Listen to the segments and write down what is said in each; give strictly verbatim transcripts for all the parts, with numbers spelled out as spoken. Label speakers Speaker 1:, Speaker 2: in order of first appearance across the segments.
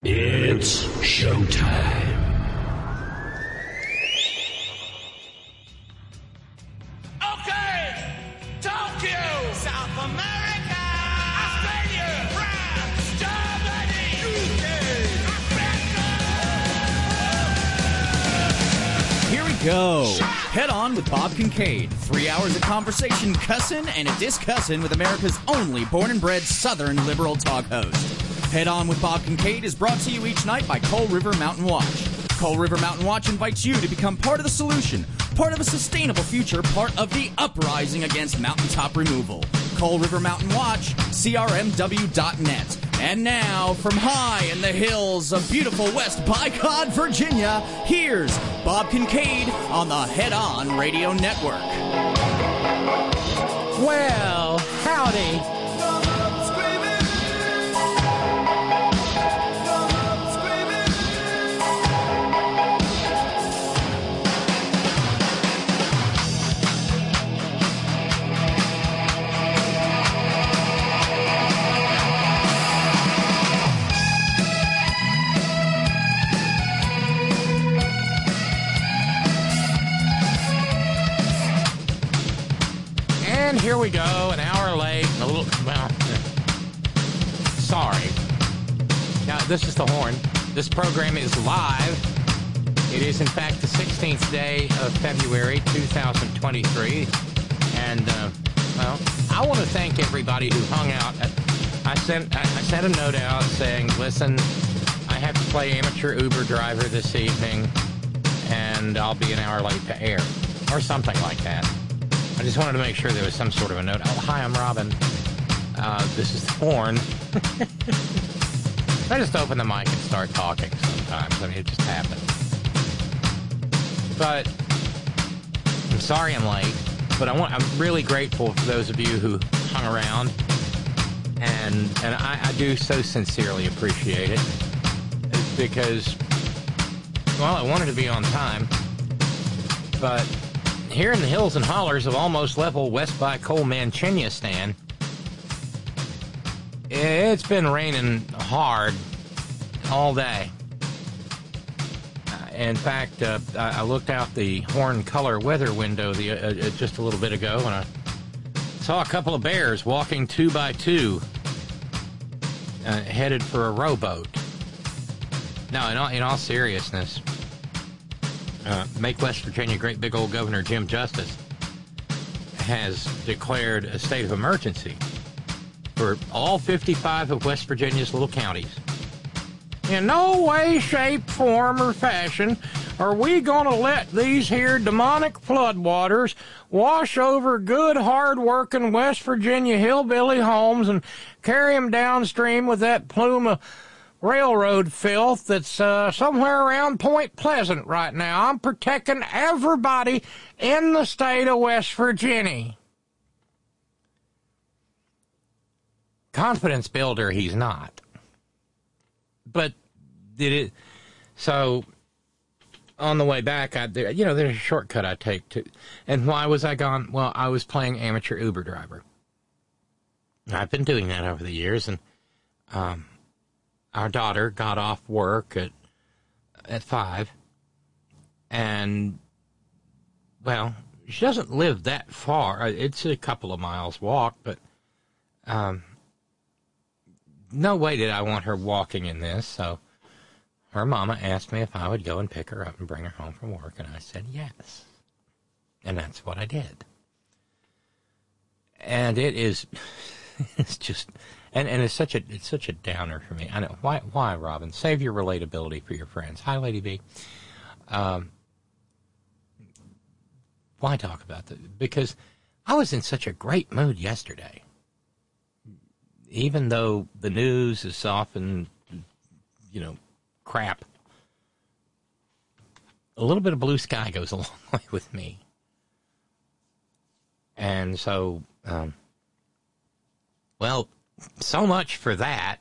Speaker 1: It's showtime.
Speaker 2: Okay! Tokyo! South America! Australia! France! Germany! U K! Africa!
Speaker 3: Here we go. Head On with Bob Kincaid. Three hours of conversation, cussin' and a discussin' with America's only born and bred Southern liberal talk host. Head On with Bob Kincaid is brought to you each night by Coal River Mountain Watch. Coal River Mountain Watch invites you to become part of the solution, part of a sustainable future, part of the uprising against mountaintop removal. Coal River Mountain Watch, C R M W dot net. And now, from high in the hills of beautiful West Bicod, Virginia, here's Bob Kincaid on the Head On Radio Network.
Speaker 4: Well, howdy. And here we go, an hour late, a little, well, sorry. Now, this is the horn. This program is live. It is, in fact, the sixteenth day of February, two thousand twenty-three. And, uh, well, I want to thank everybody who hung out. I sent, I sent a note out saying, listen, I have to play amateur Uber driver this evening, and I'll be an hour late to air, or something like that. I just wanted to make sure there was some sort of a note. Oh, hi, I'm Robin. Uh, this is the horn. I just open the mic and start talking sometimes. I mean, it just happens. But I'm sorry I'm late. But I want, I'm really grateful for those of you who hung around. And and I, I do so sincerely appreciate it. Because, well, I wanted to be on time. But here in the hills and hollers of almost level West by Coal Manchinistan, it's been raining hard all day. In fact, uh, I looked out the Horn Color weather window the, uh, uh, just a little bit ago, and I saw a couple of bears walking two by two, uh, headed for a rowboat. Now, in all, in all seriousness, Uh, Make West Virginia Great Big Old Governor Jim Justice has declared a state of emergency for all fifty-five of West Virginia's little counties. In no way, shape, form, or fashion are we going to let these here demonic floodwaters wash over good, hard-working West Virginia hillbilly homes and carry them downstream with that plume of railroad filth that's uh, somewhere around Point Pleasant right now. I'm protecting everybody in the state of West Virginia. Confidence builder, he's not. But did it... So, on the way back, I, you know, there's a shortcut I take to... And why was I gone? Well, I was playing amateur Uber driver. I've been doing that over the years, and... um. Our daughter got off work at at five, and, well, she doesn't live that far. It's a couple of miles walk, but um, no way did I want her walking in this, so her mama asked me if I would go and pick her up and bring her home from work, and I said yes, and that's what I did. And it is, it's just... And and it's such a it's such a downer for me. I know why why Robin, save your relatability for your friends. Hi, Lady B. Um, why talk about that? Because I was in such a great mood yesterday. Even though the news is often, you know, crap. A little bit of blue sky goes a long way with me. And so, um, well. So much for that.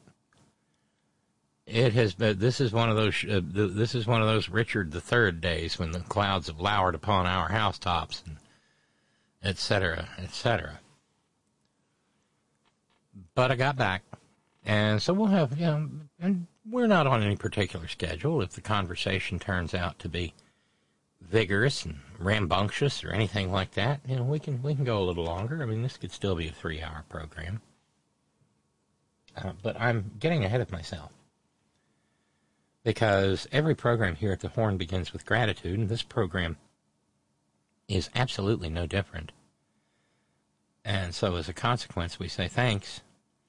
Speaker 4: It has been. This is one of those. Uh, this is one of those Richard the Third days when the clouds have lowered upon our housetops, and et cetera, et cetera. But I got back. And so we'll have, you know, and we're not on any particular schedule. If the conversation turns out to be vigorous and rambunctious or anything like that, you know, we can we can go a little longer. I mean, this could still be a three-hour program. Uh, but I'm getting ahead of myself. Because every program here at the Horn begins with gratitude, and this program is absolutely no different. And so as a consequence, we say thanks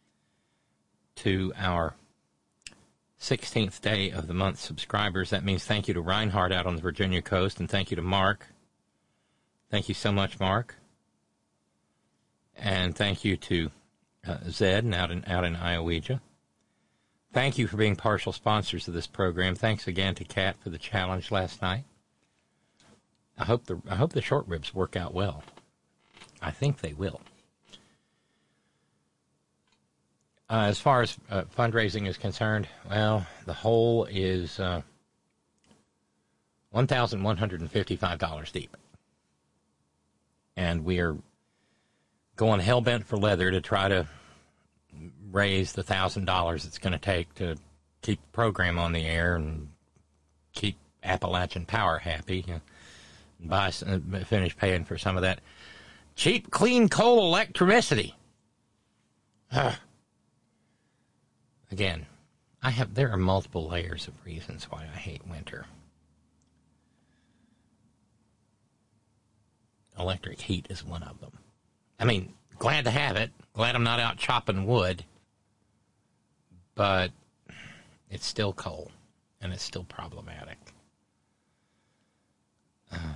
Speaker 4: to our sixteenth day of the month subscribers. That means thank you to Reinhardt out on the Virginia coast, and thank you to Mark. Thank you so much, Mark. And thank you to uh, Zed out in, out in Ioweja. Thank you for being partial sponsors of this program. Thanks again to Kat for the challenge last night. I hope the I hope the short ribs work out well. I think they will. Uh, as far as uh, fundraising is concerned, well, the hole is uh, one thousand one hundred fifty-five dollars deep. And we are going hell-bent for leather to try to raise the one thousand dollars it's going to take to keep the program on the air and keep Appalachian Power happy. Uh, buy, uh, finish paying for some of that cheap, clean coal electricity. Uh, again, I have there are multiple layers of reasons why I hate winter. Electric heat is one of them. I mean, glad to have it. Glad I'm not out chopping wood. But it's still cold, and it's still problematic. Um,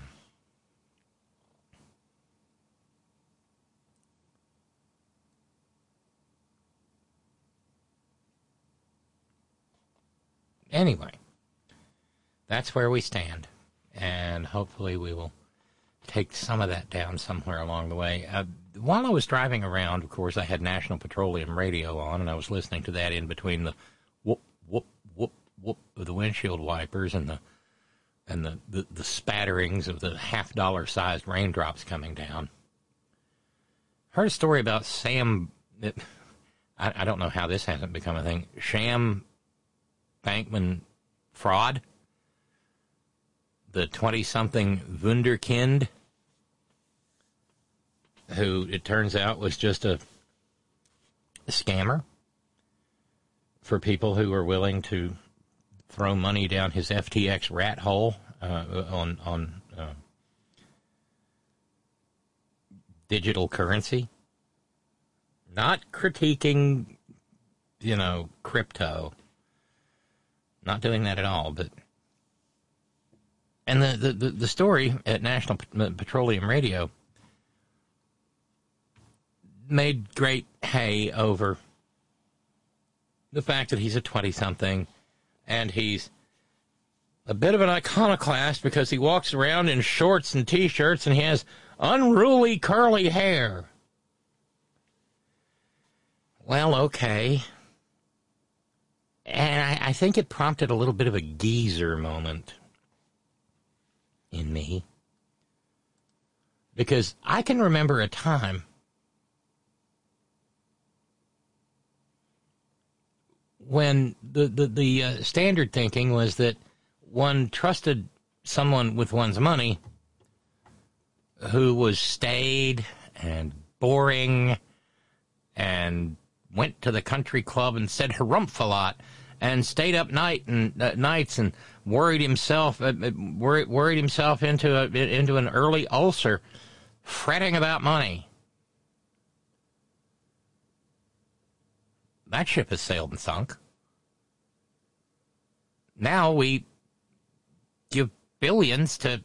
Speaker 4: anyway, that's where we stand, and hopefully we will take some of that down somewhere along the way. Uh, while I was driving around, of course, I had National Petroleum Radio on, and I was listening to that in between the whoop, whoop, whoop, whoop of the windshield wipers and the and the, the, the spatterings of the half-dollar-sized raindrops coming down. Heard a story about Sam, it, I, I don't know how this hasn't become a thing, Sham Bankman fraud, the twenty-something wunderkind, who it turns out was just a, a scammer for people who are willing to throw money down his F T X rat hole uh, on on uh, digital currency. Not critiquing, you know, crypto. Not doing that at all, but... And the, the, the story at National Petroleum Radio made great hay over the fact that he's a twenty-something, and he's a bit of an iconoclast because he walks around in shorts and T-shirts, and he has unruly curly hair. Well, okay. And I, I think it prompted a little bit of a geezer moment in me, because I can remember a time when the the, the uh, standard thinking was that one trusted someone with one's money who was staid and boring and went to the country club and said harumph a lot and stayed up night and uh, nights and worried himself uh, worried, worried himself into a, into an early ulcer, fretting about money. That ship has sailed and sunk. Now we give billions to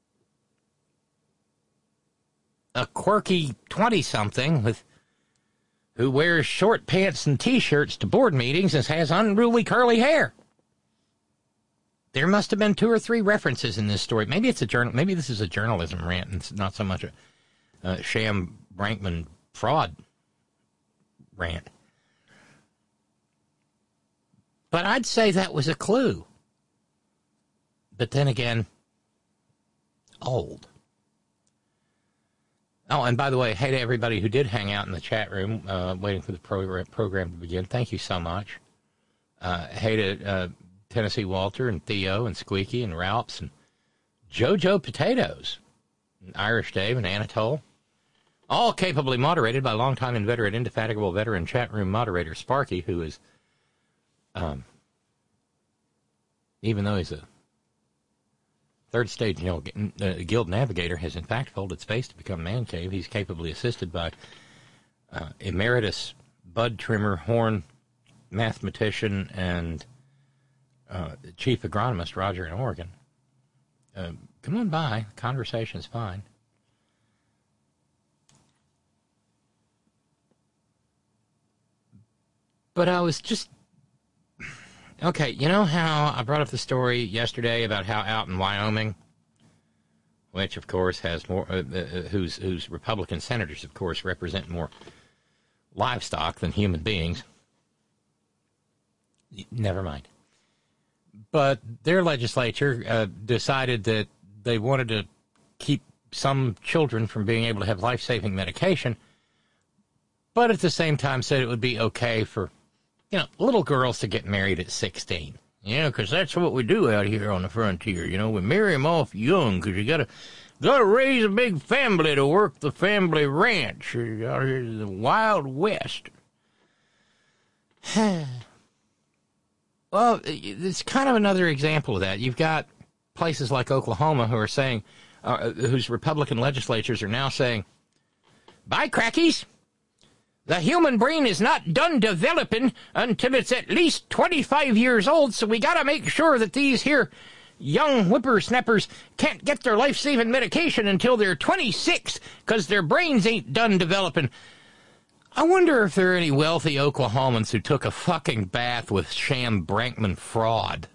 Speaker 4: a quirky twenty-something with who wears short pants and T-shirts to board meetings and has unruly curly hair. There must have been two or three references in this story. Maybe it's a journal. Maybe this is a journalism rant, and it's not so much a uh, Sham Bankman fraud rant. But I'd say that was a clue. But then again, old. Oh, and by the way, hey to everybody who did hang out in the chat room, uh, waiting for the pro- program to begin. Thank you so much. Uh, hey to uh, Tennessee Walter and Theo and Squeaky and Ralphs and JoJo Potatoes, and Irish Dave and Anatole, all capably moderated by longtime inveterate, indefatigable veteran chat room moderator Sparky, who is, um, even though he's a third stage, you know, uh, guild navigator, has in fact folded space to become man cave. He's capably assisted by uh, emeritus bud trimmer, horn mathematician, and uh, chief agronomist Roger in Oregon. Uh, come on by. Conversation's fine. But I was just... Okay, you know how I brought up the story yesterday about how out in Wyoming, which of course has more, uh, uh, whose whose Republican senators, of course, represent more livestock than human beings. Never mind. But their legislature uh, decided that they wanted to keep some children from being able to have life-saving medication, but at the same time said it would be okay for, you know, little girls to get married at sixteen. Yeah, because that's what we do out here on the frontier. You know, we marry them off young because you got to got to raise a big family to work the family ranch out here in the Wild West. Well, it's kind of another example of that. You've got places like Oklahoma who are saying, uh, whose Republican legislatures are now saying, by crackies, the human brain is not done developing until it's at least twenty-five years old, so we got to make sure that these here young whippersnappers can't get their life-saving medication until they're twenty-six, because their brains ain't done developing. I wonder if there are any wealthy Oklahomans who took a fucking bath with sham Brankman fraud.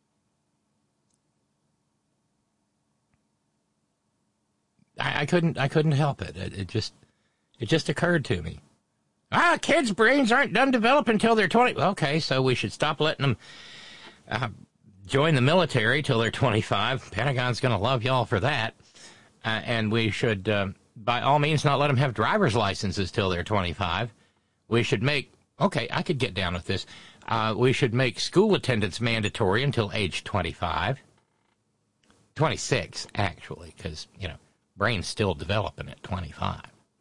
Speaker 4: I, I couldn't. I couldn't help it. It, it just. It just occurred to me. Ah, kids' brains aren't done developing until they're twenty. Okay, so we should stop letting them uh, join the military till they're twenty-five. Pentagon's going to love y'all for that. Uh, and we should, uh, by all means, not let them have driver's licenses till they're twenty-five. We should make, okay, I could get down with this. Uh, we should make school attendance mandatory until age twenty-five. twenty-six, actually, because, you know, brain's still developing at twenty-five.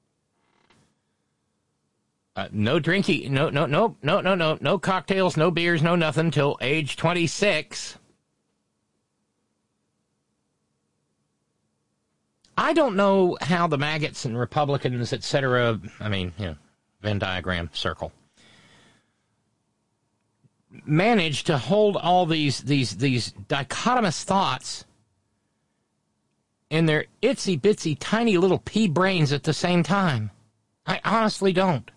Speaker 4: Uh, no drinking, no, no, no, no, no, no, no cocktails, no beers, no nothing till age twenty-six. I don't know how the maggots and Republicans, et cetera, I mean, you know, Venn diagram, circle, manage to hold all these, these, these dichotomous thoughts in their itsy-bitsy, tiny little pea brains at the same time. I honestly don't.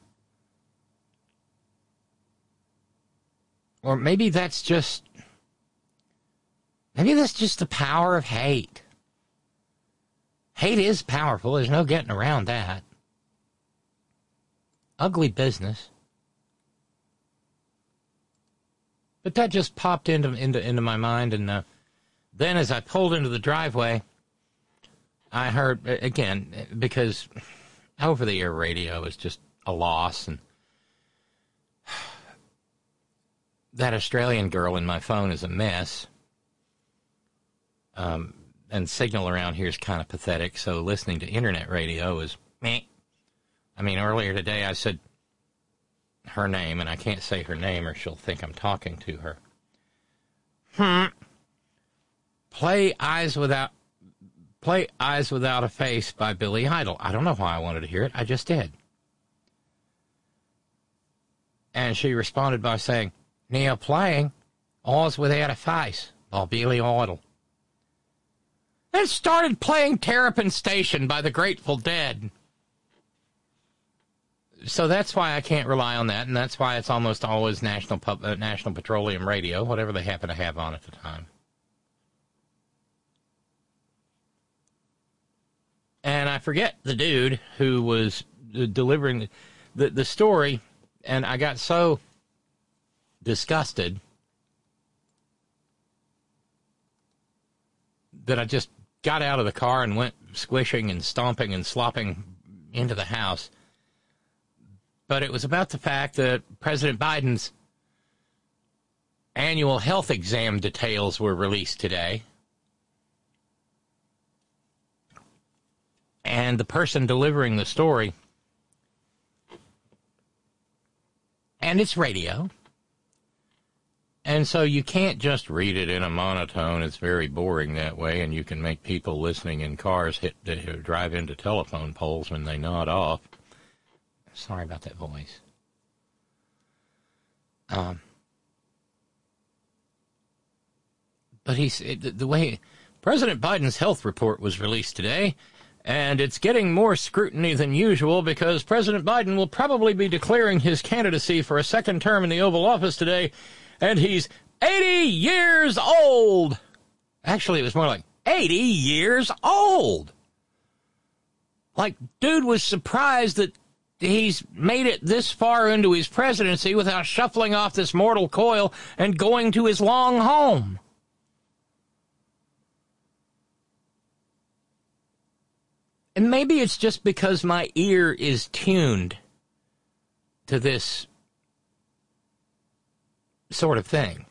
Speaker 4: Or maybe that's just, maybe that's just the power of hate. Hate is powerful. There's no getting around that. Ugly business. But that just popped into into into my mind, and uh, then as I pulled into the driveway, I heard again, because over-the-air radio is just a loss, and that Australian girl in my phone is a mess. Um, and signal around here is kind of pathetic, so listening to internet radio is meh. I mean, earlier today I said her name, and I can't say her name or she'll think I'm talking to her. Hmm. Play Eyes Without Play Eyes Without a Face by Billy Idol. I don't know why I wanted to hear it. I just did. And she responded by saying, now playing Eyes Without a Face by Billy Idol. Then started playing Terrapin Station by the Grateful Dead. So that's why I can't rely on that, and that's why it's almost always National Pub, uh, National Petroleum Radio, whatever they happen to have on at the time. And I forget the dude who was uh, delivering the, the, the story, and I got so disgusted that I just got out of the car and went squishing and stomping and slopping into the House. But it was about the fact that President Biden's annual health exam details were released today. And the person delivering the story, and it's radio, and so you can't just read it in a monotone. It's very boring that way, and you can make people listening in cars hit to drive into telephone poles when they nod off. Sorry about that voice. Um, but he's the, the way President Biden's health report was released today, and it's getting more scrutiny than usual because President Biden will probably be declaring his candidacy for a second term in the Oval Office today, and he's eighty years old. Actually, it was more like eighty years old. Like, dude was surprised that he's made it this far into his presidency without shuffling off this mortal coil and going to his long home. And maybe it's just because my ear is tuned to this sort of thing.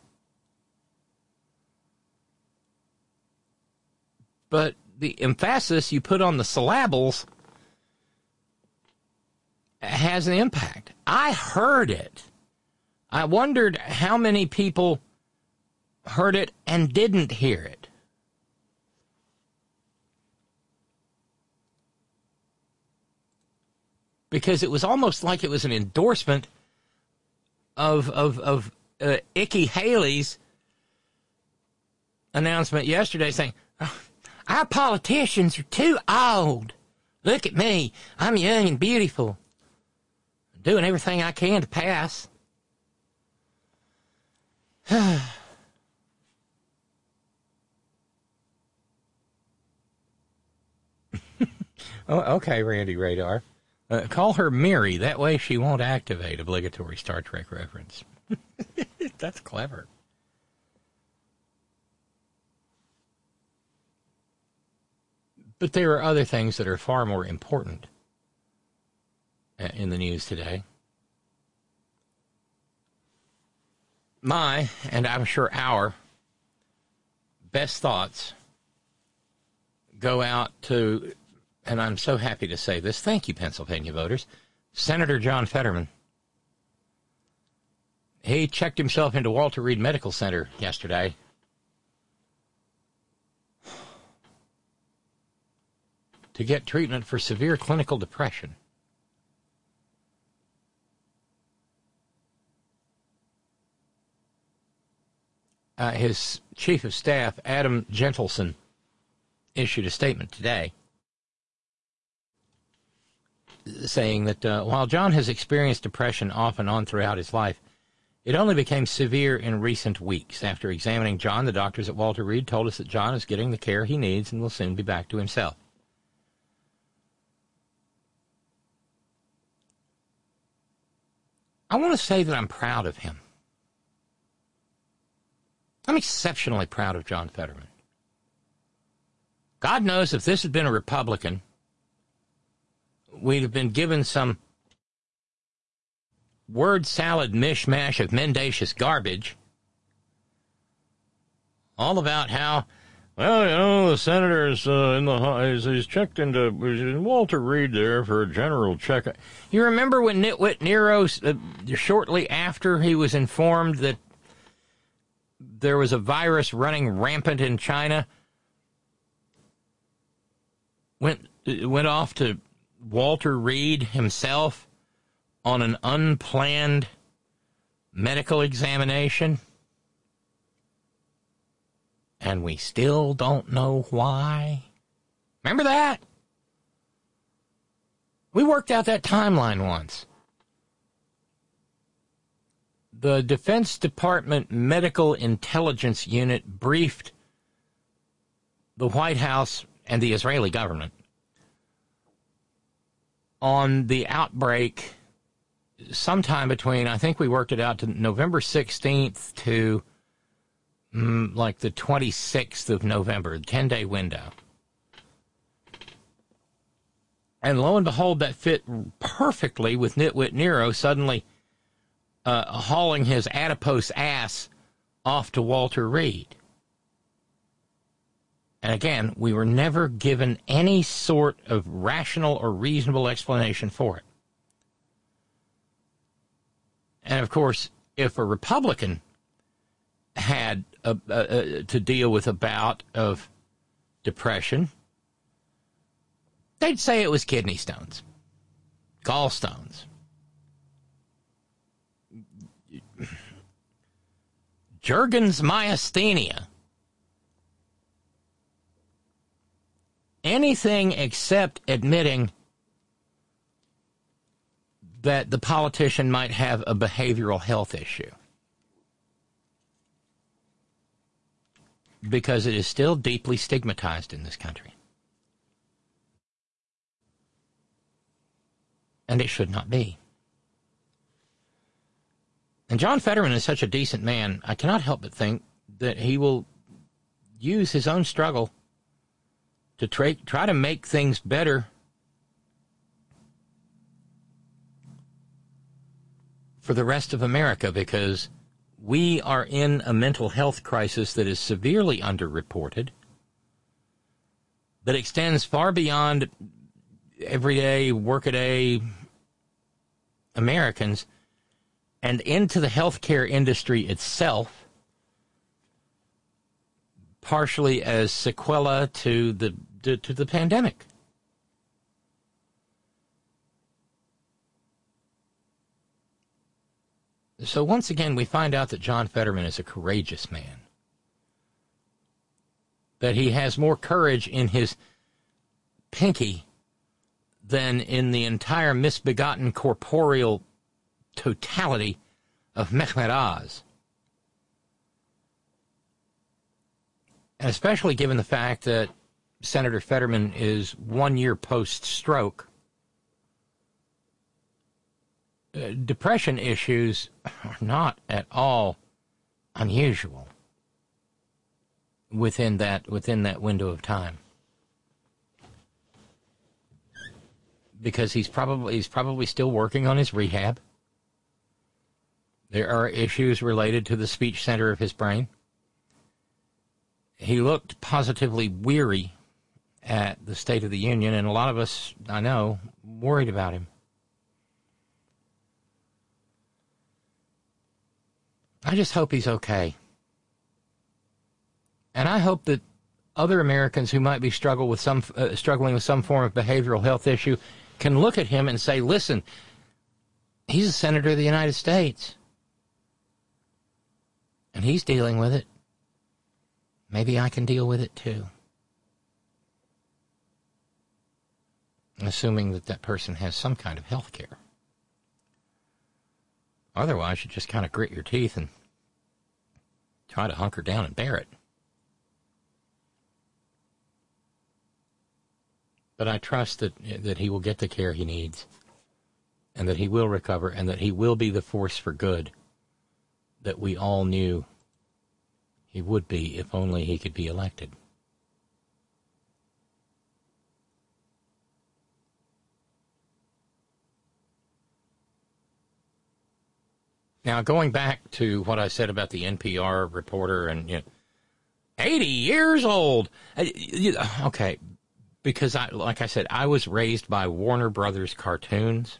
Speaker 4: But the emphasis you put on the syllables has an impact. I heard it. I wondered how many people heard it and didn't hear it. Because it was almost like it was an endorsement of of of uh, Nikki Haley's announcement yesterday, saying, oh, "Our politicians are too old. Look at me. I'm young and beautiful. Doing everything I can to pass." oh, okay, Randy Radar. Uh, call her Miri. That way she won't activate obligatory Star Trek reference. That's clever. But there are other things that are far more important in the news today. My, and I'm sure our, best thoughts go out to, and I'm so happy to say this, thank you, Pennsylvania voters, Senator John Fetterman. He checked himself into Walter Reed Medical Center yesterday. To get treatment for severe clinical depression. Uh, his chief of staff, Adam Gentleson, issued a statement today saying that uh, while John has experienced depression off and on throughout his life, it only became severe in recent weeks. After examining John, the doctors at Walter Reed told us that John is getting the care he needs and will soon be back to himself. I want to say that I'm proud of him. I'm exceptionally proud of John Fetterman. God knows if this had been a Republican, we'd have been given some word salad mishmash of mendacious garbage, all about how, well, you know, the senator's uh, in the he's, he's checked into he's in Walter Reed there for a general checkup. You remember when Nitwit Nero, uh, shortly after he was informed that there was a virus running rampant in China, went went off to Walter Reed himself on an unplanned medical examination? And we still don't know why. Remember that? We worked out that timeline once. The Defense Department Medical Intelligence Unit briefed the White House and the Israeli government on the outbreak sometime between, I think we worked it out to November sixteenth to mm, like the twenty-sixth of November, ten-day window. And lo and behold, that fit perfectly with Nitwit Nero suddenly uh, hauling his adipose ass off to Walter Reed. And again, we were never given any sort of rational or reasonable explanation for it. And of course, if a Republican had a, a, a, to deal with a bout of depression, they'd say it was kidney stones, gallstones, Jurgen's myasthenia. Anything except admitting that the politician might have a behavioral health issue. Because it is still deeply stigmatized in this country. And it should not be. And John Fetterman is such a decent man, I cannot help but think that he will use his own struggle to try, try to make things better for the rest of America, because we are in a mental health crisis that is severely underreported, that extends far beyond everyday, workaday Americans and into the healthcare industry itself, partially as sequela to the to, to the pandemic. So once again, we find out that John Fetterman is a courageous man, that he has more courage in his pinky than in the entire misbegotten corporeal totality of Mehmet Oz. And especially given the fact that Senator Fetterman is one year post-stroke, uh, depression issues are not at all unusual within that within that window of time. Because he's probably he's probably still working on his rehab. There are issues related to the speech center of his brain. He looked positively weary at the State of the Union, and a lot of us, I know, worried about him. I just hope he's okay. And I hope that other Americans who might be struggle with some, uh, struggling with some form of behavioral health issue can look at him and say, listen, he's a senator of the United States. And he's dealing with it. Maybe I can deal with it too. Assuming that that person has some kind of health care. Otherwise, you just kind of grit your teeth and try to hunker down and bear it. But I trust that that he will get the care he needs, and that he will recover, and that he will be the force for good that we all knew he would be if only he could be elected. Now, going back to what I said about the N P R reporter and, you know, eighty years old. Okay, because, I, like I said, I was raised by Warner Brothers cartoons.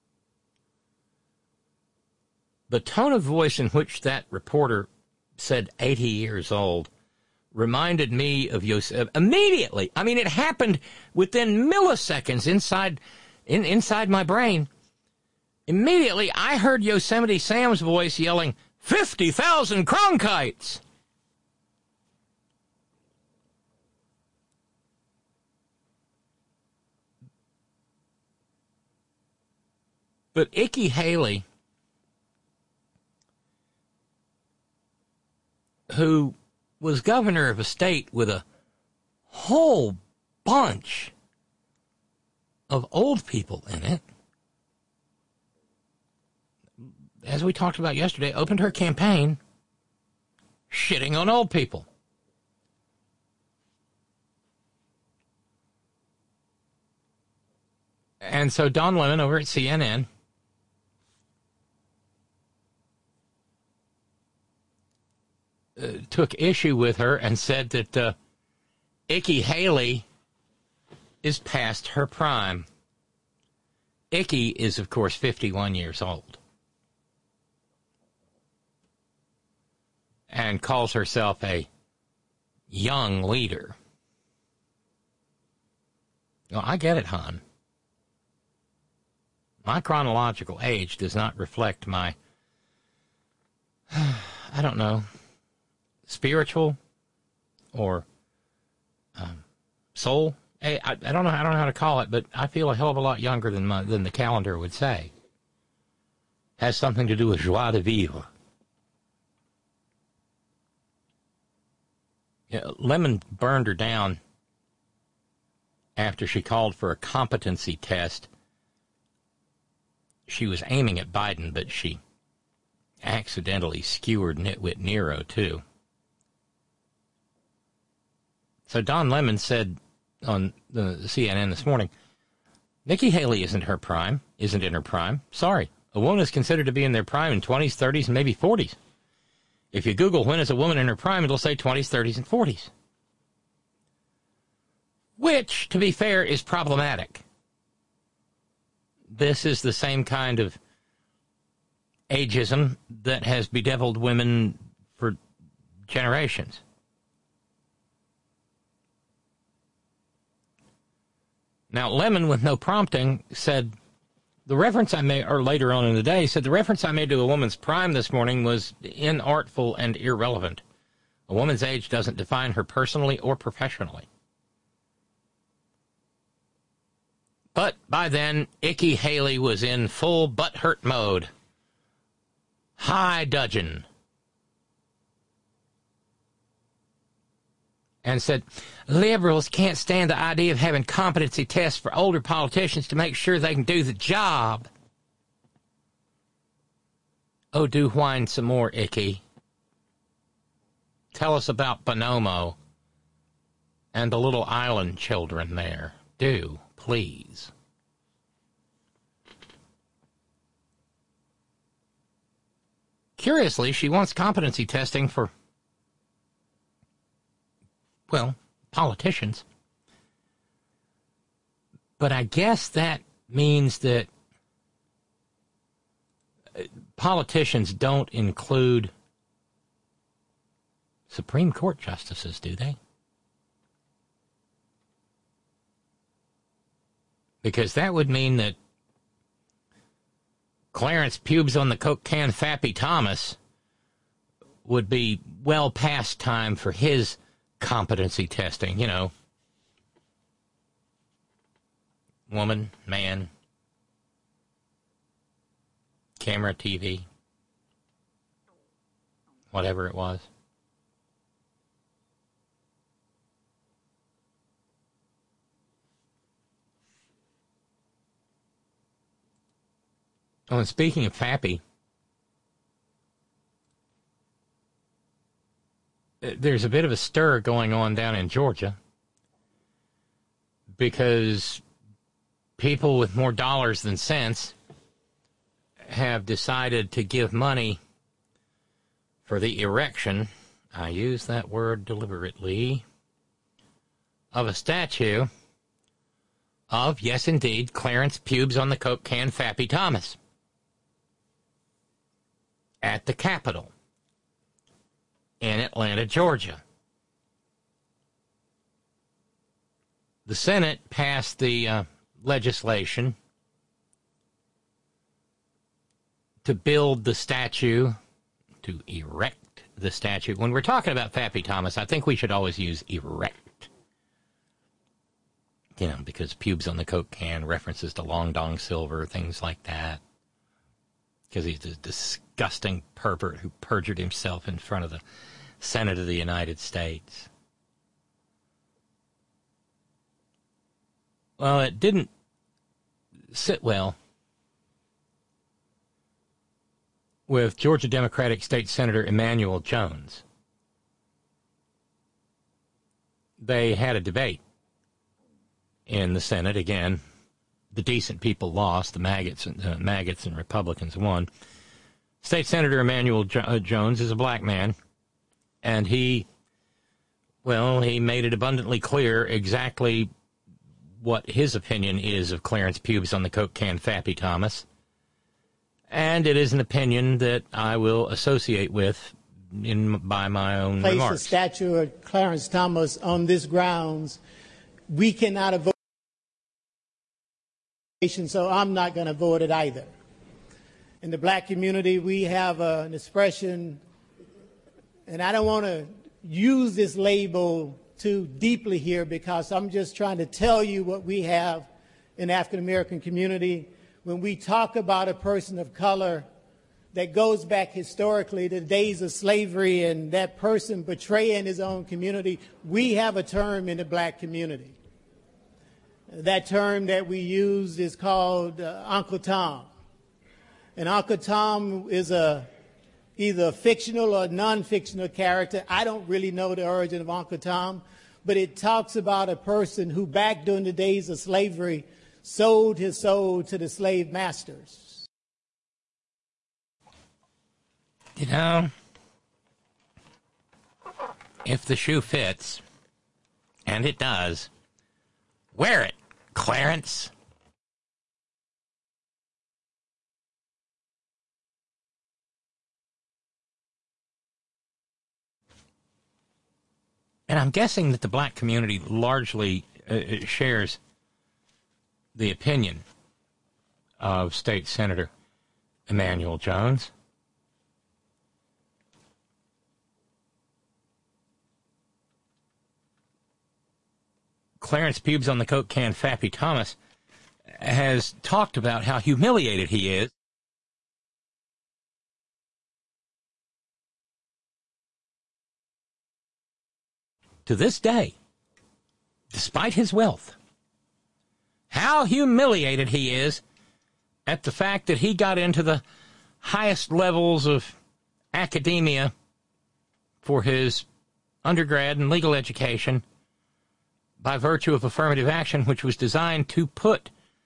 Speaker 4: The tone of voice in which that reporter said eighty years old reminded me of Yosef immediately. I mean, it happened within milliseconds inside in, inside my brain. Immediately, I heard Yosemite Sam's voice yelling, fifty thousand Cronkites! But Nikki Haley, who was governor of a state with a whole bunch of old people in it, as we talked about yesterday, opened her campaign shitting on old people. And so Don Lemon over at C N N uh, took issue with her and said that uh, Nikki Haley is past her prime. Nikki is, of course, fifty-one years old and calls herself a young leader. Well, I get it, hon. My chronological age does not reflect my, I don't know, spiritual or um, soul. I, I don't know. I don't know how to call it, but I feel a hell of a lot younger than my, than the calendar would say. Has something to do with joie de vivre. Yeah, Lemon burned her down after she called for a competency test. She was aiming at Biden, but she accidentally skewered Nitwit Nero, too. So Don Lemon said on the C N N this morning, Nikki Haley isn't her prime, isn't in her prime. Sorry. A woman is considered to be in their prime in twenties, thirties, and maybe forties. If you Google when is a woman in her prime, it'll say twenties, thirties, and forties. Which, to be fair, is problematic. This is the same kind of ageism that has bedeviled women for generations. Now, Lemon, with no prompting, said, the reference I made, or later on in the day, said the reference I made to a woman's prime this morning was inartful and irrelevant. A woman's age doesn't define her personally or professionally. But by then, Nikki Haley was in full butthurt mode. High dudgeon. And said, liberals can't stand the idea of having competency tests for older politicians to make sure they can do the job. Oh, do whine some more, Icky. Tell us about Bonomo and the little island children there. Do, please. Curiously, she wants competency testing for, well, politicians. But I guess that means that politicians don't include Supreme Court justices, do they? Because that would mean that Clarence Pubes on the Coke can Fappy Thomas would be well past time for his competency testing, you know. Woman, man, camera, T V, whatever it was. Oh, and speaking of Fappy, there's a bit of a stir going on down in Georgia because people with more dollars than sense have decided to give money for the erection, I use that word deliberately, of a statue of, yes indeed, Clarence Pubes on the Coke can Fappy Thomas at the Capitol in Atlanta, Georgia. The Senate passed the uh, legislation to build the statue, to erect the statue. When we're talking about Fappy Thomas, I think we should always use erect. You know, because Pubes on the Coke can references to Long Dong Silver, things like that. Because he's a disgusting pervert who perjured himself in front of the Senate of the United States. Well, it didn't sit well with Georgia Democratic State Senator Emanuel Jones. They had a debate in the Senate, again, the decent people lost, the maggots and uh, maggots and Republicans won. State Senator Emanuel jo- uh, Jones is a black man, and he, well, he made it abundantly clear exactly what his opinion is of Clarence Pubes on the Coke can Fappy Thomas. And it is an opinion that I will associate with in by my own
Speaker 5: place
Speaker 4: remarks.
Speaker 5: a statue of Clarence Thomas on this grounds. We cannot vote, so I'm not going to vote it either. In the black community, we have uh, an expression, and I don't want to use this label too deeply here because I'm just trying to tell you what we have in the African American community. When we talk about a person of color that goes back historically to the days of slavery and that person betraying his own community, we have a term in the black community. That term that we use is called uh, Uncle Tom. And Uncle Tom is a either a fictional or non-fictional character. I don't really know the origin of Uncle Tom, but it talks about a person who back during the days of slavery sold his soul to the slave masters.
Speaker 4: You know, if the shoe fits, and it does, wear it, Clarence. And I'm guessing that the black community largely uh, shares the opinion of State Senator Emanuel Jones. Clarence Pubes on the Coke can Fappy Thomas has talked about how humiliated he is to this day, despite his wealth, how humiliated he is at the fact that he got into the highest levels of academia for his undergrad and legal education by virtue of affirmative action, which was designed to put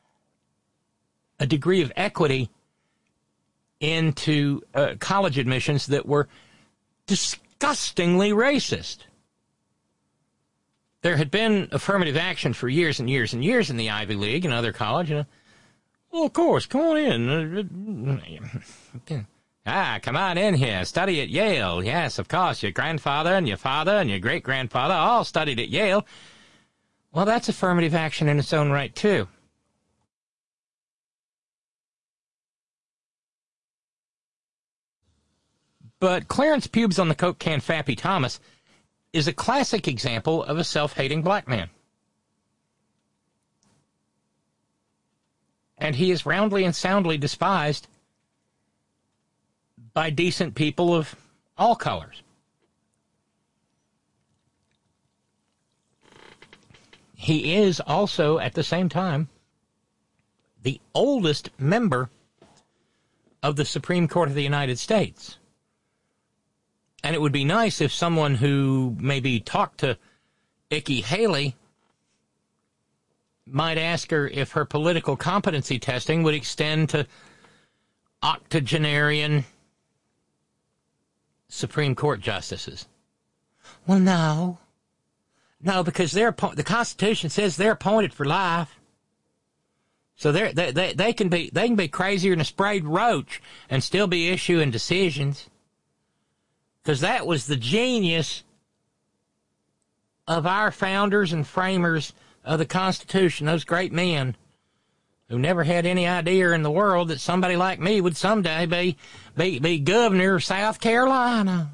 Speaker 4: a degree of equity into uh, college admissions that were disgustingly racist. There had been affirmative action for years and years and years in the Ivy League and other college. You know, well, of course, come on in. Ah, come on in here. Study at Yale. Yes, of course. Your grandfather and your father and your great-grandfather all studied at Yale. Well, that's affirmative action in its own right, too. But Clarence Pubes on the Coke can Fappy Thomas is a classic example of a self-hating black man. And he is roundly and soundly despised by decent people of all colors. He is also, at the same time, the oldest member of the Supreme Court of the United States. And it would be nice if someone who maybe talked to Nikki Haley might ask her if her political competency testing would extend to octogenarian Supreme Court justices. Well, no. No, because they're the Constitution says they're appointed for life. So they're, they they they can be they can be crazier than a sprayed roach and still be issuing decisions. Because that was the genius of our founders and framers of the Constitution, those great men who never had any idea in the world that somebody like me would someday be be, be governor of South Carolina.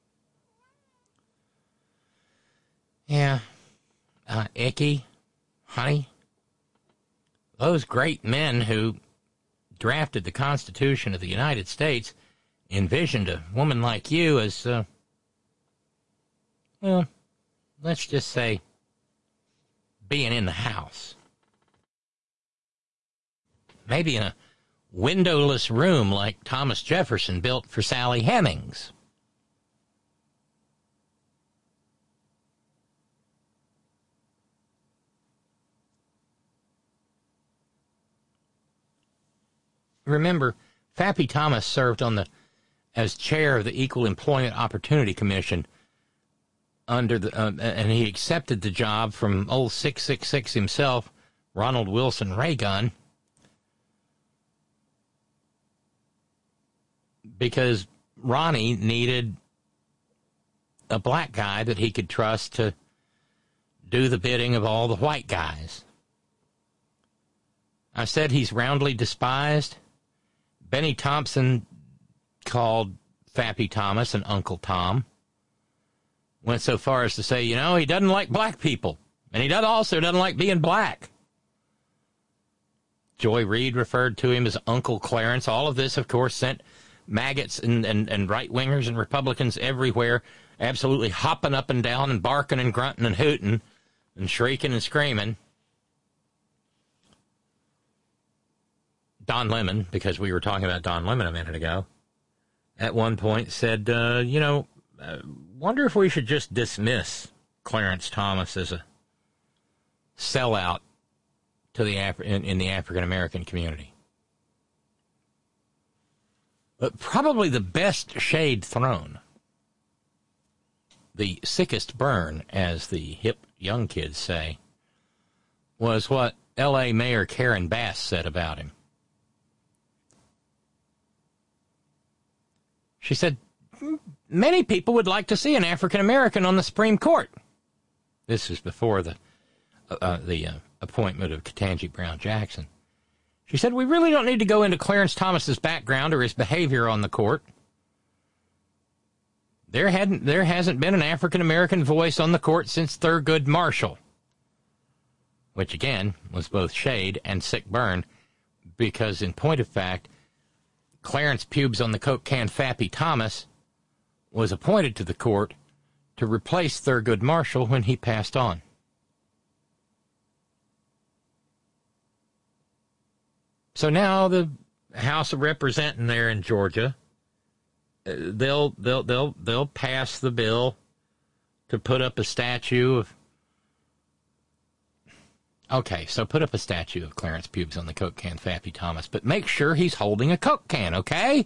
Speaker 4: Yeah, uh, Icky, honey, those great men who drafted the Constitution of the United States envisioned a woman like you as, uh, well, let's just say, being in the house. Maybe in a windowless room like Thomas Jefferson built for Sally Hemings. remember, Fappy Thomas served on the as chair of the Equal Employment Opportunity Commission under the, uh, and he accepted the job from old six six six himself, Ronald Wilson Reagan, because Ronnie needed a black guy that he could trust to do the bidding of all the white guys. I said he's roundly despised. Benny Thompson called Fappy Thomas an Uncle Tom. Went so far as to say, you know, he doesn't like black people. And he does also doesn't like being black. Joy Reid referred to him as Uncle Clarence. All of this, of course, sent maggots and, and, and right-wingers and Republicans everywhere absolutely hopping up and down and barking and grunting and hooting and shrieking and screaming. Don Lemon, because we were talking about Don Lemon a minute ago, at one point said, uh, you know, uh, wonder if we should just dismiss Clarence Thomas as a sellout to the Af- in, in the African-American community. But probably the best shade thrown, the sickest burn, as the hip young kids say, was what L A Mayor Karen Bass said about him. She said, many people would like to see an African-American on the Supreme Court. This is before the uh, the uh, appointment of Ketanji Brown Jackson. She said, we really don't need to go into Clarence Thomas's background or his behavior on the court. There hadn't, there hasn't been an African-American voice on the court since Thurgood Marshall, which, again, was both shade and sick burn, because, in point of fact, Clarence Pubes on the Coke can Fappy Thomas was appointed to the court to replace Thurgood Marshall when he passed on. So now the House of Representatives there in Georgia, uh, they'll they'll they'll they'll pass the bill to put up a statue of. Okay, so put up a statue of Clarence Pubes on the Coke can Fappy Thomas, but make sure he's holding a Coke can, okay?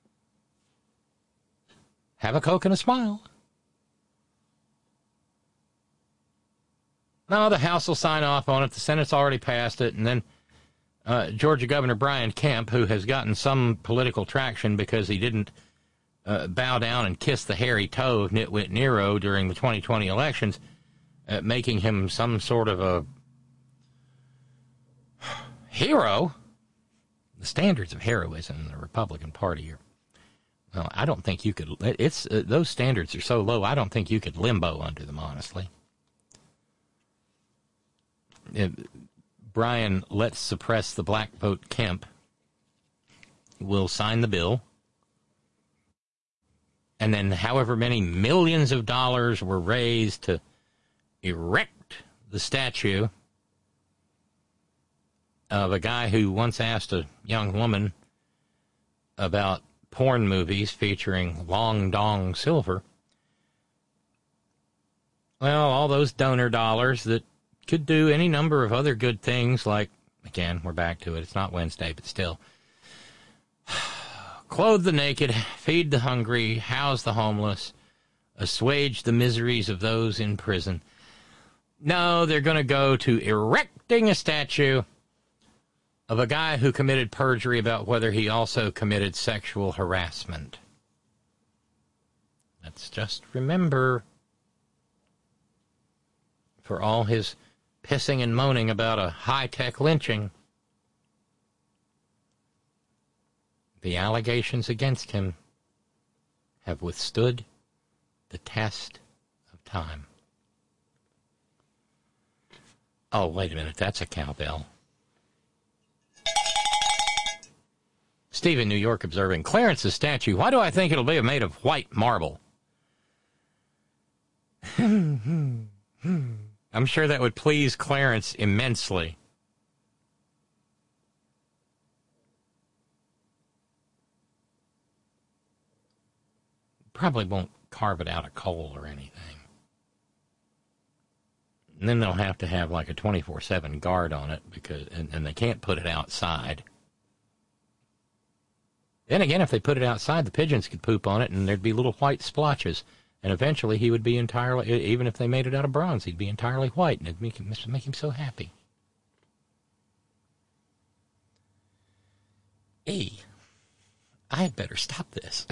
Speaker 4: Have a Coke and a smile. No, the House will sign off on it. The Senate's already passed it, and then uh, Georgia Governor Brian Kemp, who has gotten some political traction because he didn't uh, bow down and kiss the hairy toe of Nitwit Nero during the twenty twenty elections, uh, making him some sort of a hero. The standards of heroism in the Republican Party are, well, I don't think you could, it's, uh, those standards are so low, I don't think you could limbo under them, honestly. If Brian Let's Suppress the Black Vote Kemp will sign the bill, and then however many millions of dollars were raised to erect the statue of a guy who once asked a young woman about porn movies featuring Long Dong Silver. Well, all those donor dollars that could do any number of other good things, like, again, we're back to it, it's not Wednesday, but still, clothe the naked, feed the hungry, house the homeless, assuage the miseries of those in prison. No, they're going to go to erecting a statue of a guy who committed perjury about whether he also committed sexual harassment. Let's just remember, for all his pissing and moaning about a high-tech lynching, the allegations against him have withstood the test of time. Oh, wait a minute, that's a cowbell. Steve in New York observing, Clarence's statue, why do I think it'll be made of white marble? I'm sure that would please Clarence immensely. Probably won't carve it out of coal or anything. And then they'll have to have like a twenty-four seven guard on it, because and, and they can't put it outside. Then again, if they put it outside, the pigeons could poop on it, and there'd be little white splotches. And eventually, he would be entirely, even if they made it out of bronze, he'd be entirely white, and it'd make him, make him so happy. Hey, I had better stop this.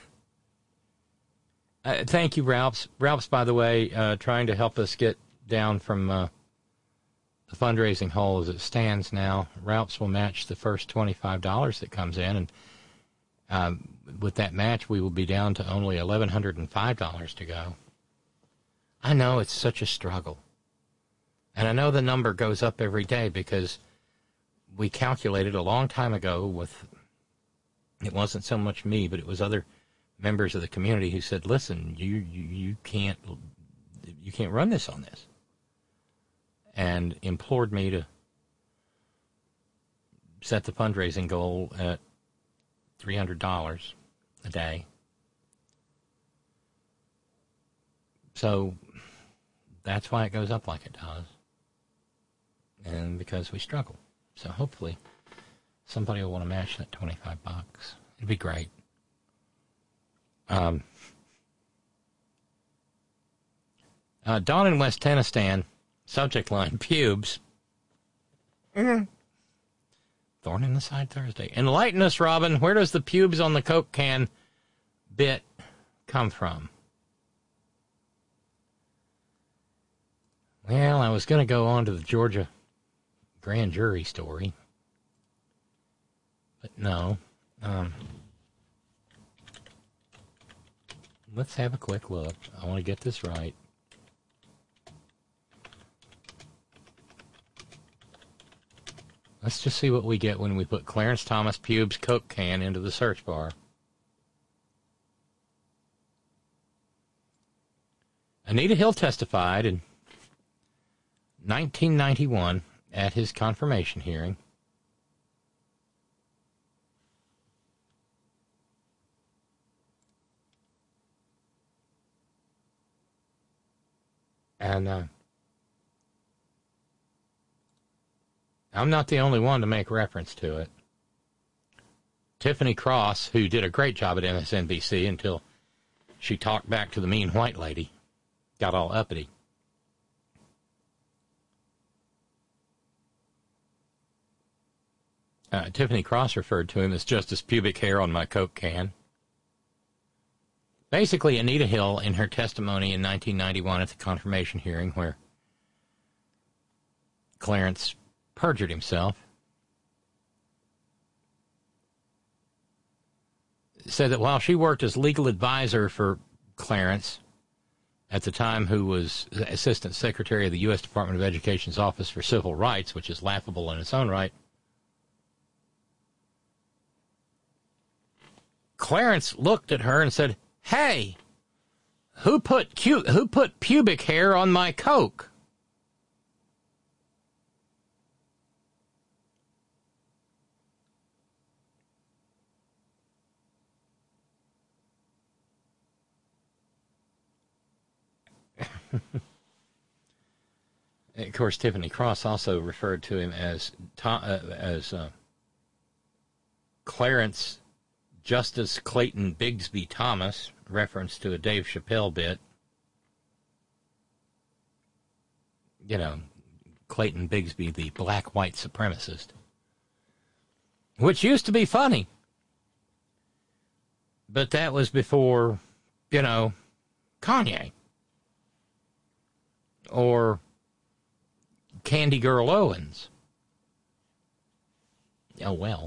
Speaker 4: uh, thank you, Ralphs. Ralphs, by the way, uh, trying to help us get down from uh, the fundraising hole as it stands now. Ralphs will match the first twenty-five dollars that comes in, and um, with that match, we will be down to only one thousand one hundred five dollars to go. I know it's such a struggle. And I know the number goes up every day because we calculated a long time ago with, it wasn't so much me, but it was other members of the community who said, listen, you, you, you can't, you can't run this on this. And implored me to set the fundraising goal at three hundred dollars a day. So that's why it goes up like it does. And because we struggle. So hopefully somebody will want to match that twenty-five bucks. It'd be great. Um, uh, Dawn in West Tennistan, subject line, pubes. Mm-hmm. Thorn in the side Thursday. Enlighten us, Robin. Where does the pubes on the Coke can bit come from? Well, I was going to go on to the Georgia grand jury story. But no. Um, let's have a quick look. I want to get this right. Let's just see what we get when we put Clarence Thomas Pubes Coke can into the search bar. Anita Hill testified in nineteen ninety-one at his confirmation hearing. And uh, I'm not the only one to make reference to it. Tiffany Cross, who did a great job at M S N B C until she talked back to the mean white lady, got all uppity. Uh, Tiffany Cross referred to him as just as pubic hair on my Coke can. Basically, Anita Hill, in her testimony in nineteen ninety-one at the confirmation hearing where Clarence perjured himself, said that while she worked as legal advisor for Clarence at the time, who was Assistant Secretary of the U S Department of Education's Office for Civil Rights, which is laughable in its own right, Clarence looked at her and said, "Hey, who put cu- who put pubic hair on my Coke?" Of course, Tiffany Cross also referred to him as uh, as uh, Clarence Justice Clayton Bigsby Thomas, reference to a Dave Chappelle bit. You know, Clayton Bigsby, the black-white supremacist, which used to be funny. But that was before, you know, Kanye. Or Candy Girl Owens. Oh, well.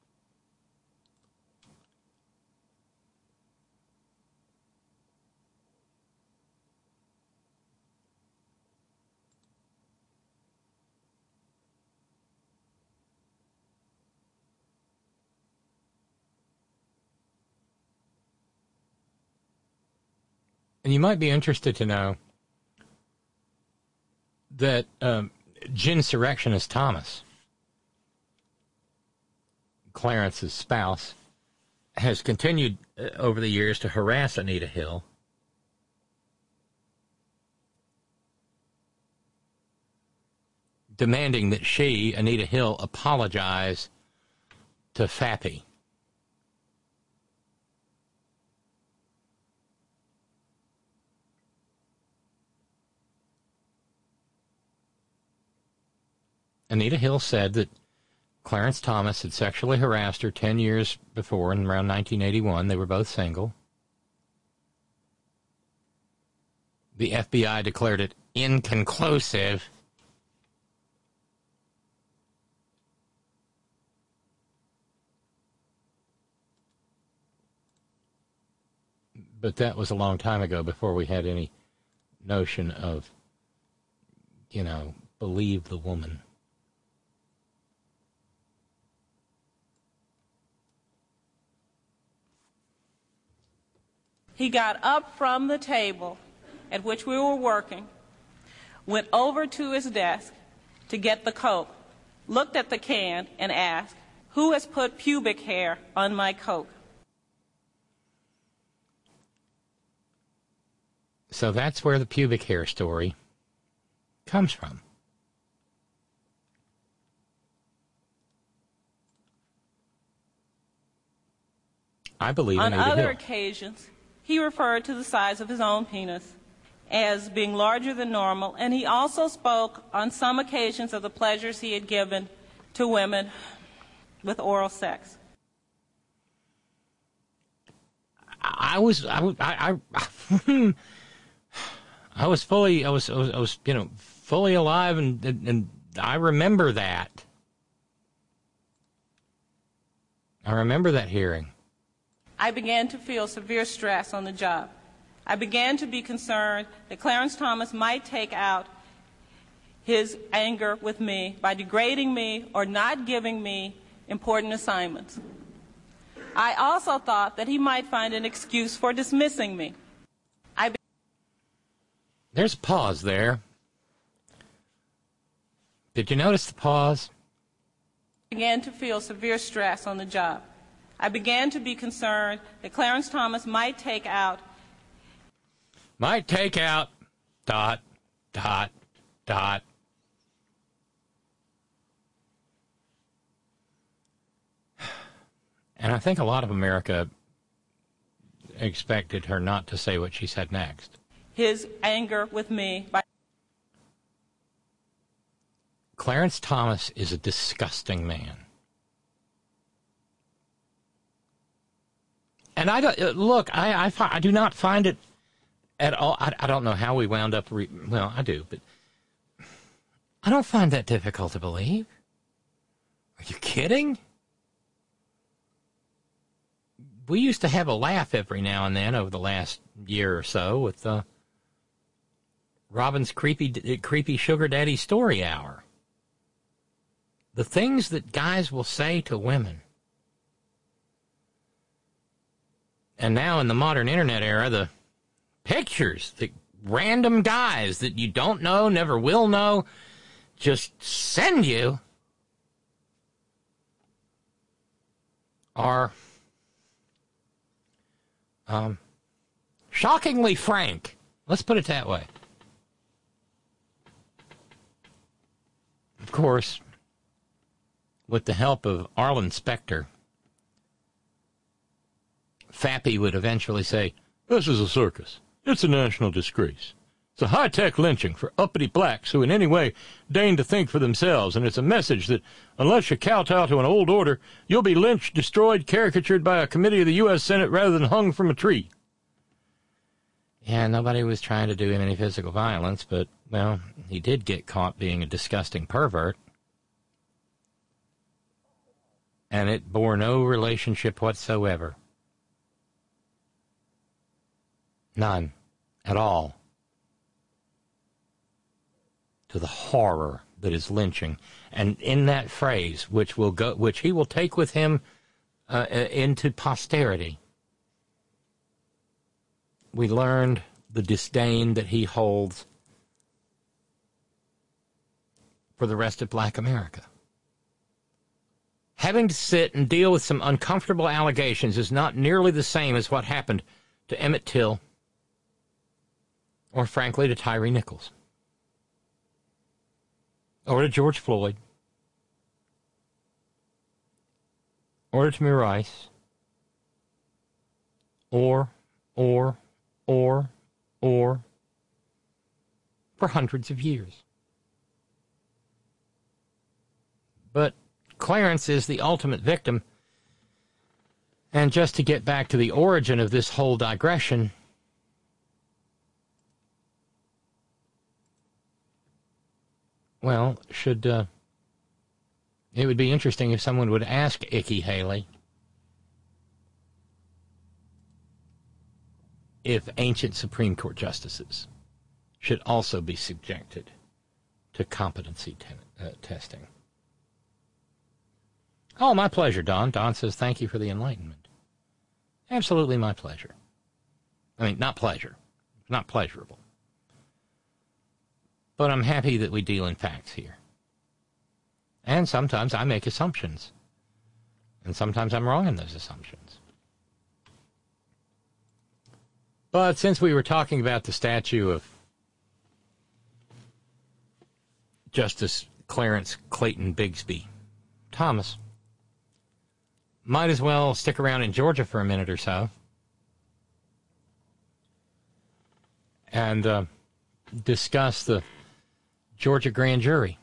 Speaker 4: And you might be interested to know that um, Ginsurrectionist Thomas, Clarence's spouse, has continued uh, over the years to harass Anita Hill. Demanding that she, Anita Hill, apologize to Fappy. Anita Hill said that Clarence Thomas had sexually harassed her ten years before, in around nineteen eighty-one. They were both single. The F B I declared it inconclusive. But that was a long time ago, before we had any notion of, you know, believe the woman.
Speaker 6: He got up from the table at which we were working, went over to his desk to get the Coke, looked at the can, and asked, "Who has put pubic hair on my Coke?"
Speaker 4: So that's where the pubic hair story comes from. I believe
Speaker 6: on
Speaker 4: in Anita
Speaker 6: other
Speaker 4: Hill.
Speaker 6: occasions, he referred to the size of his own penis as being larger than normal, and he also spoke on some occasions of the pleasures he had given to women with oral sex.
Speaker 4: I was, I, was- I, I, I was fully, I was, I was, I was, you know, fully alive, and, and and I remember that. I remember that hearing.
Speaker 6: I began to feel severe stress on the job. I began to be concerned that Clarence Thomas might take out his anger with me by degrading me or not giving me important assignments. I also thought that he might find an excuse for dismissing me. I be-
Speaker 4: There's a pause there. Did you notice the pause?
Speaker 6: began to feel severe stress on the job. I began to be concerned that Clarence Thomas might take out
Speaker 4: Might take out, dot, dot, dot. And I think a lot of America expected her not to say what she said next.
Speaker 6: his anger with me by
Speaker 4: Clarence Thomas is a disgusting man. And I don't, uh, look, I, I, fi- I do not find it at all. I, I don't know how we wound up, re- well, I do, but I don't find that difficult to believe. Are you kidding? We used to have a laugh every now and then over the last year or so with uh, Robin's creepy, creepy sugar daddy story hour. The things that guys will say to women. And now in the modern internet era, the pictures that random guys that you don't know, never will know, just send you are um, shockingly frank. Let's put it that way. Of course, with the help of Arlen Specter, Fappy would eventually say, "This is a circus. It's a national disgrace. It's a high-tech lynching for uppity blacks who in any way deign to think for themselves, and it's a message that unless you kowtow to an old order, you'll be lynched, destroyed, caricatured by a committee of the U S Senate rather than hung from a tree." Yeah, nobody was trying to do him any physical violence, but, well, he did get caught being a disgusting pervert. And it bore no relationship whatsoever. None. At all. To the horror that is lynching. And in that phrase, which will go, which he will take with him uh, into posterity, we learned the disdain that he holds for the rest of black America. Having to sit and deal with some uncomfortable allegations is not nearly the same as what happened to Emmett Till or, frankly, to Tyree Nichols or to George Floyd or to Tamir Rice or, or, or, or for hundreds of years. But Clarence is the ultimate victim. And just to get back to the origin of this whole digression, well, should uh, it would be interesting if someone would ask Nikki Haley if ancient Supreme Court justices should also be subjected to competency te- uh, testing. Oh, my pleasure, Don. Don says, thank you for the enlightenment. Absolutely my pleasure. I mean, not pleasure. Not pleasurable. But I'm happy that we deal in facts here. And sometimes I make assumptions. And sometimes I'm wrong in those assumptions. But since we were talking about the statue of Justice Clarence Clayton Bigsby Thomas, might as well stick around in Georgia for a minute or so and uh, discuss the Georgia grand jury.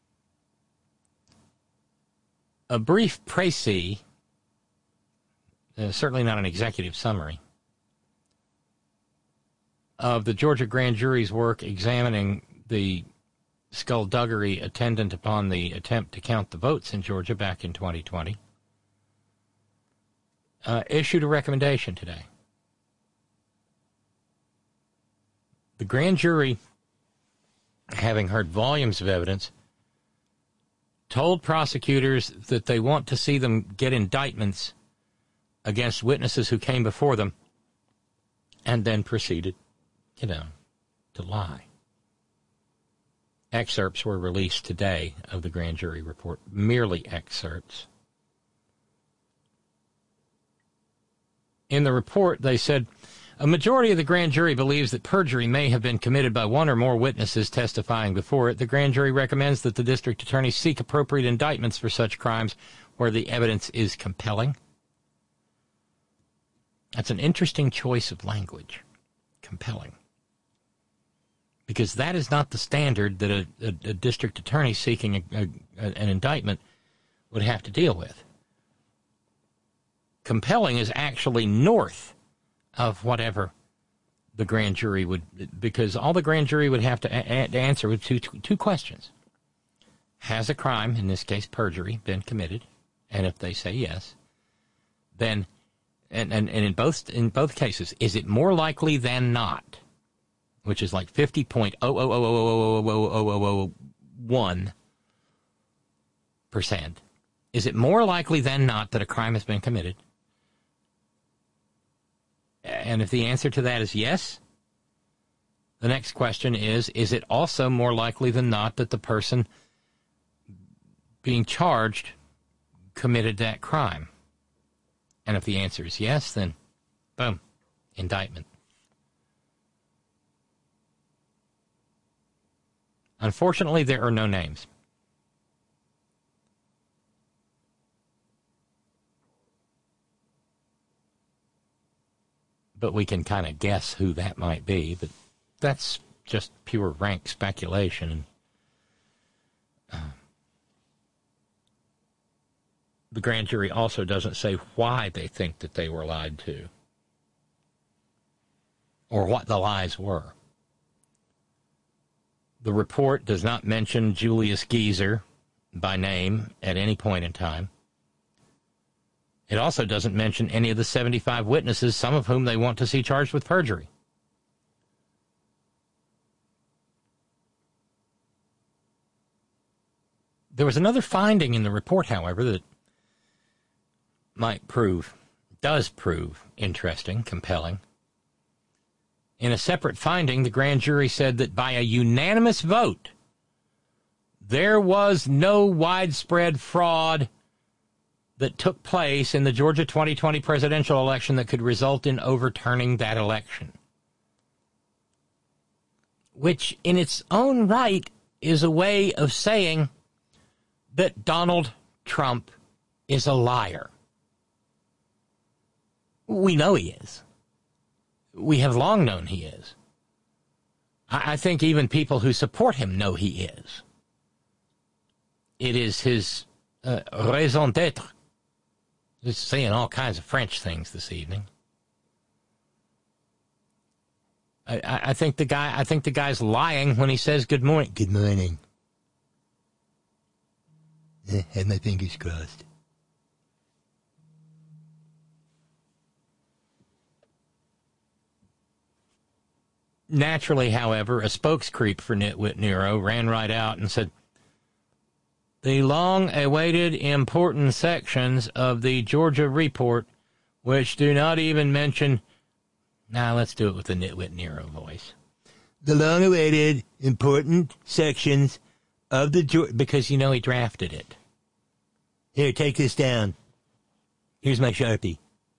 Speaker 4: A brief précis, uh, certainly not an executive summary, of the Georgia grand jury's work examining the skullduggery attendant upon the attempt to count the votes in Georgia back in twenty twenty. Uh, issued a recommendation today. The grand jury, having heard volumes of evidence, told prosecutors that they want to see them get indictments against witnesses who came before them, and then proceeded, you know, to lie. Excerpts were released today of the grand jury report, merely excerpts. In the report, they said, a majority of the grand jury believes that perjury may have been committed by one or more witnesses testifying before it. The grand jury recommends that the district attorney seek appropriate indictments for such crimes where the evidence is compelling. That's an interesting choice of language, compelling. Because that is not the standard that a, a, a district attorney seeking a, a, an indictment would have to deal with. Compelling is actually north of whatever the grand jury would, because all the grand jury would have to, a- to answer with two, two, two questions. Has a crime, in this case perjury, been committed? And if they say yes, then, and, and, and in both in both cases, is it more likely than not, which is like fifty point zero zero zero zero zero zero zero one percent, is it more likely than not that a crime has been committed? And if the answer to that is yes, the next question is, is it also more likely than not that the person being charged committed that crime? And if the answer is yes, then boom, indictment. Unfortunately, there are no names. But we can kind of guess who that might be. But that's just pure rank speculation. Uh, the grand jury also doesn't say why they think that they were lied to or what the lies were. The report does not mention Julius Geezer by name at any point in time. It also doesn't mention any of the seventy-five witnesses, some of whom they want to see charged with perjury. There was another finding in the report, however, that might prove, does prove interesting, compelling. In a separate finding, the grand jury said that by a unanimous vote, there was no widespread fraud that took place in the Georgia twenty twenty presidential election that could result in overturning that election. Which, in its own right, is a way of saying that Donald Trump is a liar. We know he is. We have long known he is. I, I think even people who support him know he is. It is his uh, raison d'être. Just saying all kinds of French things this evening. I, I, I think the guy. I think the guy's lying when he says good morning. Good morning. I have my fingers crossed. Naturally, however, a spokescreep for Nitwit Nero ran right out and said, the long-awaited important sections of the Georgia report, which do not even mention... Now, nah, let's do it with the Nitwit Nero voice. The long-awaited important sections of the Georgia... Because, you know, he drafted it. Here, take this down. Here's my Sharpie.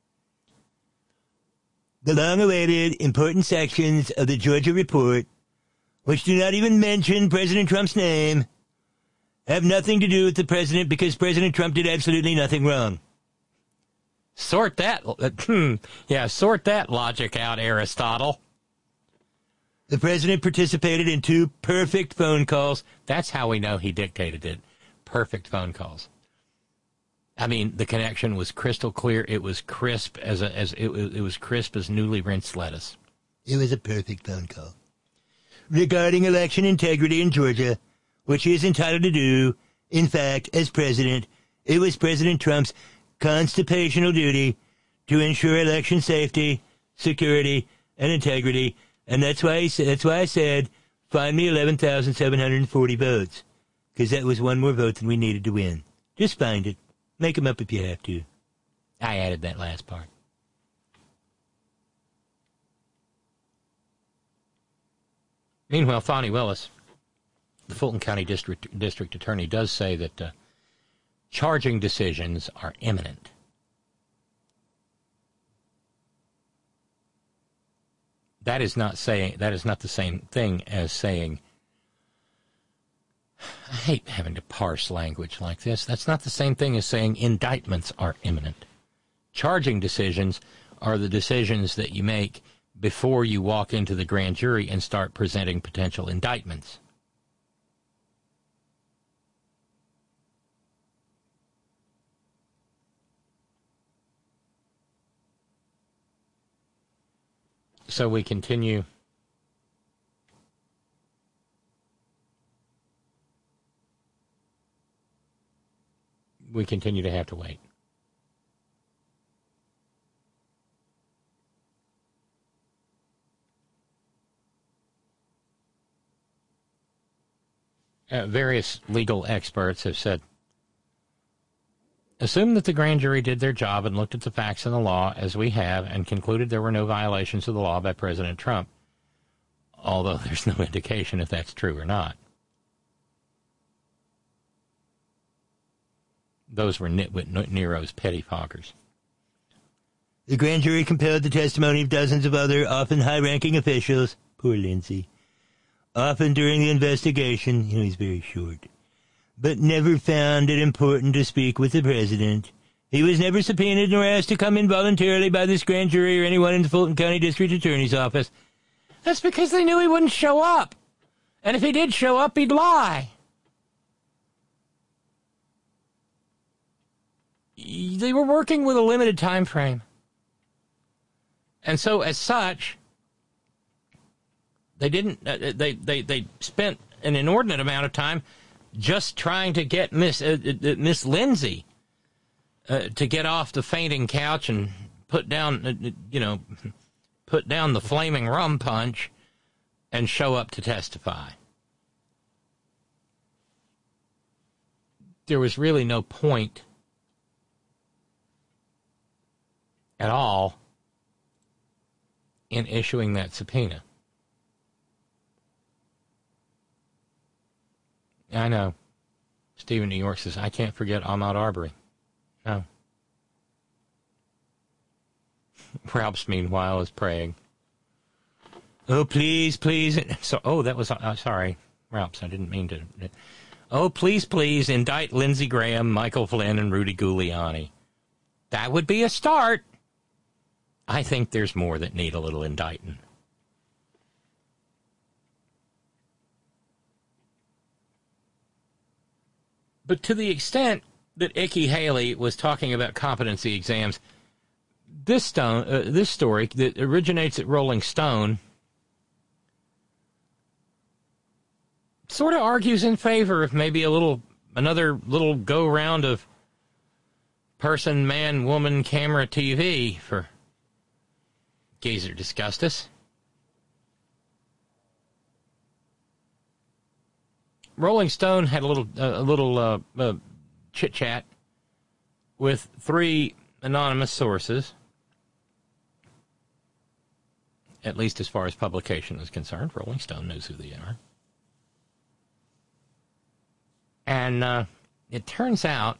Speaker 4: The long-awaited important sections of the Georgia report, which do not even mention President Trump's name, have nothing to do with the president because President Trump did absolutely nothing wrong. Sort that, yeah, sort that logic out, Aristotle. The president participated in two perfect phone calls. That's how we know he dictated it. Perfect phone calls. I mean, the connection was crystal clear. It was crisp as a, as it, it was crisp as newly rinsed lettuce. It was a perfect phone call. Regarding election integrity in Georgia, which he is entitled to do, in fact, as president, it was President Trump's constitutional duty to ensure election safety, security, and integrity, and that's why he, that's why I said, find me eleven thousand seven hundred forty votes, because that was one more vote than we needed to win. Just find it. Make them up if you have to. I added that last part. Meanwhile, Fani Willis, the Fulton County District District Attorney, does say that uh, charging decisions are imminent. That is not saying that is not the same thing as saying. I hate having to parse language like this. That's not the same thing as saying indictments are imminent. Charging decisions are the decisions that you make before you walk into the grand jury and start presenting potential indictments. So we continue. We continue to have to wait. Uh, various legal experts have said, assume that the grand jury did their job and looked at the facts and the law as we have and concluded there were no violations of the law by President Trump, although there's no indication if that's true or not. Those were Nitwit Nero's pettifoggers. The grand jury compelled the testimony of dozens of other, often high-ranking officials, poor Lindsay, often during the investigation, you know, he's very short, but never found it important to speak with the president. He was never subpoenaed nor asked to come in voluntarily by this grand jury or anyone in the Fulton County District Attorney's office. That's because they knew he wouldn't show up. And if he did show up, he'd lie. They were working with a limited time frame. And so, as such, they didn't, uh, they, they, they spent an inordinate amount of time just trying to get Miss, uh, uh, Miss Lindsay uh, to get off the fainting couch and put down, uh, you know, put down the flaming rum punch and show up to testify. There was really no point at all in issuing that subpoena. I know. Stephen New York says, I can't forget Ahmaud Arbery. No. Ralphs, meanwhile, is praying. Oh, please, please. So, oh, that was, uh, sorry, Ralphs, I didn't mean to. Oh, please, please, indict Lindsey Graham, Michael Flynn, and Rudy Giuliani. That would be a start. I think there's more that need a little indicting. But to the extent that Nikki Haley was talking about competency exams. This stone, uh, this story that originates at Rolling Stone sort of argues in favor of maybe a little, another little go round of person, man, woman, camera, T V for Geezer Disgustus. Rolling Stone had a little, uh, a little uh, uh, chit chat with three anonymous sources, at least as far as publication is concerned. Rolling Stone knows who they are. And uh, it turns out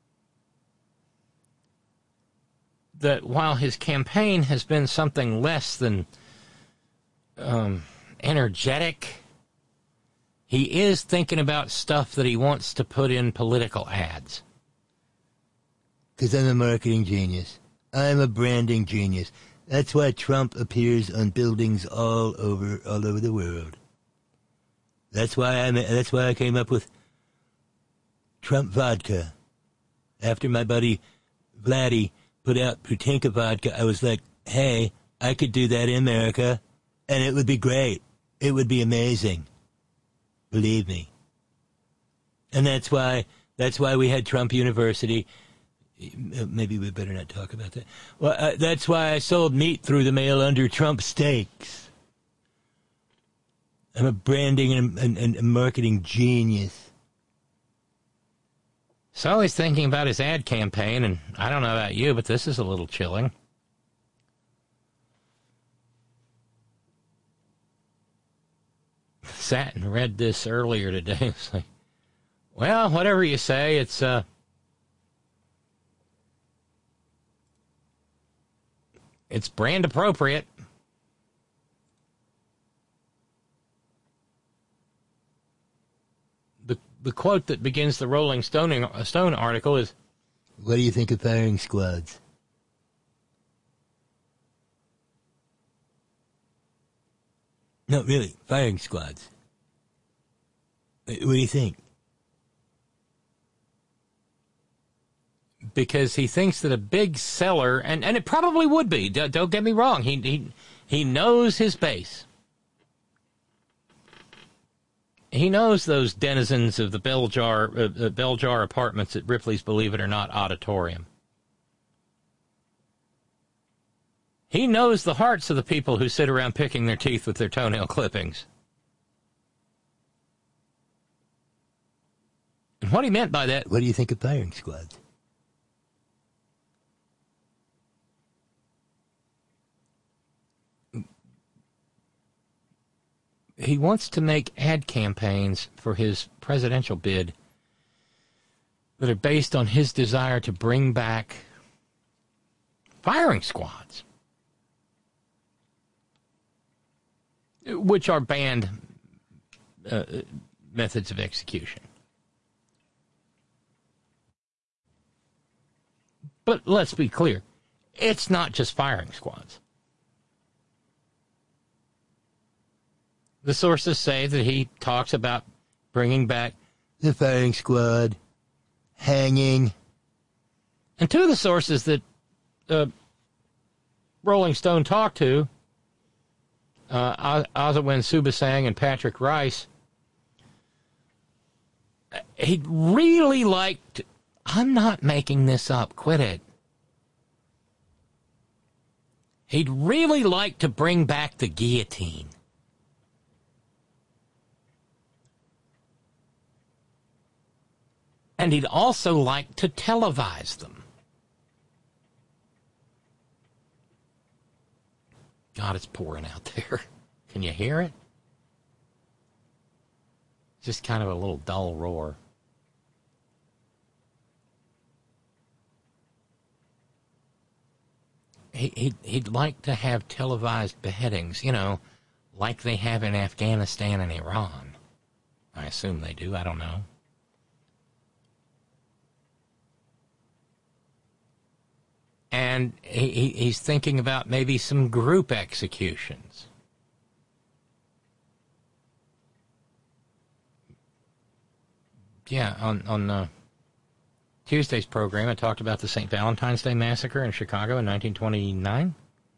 Speaker 4: that while his campaign has been something less than um, energetic, he is thinking about stuff that he wants to put in political ads.
Speaker 7: Because I'm a marketing genius. I'm a branding genius. That's why Trump appears on buildings all over, all over the world. That's why I. That's why I came up with Trump vodka. After my buddy Vladdy put out Putinka vodka, I was like, "Hey, I could do that in America, and it would be great. It would be amazing. Believe me." And that's why. That's why we had Trump University. Maybe we better not talk about that. Well, uh, that's why I sold meat through the mail under Trump steaks. I'm a branding and, and, and marketing genius.
Speaker 4: So he's thinking about his ad campaign, and I don't know about you, but this is a little chilling. Sat and read this earlier today. It's like, well, whatever you say, it's uh, it's brand appropriate. The the quote that begins the Rolling Stone Stone article is,
Speaker 7: "What do you think of firing squads?" No, really, firing squads. What do you think?
Speaker 4: Because he thinks that a big seller, and, and it probably would be, don't, don't get me wrong, he, he he knows his base. He knows those denizens of the Bell Jar, uh, the Bell Jar apartments at Ripley's Believe It or Not auditorium. He knows the hearts of the people who sit around picking their teeth with their toenail clippings. And what he meant by that...
Speaker 7: What do you think of firing squads?
Speaker 4: He wants to make ad campaigns for his presidential bid that are based on his desire to bring back firing squads, which are banned uh, methods of execution. But let's be clear, it's not just firing squads. The sources say that he talks about bringing back
Speaker 7: the firing squad, hanging.
Speaker 4: And two of the sources that uh, Rolling Stone talked to, uh, Azawin Subasang and Patrick Rice, he'd really liked, I'm not making this up, quit it. He'd really like to bring back the guillotine. And he'd also like to televise them. God, it's pouring out there. Can you hear it? Just kind of a little dull roar. He, he'd, he'd like to have televised beheadings, you know, like they have in Afghanistan and Iran. I assume they do, I don't know. And he, he, he's thinking about maybe some group executions. Yeah, on on uh, Tuesday's program, I talked about the Saint Valentine's Day Massacre in Chicago in nineteen twenty-nine.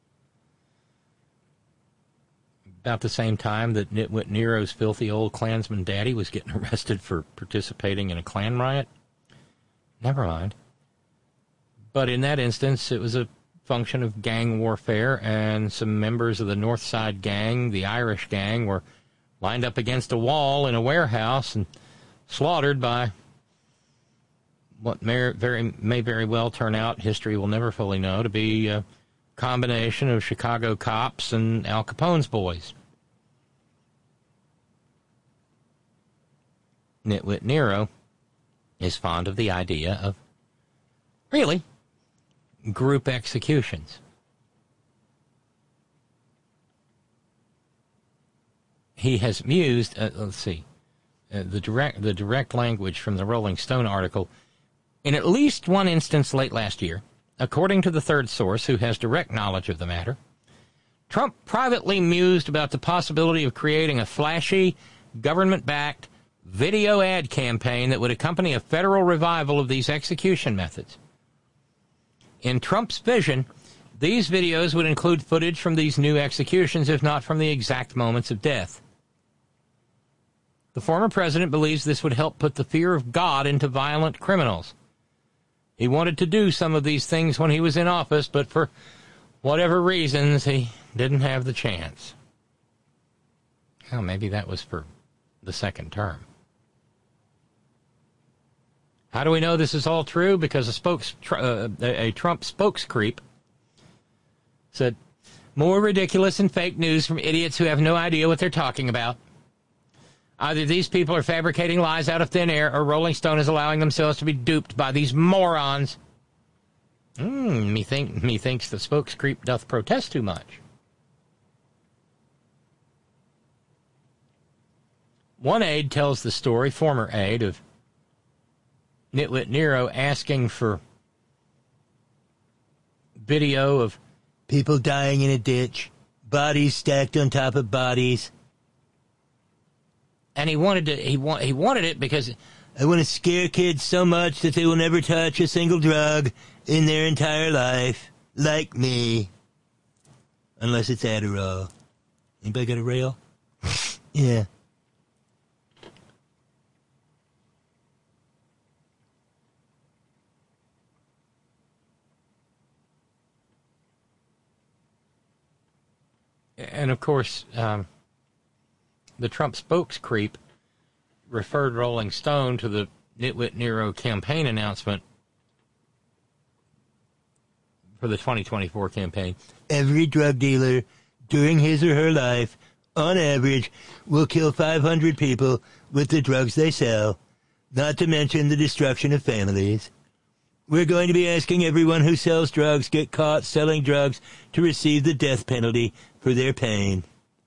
Speaker 4: About the same time that Nitwit Nero's filthy old Klansman daddy was getting arrested for participating in a Klan riot. Never mind. But in that instance, it was a function of gang warfare, and some members of the North Side Gang, the Irish gang, were lined up against a wall in a warehouse and slaughtered by what may very, may very well turn out, history will never fully know, to be a combination of Chicago cops and Al Capone's boys. Nitwit Nero is fond of the idea of, really, group executions. He has mused, uh, let's see, uh, the direct the direct language from the Rolling Stone article. In at least one instance late last year, according to the third source who has direct knowledge of the matter, Trump privately mused about the possibility of creating a flashy, government-backed video ad campaign that would accompany a federal revival of these execution methods. In Trump's vision, these videos would include footage from these new executions, if not from the exact moments of death. The former president believes this would help put the fear of God into violent criminals. He wanted to do some of these things when he was in office, but for whatever reasons, he didn't have the chance. Well, maybe that was for the second term. How do we know this is all true? Because a, spokes, uh, a Trump spokescreep said, more ridiculous and fake news from idiots who have no idea what they're talking about. Either these people are fabricating lies out of thin air, or Rolling Stone is allowing themselves to be duped by these morons. Hmm, me think, methinks the spokescreep doth protest too much. One aide tells the story, former aide, of Nitwit Nero asking for video of
Speaker 7: people dying in a ditch, bodies stacked on top of bodies.
Speaker 4: And he wanted to, he want, he wanted it because
Speaker 7: I want to scare kids so much that they will never touch a single drug in their entire life, like me. Unless it's Adderall. Anybody got a rail? Yeah.
Speaker 4: And, of course, um, the Trump spokescreep referred Rolling Stone to the Nitwit Nero campaign announcement for the twenty twenty-four campaign.
Speaker 7: Every drug dealer during his or her life, on average, will kill five hundred people with the drugs they sell, not to mention the destruction of families. We're going to be asking everyone who sells drugs, get caught selling drugs, to receive the death penalty for their pain.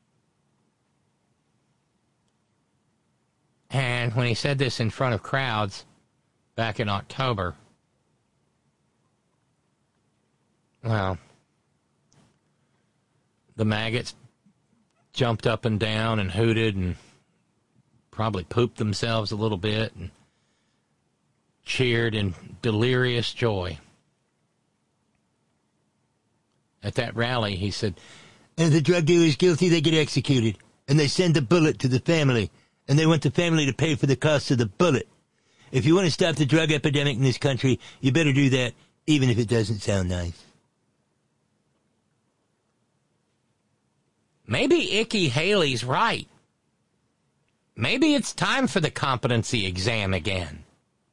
Speaker 4: And when he said this in front of crowds back in October, well, the maggots jumped up and down and hooted and probably pooped themselves a little bit and cheered in delirious joy. At that rally, he said,
Speaker 7: and if the drug dealer is guilty, they get executed. And they send a bullet to the family. And they want the family to pay for the cost of the bullet. If you want to stop the drug epidemic in this country, you better do that, even if it doesn't sound nice.
Speaker 4: Maybe Icky Haley's right. Maybe it's time for the competency exam again.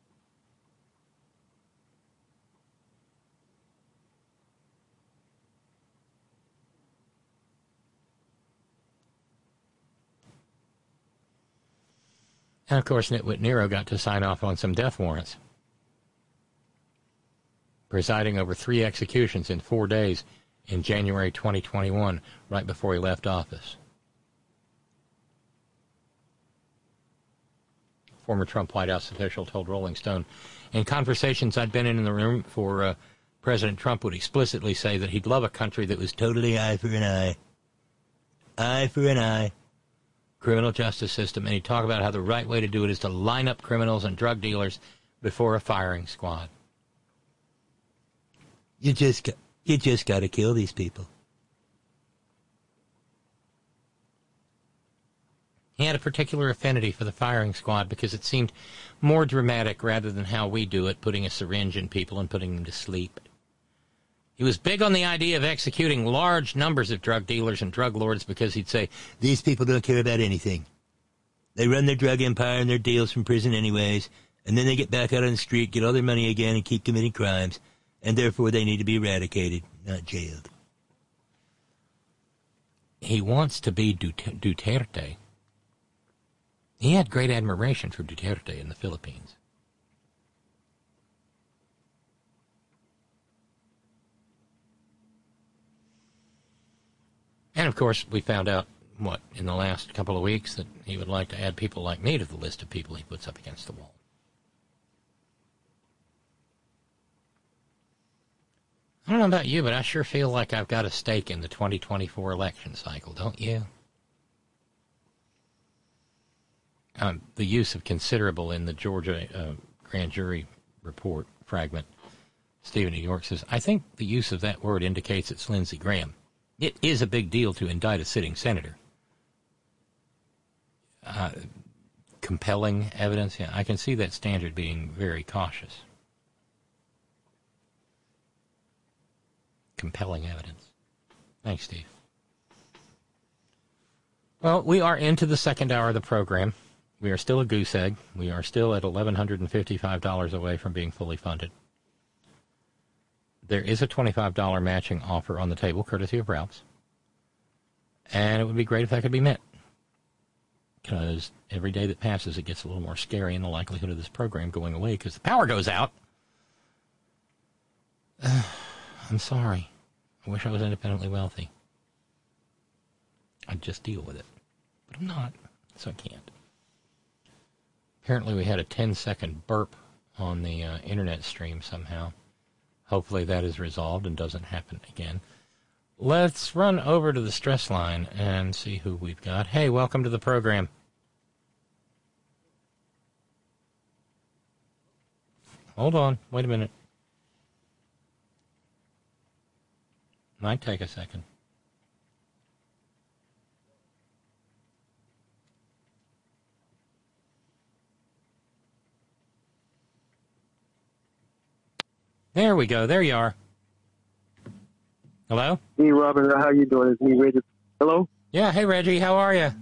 Speaker 4: And, of course, Nitwit Nero got to sign off on some death warrants, presiding over three executions in four days in January twenty twenty-one, right before he left office. Former Trump White House official told Rolling Stone, in conversations I'd been in in the room for uh, President Trump would explicitly say that he'd love a country that was totally eye for an eye. Eye for an eye. Criminal justice system, and he'd talk about how the right way to do it is to line up criminals and drug dealers before a firing squad.
Speaker 7: You just got, you just got to kill these people.
Speaker 4: He had a particular affinity for the firing squad because it seemed more dramatic rather than how we do it, putting a syringe in people and putting them to sleep. He was big on the idea of executing large numbers of drug dealers and drug lords because he'd say,
Speaker 7: these people don't care about anything. They run their drug empire and their deals from prison anyways, and then they get back out on the street, get all their money again, and keep committing crimes, and therefore they need to be eradicated, not jailed.
Speaker 4: He wants to be Duterte. He had great admiration for Duterte in the Philippines. And, of course, we found out, what, in the last couple of weeks, that he would like to add people like me to the list of people he puts up against the wall. I don't know about you, but I sure feel like I've got a stake in the twenty twenty-four election cycle, don't you? Um, the use of considerable in the Georgia uh, grand jury report fragment, Stephen New York says, I think the use of that word indicates it's Lindsey Graham. It is a big deal to indict a sitting senator. Uh, compelling evidence, yeah, I can see that standard being very cautious. Compelling evidence. Thanks, Steve. Well, we are into the second hour of the program. We are still a goose egg. We are still at eleven fifty-five dollars away from being fully funded. There is a twenty-five dollars matching offer on the table, courtesy of Ralph's. And it would be great if that could be met. Because every day that passes, it gets a little more scary in the likelihood of this program going away because the power goes out. Uh, I'm sorry. I wish I was independently wealthy. I'd just deal with it. But I'm not, so I can't. Apparently we had a ten-second burp on the uh, internet stream somehow. Hopefully that is resolved and doesn't happen again. Let's run over to the stress line and see who we've got. Hey, welcome to the program. Hold on. Wait a minute. Might take a second. There we go. There you are. Hello?
Speaker 8: Hey, Robin. How you doing? It's me, Reggie. Hello?
Speaker 4: Yeah. Hey, Reggie. How are you?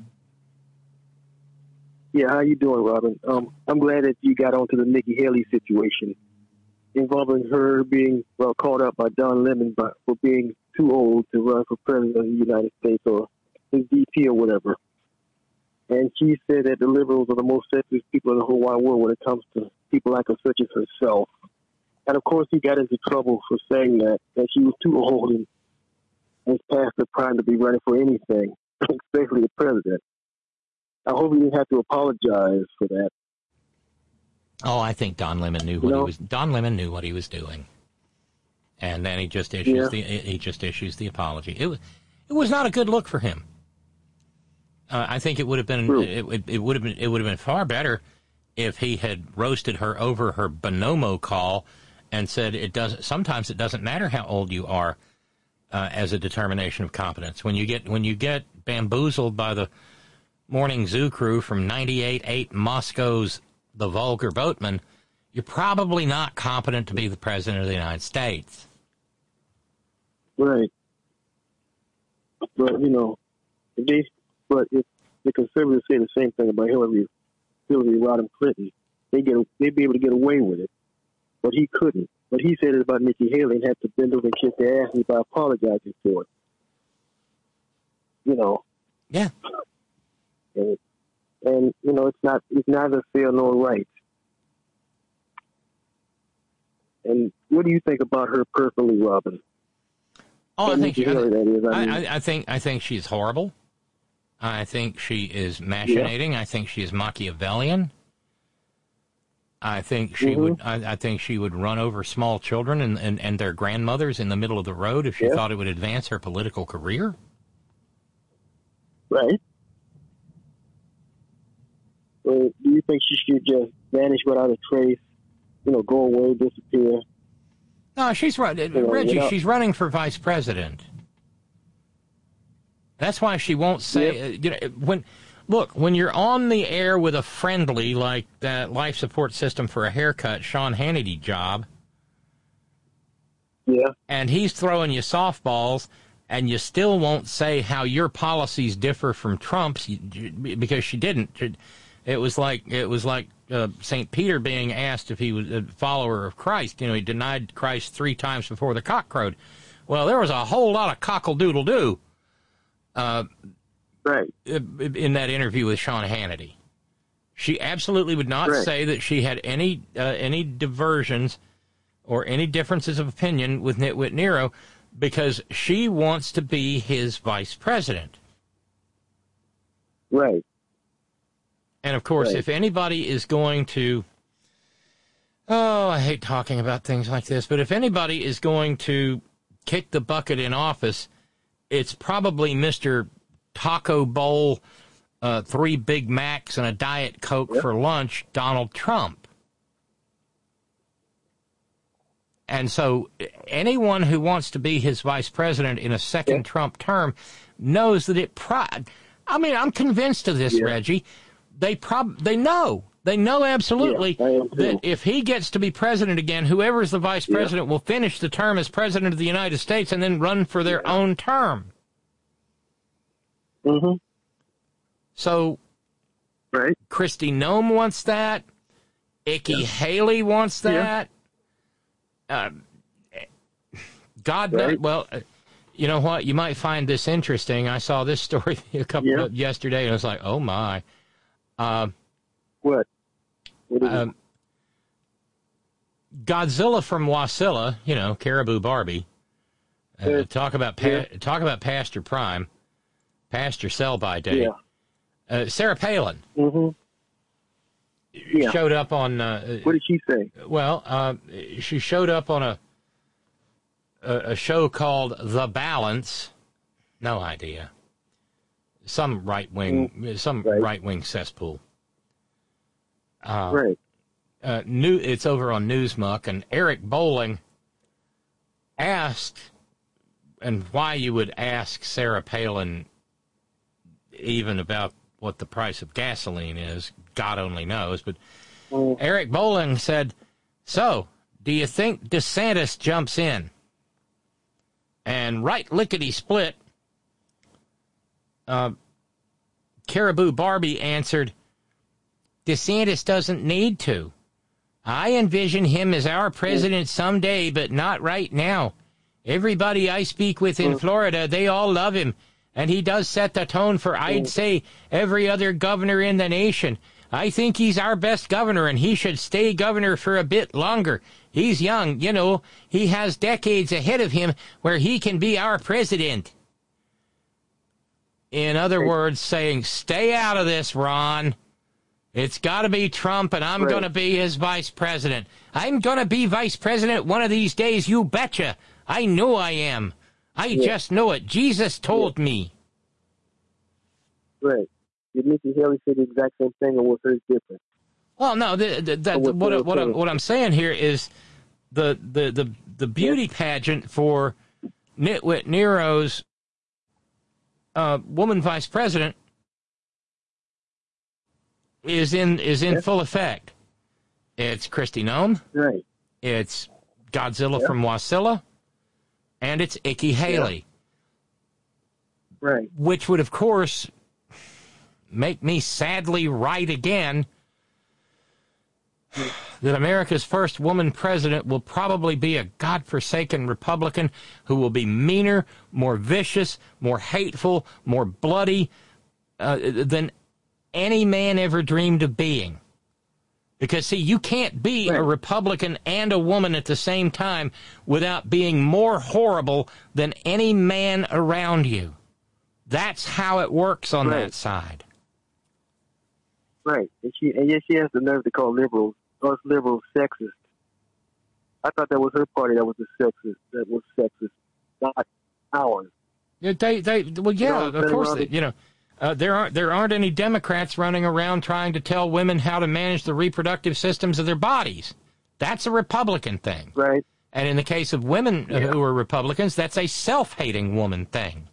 Speaker 8: Yeah, how you doing, Robin? Um, I'm glad that you got onto the Nikki Haley situation involving her being, well, caught up by Don Lemon by, for being too old to run for president of the United States or his D P or whatever. And she said that the liberals are the most sensitive people in the whole wide world when it comes to people like her, such as herself. And, of course, he got into trouble for saying that, that she was too old and was past the prime to be running for anything, especially the president. I hope he didn't have to apologize for that.
Speaker 4: Oh, I think Don Lemon knew what you know? he was. Don Lemon knew what he was doing, and then he just issues yeah. the he just issues the apology. It was it was not a good look for him. Uh, I think it would have been it, it, it would have been it would have been far better if he had roasted her over her Bonomo call and said it doesn't. Sometimes it doesn't matter how old you are uh, as a determination of competence. When you get when you get bamboozled by the morning zoo crew from ninety-eight point eight Moscow's The Vulgar Boatman, you're probably not competent to be the president of the United States.
Speaker 8: Right. But, you know, if they, but if the conservatives say the same thing about Hillary, Hillary Rodham Clinton, they get, they'd be able to get away with it. But he couldn't. But he said it about Nikki Haley and had to bend over and kiss their ass by apologizing for it. You know.
Speaker 4: Yeah.
Speaker 8: And, and you know, it's not it's neither fair nor right. And what do you think about her personally, Robin?
Speaker 4: Oh, I think she, I,
Speaker 8: that is, I, mean,
Speaker 4: I, I think I think she's horrible. I think she is machinating. Yeah. I think she is Machiavellian. I think she mm-hmm. would. I, I think she would run over small children and, and, and their grandmothers in the middle of the road if she yeah. thought it would advance her political career.
Speaker 8: Right. Or do you think she should just vanish without a trace you know, go away, disappear.
Speaker 4: No, she's running.
Speaker 8: You know,
Speaker 4: Reggie,
Speaker 8: without-
Speaker 4: she's running for vice president. That's why she won't say.
Speaker 8: Yep.
Speaker 4: Uh, you know, when look, when you're on the air with a friendly like that life support system for a haircut, Sean Hannity job,
Speaker 8: Yeah.
Speaker 4: and he's throwing you softballs, and you still won't say how your policies differ from Trump's because she didn't. It was like it was like uh, Saint Peter being asked if he was a follower of Christ. You know, he denied Christ three times before the cock crowed. Well, there was a whole lot of cockle-doodle-doo uh,
Speaker 8: Right.
Speaker 4: in that interview with Sean Hannity. She absolutely would not
Speaker 8: Right.
Speaker 4: say that she had any uh, any diversions or any differences of opinion with Nitwit Nero because she wants to be his vice president.
Speaker 8: Right.
Speaker 4: And, of course,
Speaker 8: Right.
Speaker 4: if anybody is going to, oh, I hate talking about things like this, but if anybody is going to kick the bucket in office, it's probably Mister Taco Bowl, uh, three Big Macs, and a Diet Coke
Speaker 8: Yep.
Speaker 4: for lunch, Donald Trump. And so anyone who wants to be his vice president in a second
Speaker 8: Yep.
Speaker 4: Trump term knows that it pro- I mean, I'm convinced of this,
Speaker 8: Yeah.
Speaker 4: Reggie. They prob they know. They know absolutely
Speaker 8: Yeah, I am too.
Speaker 4: that if he gets to be president again, whoever is the vice
Speaker 8: Yeah.
Speaker 4: president will finish the term as president of the United States and then run for their
Speaker 8: Yeah.
Speaker 4: own term.
Speaker 8: Mm-hmm.
Speaker 4: So
Speaker 8: Right.
Speaker 4: Kristi Noem wants that. Nikki
Speaker 8: Yeah.
Speaker 4: Haley wants that. Uh, God knows.
Speaker 8: Right.
Speaker 4: Well, uh, you know what? You might find this interesting. I saw this story a couple
Speaker 8: Yeah.
Speaker 4: of yesterday, and I was like, "Oh my!" Uh,
Speaker 8: What? What is
Speaker 4: um, Godzilla from Wasilla, you know, Caribou Barbie. Uh,
Speaker 8: Yeah.
Speaker 4: Talk about pa-
Speaker 8: Yeah.
Speaker 4: talk about past your prime, past your sell by date.
Speaker 8: Yeah.
Speaker 4: Uh, Sarah Palin
Speaker 8: it? Mm-hmm. Yeah.
Speaker 4: showed up on. Uh,
Speaker 8: What did she say?
Speaker 4: Well, uh, she showed up on a, a a show called The Balance. No idea. Some right wing, some
Speaker 8: Right.
Speaker 4: right wing cesspool. Uh,
Speaker 8: Right.
Speaker 4: uh, new. It's over on Newsmuck, and Eric Bowling asked, and why you would ask Sarah Palin even about what the price of gasoline is, God only knows. But
Speaker 8: Mm.
Speaker 4: Eric Bowling said, "So, do you think DeSantis jumps in?" And right lickety split, uh, Caribou Barbie answered, "DeSantis doesn't need to. I envision him as our president someday, but not right now. Everybody I speak with in Florida, they all love him, and he does set the tone for, I'd say, every other governor in the nation. I think he's our best governor, and he should stay governor for a bit longer. He's young, you know. He has decades ahead of him where he can be our president." In other words, saying, stay out of this, Ron. It's got to be Trump, and I'm
Speaker 8: Right.
Speaker 4: going to be his vice president. I'm going to be vice president one of these days, you betcha. I know I am. I
Speaker 8: Yeah.
Speaker 4: just know it. Jesus told me.
Speaker 8: Right. Did Nikki Haley say the exact same thing, or was hers different?
Speaker 4: Well, no, the, the, that,
Speaker 8: Oh, what-
Speaker 4: what,
Speaker 8: what-
Speaker 4: what, I'm,
Speaker 8: what-
Speaker 4: what I'm saying here is the, the, the, the beauty pageant for Nitwit Nero's uh, woman vice president is in is in
Speaker 8: Yeah.
Speaker 4: full effect. It's Kristi Noem,
Speaker 8: Right.
Speaker 4: it's Godzilla
Speaker 8: Yeah.
Speaker 4: from Wasilla, and it's Nikki Haley,
Speaker 8: Right.
Speaker 4: which would, of course, make me sadly right again that America's first woman president will probably be a godforsaken Republican who will be meaner, more vicious, more hateful, more bloody uh, than any man ever dreamed of being. Because, see, you can't be a
Speaker 8: Right.
Speaker 4: Republican and a woman at the same time without being more horrible than any man around you. That's how it works on
Speaker 8: Right.
Speaker 4: that side.
Speaker 8: Right. And she and yet she has the nerve to call liberals, us liberals, sexist. I thought that was her party that was the sexist, that was sexist, not ours.
Speaker 4: Yeah, they, they, well, yeah,
Speaker 8: know,
Speaker 4: of
Speaker 8: they're
Speaker 4: course,
Speaker 8: running-
Speaker 4: they, you know, uh, there aren't there aren't any Democrats running around trying to tell women how to manage the reproductive systems of their bodies. That's a Republican thing.
Speaker 8: Right.
Speaker 4: And in the case of women
Speaker 8: Yeah.
Speaker 4: who are Republicans, that's a self-hating woman thing.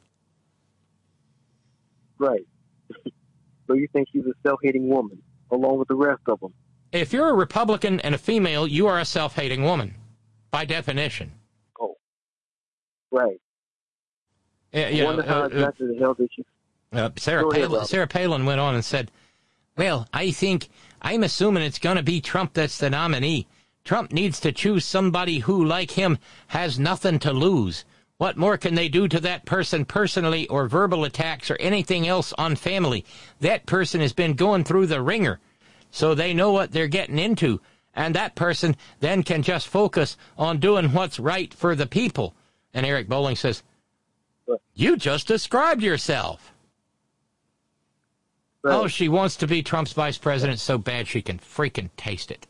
Speaker 8: Right. So you think she's a self-hating woman, along with the rest of them?
Speaker 4: If you're a Republican and a female, you are a self-hating woman, by definition.
Speaker 8: Oh. Right.
Speaker 4: Uh,
Speaker 8: I
Speaker 4: you
Speaker 8: wonder
Speaker 4: know,
Speaker 8: how
Speaker 4: uh,
Speaker 8: exactly the hell did she...
Speaker 4: uh, Sarah,
Speaker 8: Go ahead,
Speaker 4: Palin,
Speaker 8: Rob.
Speaker 4: Sarah Palin went on and said, well, I think, I'm assuming it's going to be Trump that's the nominee. Trump needs to choose somebody who, like him, has nothing to lose. What more can they do to that person personally or verbal attacks or anything else on family? That person has been going through the ringer, so they know what they're getting into. And that person then can just focus on doing what's right for the people. And Eric Bolling says, you just described yourself.
Speaker 8: Right.
Speaker 4: Oh, she wants to be Trump's vice president so bad she can freaking taste it.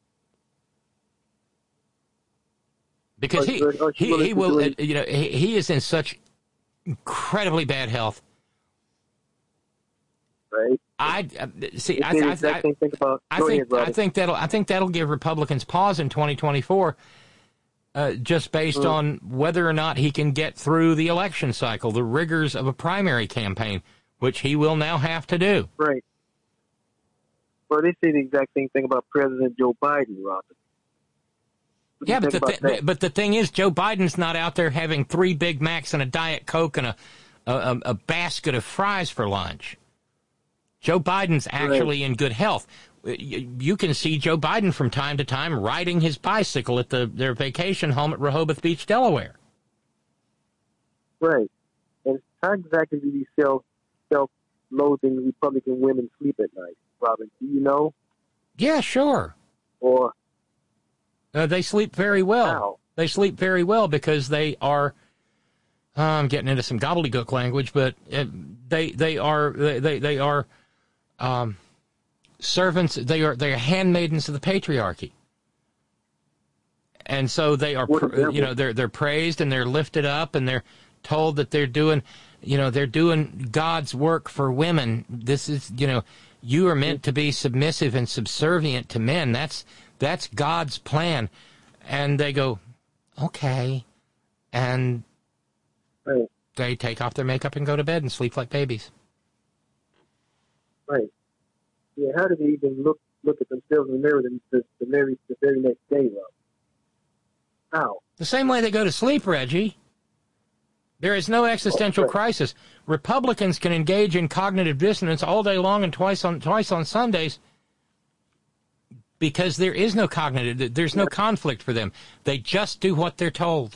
Speaker 4: Because he,
Speaker 8: Or- or she
Speaker 4: he,
Speaker 8: willing
Speaker 4: he
Speaker 8: to
Speaker 4: will,
Speaker 8: do
Speaker 4: uh,
Speaker 8: it.
Speaker 4: you know, he, he is in such incredibly bad health.
Speaker 8: Right.
Speaker 4: I uh, see.
Speaker 8: You
Speaker 4: I,
Speaker 8: say the
Speaker 4: I,
Speaker 8: exact
Speaker 4: I,
Speaker 8: same thing about...
Speaker 4: I
Speaker 8: Go
Speaker 4: think
Speaker 8: ahead, Robert.
Speaker 4: I think that'll I think that'll give Republicans pause in twenty twenty-four, uh, just based
Speaker 8: Mm.
Speaker 4: on whether or not he can get through the election cycle, the rigors of a primary campaign, which he will now have to do.
Speaker 8: Right. Well, they say the exact same thing about President Joe Biden, Robert. What do
Speaker 4: Yeah,
Speaker 8: you
Speaker 4: but
Speaker 8: think
Speaker 4: the
Speaker 8: about
Speaker 4: thi-
Speaker 8: that?
Speaker 4: but the thing is, Joe Biden's not out there having three Big Macs and a Diet Coke and a a, a, a basket of fries for lunch. Joe Biden's actually in good health. You, you can see Joe Biden from time to time riding his bicycle at the their vacation home at Rehoboth Beach, Delaware.
Speaker 8: Right. And how exactly do these self, self-loathing Republican women sleep at night, Robin? Do you know?
Speaker 4: Yeah, sure.
Speaker 8: Or
Speaker 4: Uh, they sleep very well.
Speaker 8: how?
Speaker 4: They sleep very well because they are. Uh, I'm getting into some gobbledygook language, but uh, they they are they they, they are um, servants. They are they are handmaidens of the patriarchy, and so they are
Speaker 8: What
Speaker 4: pr-
Speaker 8: example?
Speaker 4: you know they're they're praised and they're lifted up and they're told that they're doing you know they're doing God's work for women. This is you know you are meant to be submissive and subservient to men. That's that's God's plan, and they go, okay, and
Speaker 8: Right.
Speaker 4: they take off their makeup and go to bed and sleep like babies.
Speaker 8: Right. Yeah, how do they even look look at themselves in the mirror the, the, the, very, the very next day, Rob? How?
Speaker 4: The same way they go to sleep, Reggie. There is no existential
Speaker 8: Okay.
Speaker 4: crisis. Republicans can engage in cognitive dissonance all day long and twice on twice on Sundays because there is no cognitive, there's no conflict for them. They just do what they're told.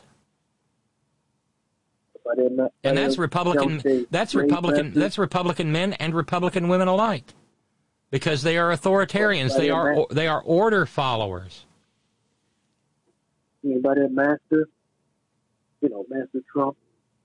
Speaker 8: By their ma- by
Speaker 4: And that's
Speaker 8: their,
Speaker 4: Republican.
Speaker 8: shall we say,
Speaker 4: That's
Speaker 8: race
Speaker 4: Republican.
Speaker 8: masters?
Speaker 4: That's Republican men and Republican women alike, because they are authoritarians.
Speaker 8: By
Speaker 4: They
Speaker 8: their
Speaker 4: are
Speaker 8: ma-
Speaker 4: they are order followers.
Speaker 8: You know, by their master, you know, Master Trump.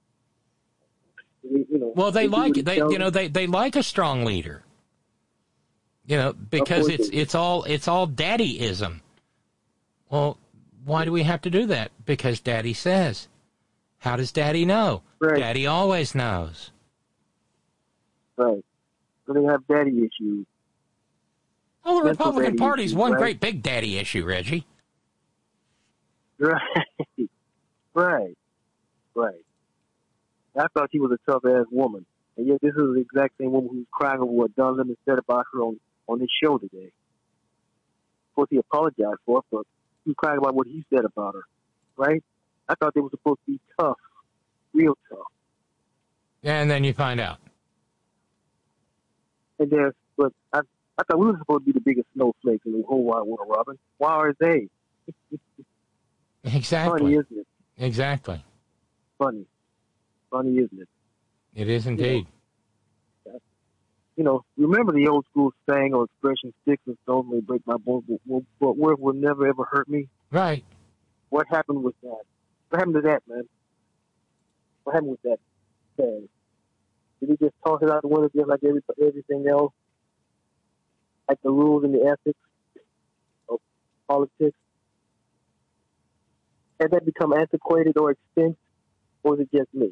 Speaker 8: You know,
Speaker 4: Well, they
Speaker 8: do
Speaker 4: like
Speaker 8: what he
Speaker 4: they
Speaker 8: tells
Speaker 4: you know they, they like a strong leader. You know, because
Speaker 8: course
Speaker 4: it's
Speaker 8: they do.
Speaker 4: it's all it's all daddyism. Well, why do we have to do that? Because Daddy says. How does Daddy know?
Speaker 8: Right.
Speaker 4: Daddy always knows.
Speaker 8: Right. So they have daddy issues.
Speaker 4: Well, the
Speaker 8: Mental
Speaker 4: Republican
Speaker 8: daddy
Speaker 4: Party's
Speaker 8: issues,
Speaker 4: one
Speaker 8: right?
Speaker 4: great big daddy issue, Reggie.
Speaker 8: Right. Right. Right. I thought she was a tough ass woman. And yet this is the exact same woman who's crying over what Don Lemon said about her on, on his show today. Of course, he apologized for it, but he was crying about what he said about her. Right? I thought they were supposed to be tough. Real tough.
Speaker 4: And then you find out.
Speaker 8: And there's, but I, I thought we were supposed to be the biggest snowflakes in the whole wide world, Robin. Why are they?
Speaker 4: Exactly.
Speaker 8: Funny, isn't it?
Speaker 4: Exactly.
Speaker 8: Funny. Funny, isn't it?
Speaker 4: It is indeed.
Speaker 8: You know, remember the old school saying or expression, sticks and stones may break my bones, but, but, but word will never ever hurt me?
Speaker 4: Right.
Speaker 8: What happened with that? What happened to that, man? What happened with that saying? Did he just toss it out the window just like every, everything else? Like the rules and the ethics of politics? Has that become antiquated or extinct, or is it just me?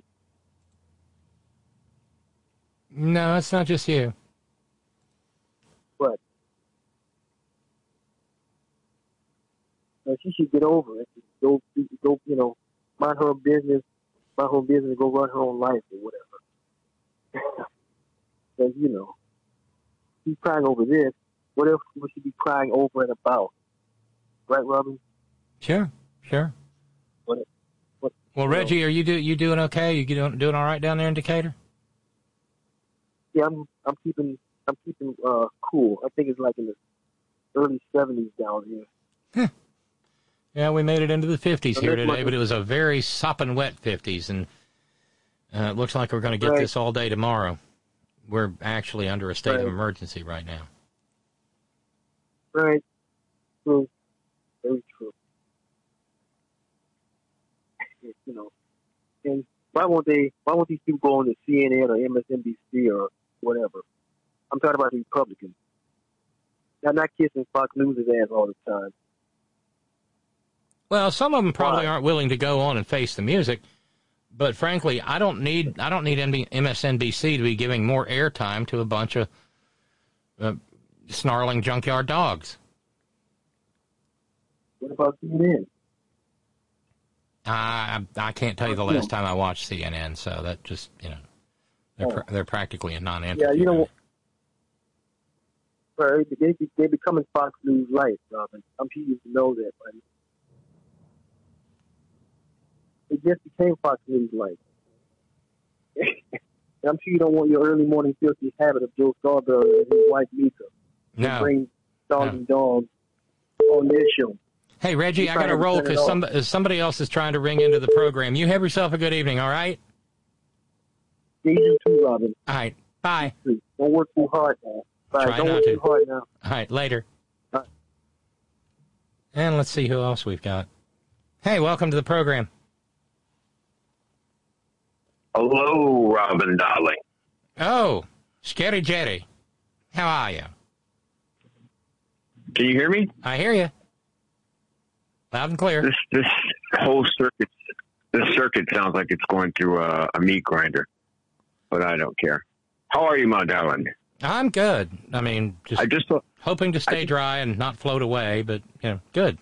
Speaker 4: No, it's not just you.
Speaker 8: But And she should get over it. Go, go, you know, mind her own business, mind her own business, and go run her own life or whatever. Because, you know, she's crying over this. What else would she be crying over and about? Right, Robin?
Speaker 4: Sure, sure.
Speaker 8: What, what,
Speaker 4: well, Reggie, know, are you do you doing okay? You doing doing all right down there in Decatur?
Speaker 8: Yeah, I'm. I'm keeping. I'm keeping uh, cool. I think it's like in the early seventies down here.
Speaker 4: Huh. Yeah, we made it into the fifties
Speaker 8: so
Speaker 4: here today, but it was a very sopping wet fifties, and uh, it looks like we're going to get
Speaker 8: right.
Speaker 4: this all day tomorrow. We're actually under a state
Speaker 8: right.
Speaker 4: of emergency right now.
Speaker 8: Right. True. Very true. You know, and why won't they? Why won't these people go on to C N N or M S N B C or whatever? I'm talking about the Republicans. They're not kissing Fox News' ass all the time.
Speaker 4: Well, some of them probably
Speaker 8: why?
Speaker 4: aren't willing to go on and face the music, but frankly, I don't need I don't need M S N B C to be giving more airtime to a bunch of uh, snarling junkyard dogs.
Speaker 8: What about C N N?
Speaker 4: I I can't tell you the last time I watched C N N, so that just, you know, they're pr- they're practically a non-entity.
Speaker 8: Yeah, you know, right, they they becoming Fox News Light, Robin. I'm sure you know that, buddy. It just became Fox News Light. I'm sure you don't want your early morning filthy habit of Joe Scarborough and his wife Mika.
Speaker 4: No.
Speaker 8: Bring dogs
Speaker 4: no.
Speaker 8: and dogs on their show.
Speaker 4: Hey, Reggie,
Speaker 8: He's
Speaker 4: I got to roll because some, somebody else is trying to ring into the program. You have yourself a good evening, all right?
Speaker 8: Yeah, you do too, Robin.
Speaker 4: All right. Bye.
Speaker 8: Don't work too hard now. Bye.
Speaker 4: Try
Speaker 8: don't
Speaker 4: not
Speaker 8: work
Speaker 4: to.
Speaker 8: too hard now.
Speaker 4: All right, later.
Speaker 8: All right.
Speaker 4: And let's see who else we've got. Hey, welcome to the program.
Speaker 9: Hello, Robin, darling.
Speaker 4: Oh, Scary Jerry. How are you?
Speaker 9: Can you hear me?
Speaker 4: I hear you. Loud and clear.
Speaker 9: This this whole circuit, this circuit sounds like it's going through a, a meat grinder, but I don't care. How are you, my darling?
Speaker 4: I'm good. I mean, just,
Speaker 9: I just
Speaker 4: hoping to stay
Speaker 9: I,
Speaker 4: dry and not float away, but, you know, good.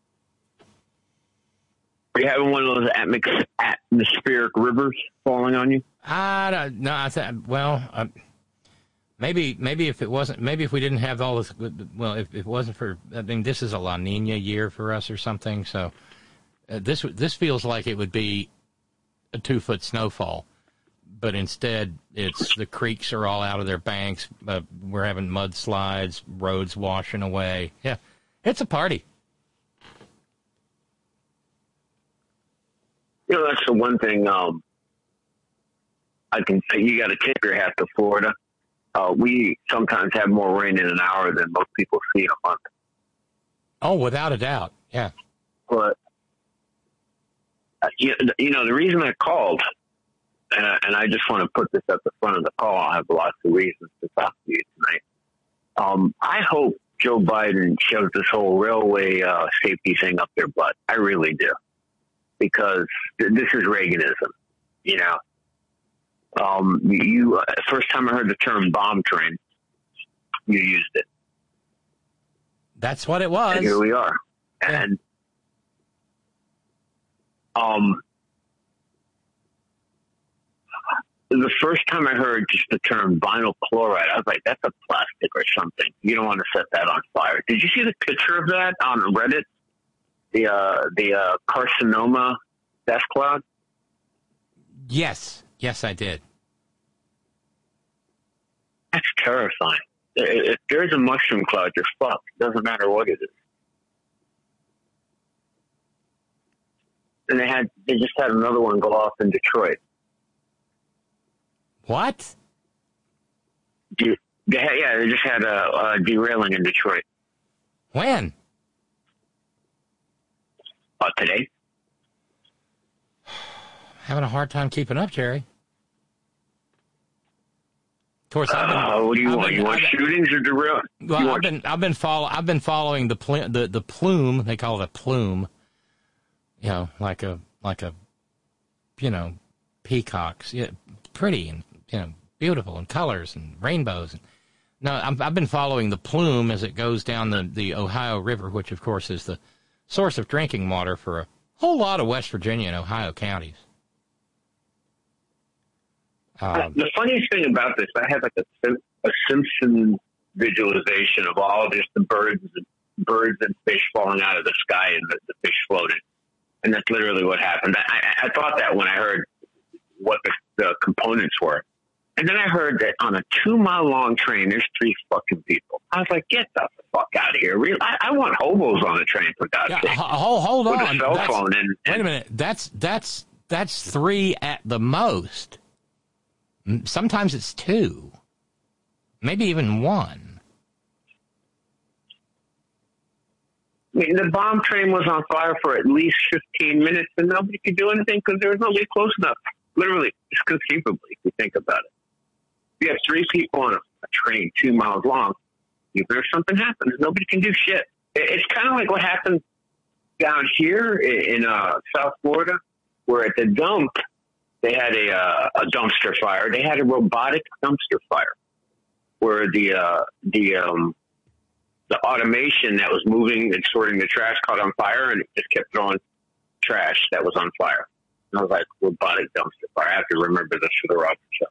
Speaker 9: Are you having one of those atmos- atmospheric rivers falling on you?
Speaker 4: I don't no, I th- well, uh, maybe maybe if it wasn't, maybe if we didn't have all this, well, if, if it wasn't for, I mean, this is a La Nina year for us or something, so uh, this this feels like it would be a two-foot snowfall, but instead it's the creeks are all out of their banks, uh, we're having mudslides, roads washing away. Yeah, it's a party.
Speaker 9: You know, that's the one thing um, I can say. You got to tip your hat to Florida. Uh, we sometimes have more rain in an hour than most people see in a month.
Speaker 4: Oh, without a doubt, yeah.
Speaker 9: But, uh, you, you know, the reason I called, and I, and I just want to put this at the front of the call, I have lots of reasons to talk to you tonight. Um, I hope Joe Biden shoves this whole railway uh, safety thing up their butt. I really do. Because this is Reaganism, you know. Um, you uh, first time I heard the term bomb train, you used it.
Speaker 4: That's what it was.
Speaker 9: And here we are.
Speaker 4: Yeah.
Speaker 9: And um, the first time I heard just the term vinyl chloride, I was like, that's a plastic or something. You don't want to set that on fire. Did you see the picture of that on Reddit? The uh, the uh, carcinoma death cloud?
Speaker 4: Yes. Yes, I did.
Speaker 9: That's terrifying. If there's a mushroom cloud, you're fucked. It doesn't matter what it is. And they had they just had another one go off in Detroit.
Speaker 4: What?
Speaker 9: They, they had, yeah, they just had a, a derailing in Detroit.
Speaker 4: When?
Speaker 9: Uh, today.
Speaker 4: Having a hard time keeping up, Jerry. Of course, I've been.
Speaker 9: Uh, what do you
Speaker 4: I've
Speaker 9: want?
Speaker 4: been,
Speaker 9: you want
Speaker 4: I've,
Speaker 9: shootings or derail?
Speaker 4: Well, I've
Speaker 9: want...
Speaker 4: been I've been follow I've been following the pl- the the plume. They call it a plume. You know, like a like a, you know, peacocks. Yeah, pretty and you know beautiful and colors and rainbows. And, no, I'm, I've been following the plume as it goes down the the Ohio River, which of course is the source of drinking water for a whole lot of West Virginia and Ohio counties. Um,
Speaker 9: the funniest thing about this, I had like a, a Simpson visualization of all just the birds, birds and fish falling out of the sky and the, the fish floating. And that's literally what happened. I, I thought that when I heard what the, the components were. And then I heard that on a two-mile-long train, there's three fucking people. I was like, get the fuck out of here. Really? I, I want hobos on the train, for God's
Speaker 4: yeah,
Speaker 9: sake.
Speaker 4: Hold, hold
Speaker 9: With
Speaker 4: on.
Speaker 9: a cell
Speaker 4: That's,
Speaker 9: phone and, and,
Speaker 4: wait a minute. That's, that's, that's three at the most. Sometimes it's two. Maybe even one.
Speaker 9: I mean, the bomb train was on fire for at least fifteen minutes, and nobody could do anything because there was nobody close enough. Literally, just conceivably, if you think about it. You have three people on a, a train two miles long. If there's something happens, nobody can do shit. It, it's kind of like what happened down here in, in uh, South Florida, where at the dump, they had a, uh, a dumpster fire. They had a robotic dumpster fire where the, uh, the, um, the automation that was moving and sorting the trash caught on fire, and it just kept throwing trash that was on fire. And I was like, robotic dumpster fire. I have to remember this for the Robert Show.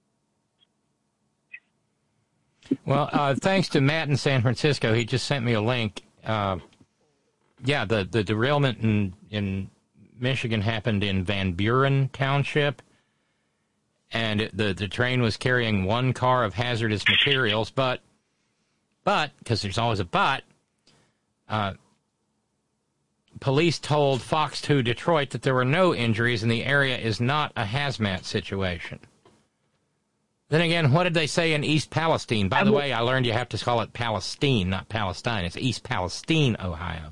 Speaker 4: Well, uh, thanks to Matt in San Francisco, he just sent me a link. Uh, yeah, the, the derailment in, in Michigan happened in Van Buren Township, and it, the, the train was carrying one car of hazardous materials, but, but, because there's always a but, uh, police told Fox two Detroit that there were no injuries and the area is not a hazmat situation. Then again, what did they say in East Palestine? By the way, I learned you have to call it Palestine, not Palestine. It's East Palestine, Ohio.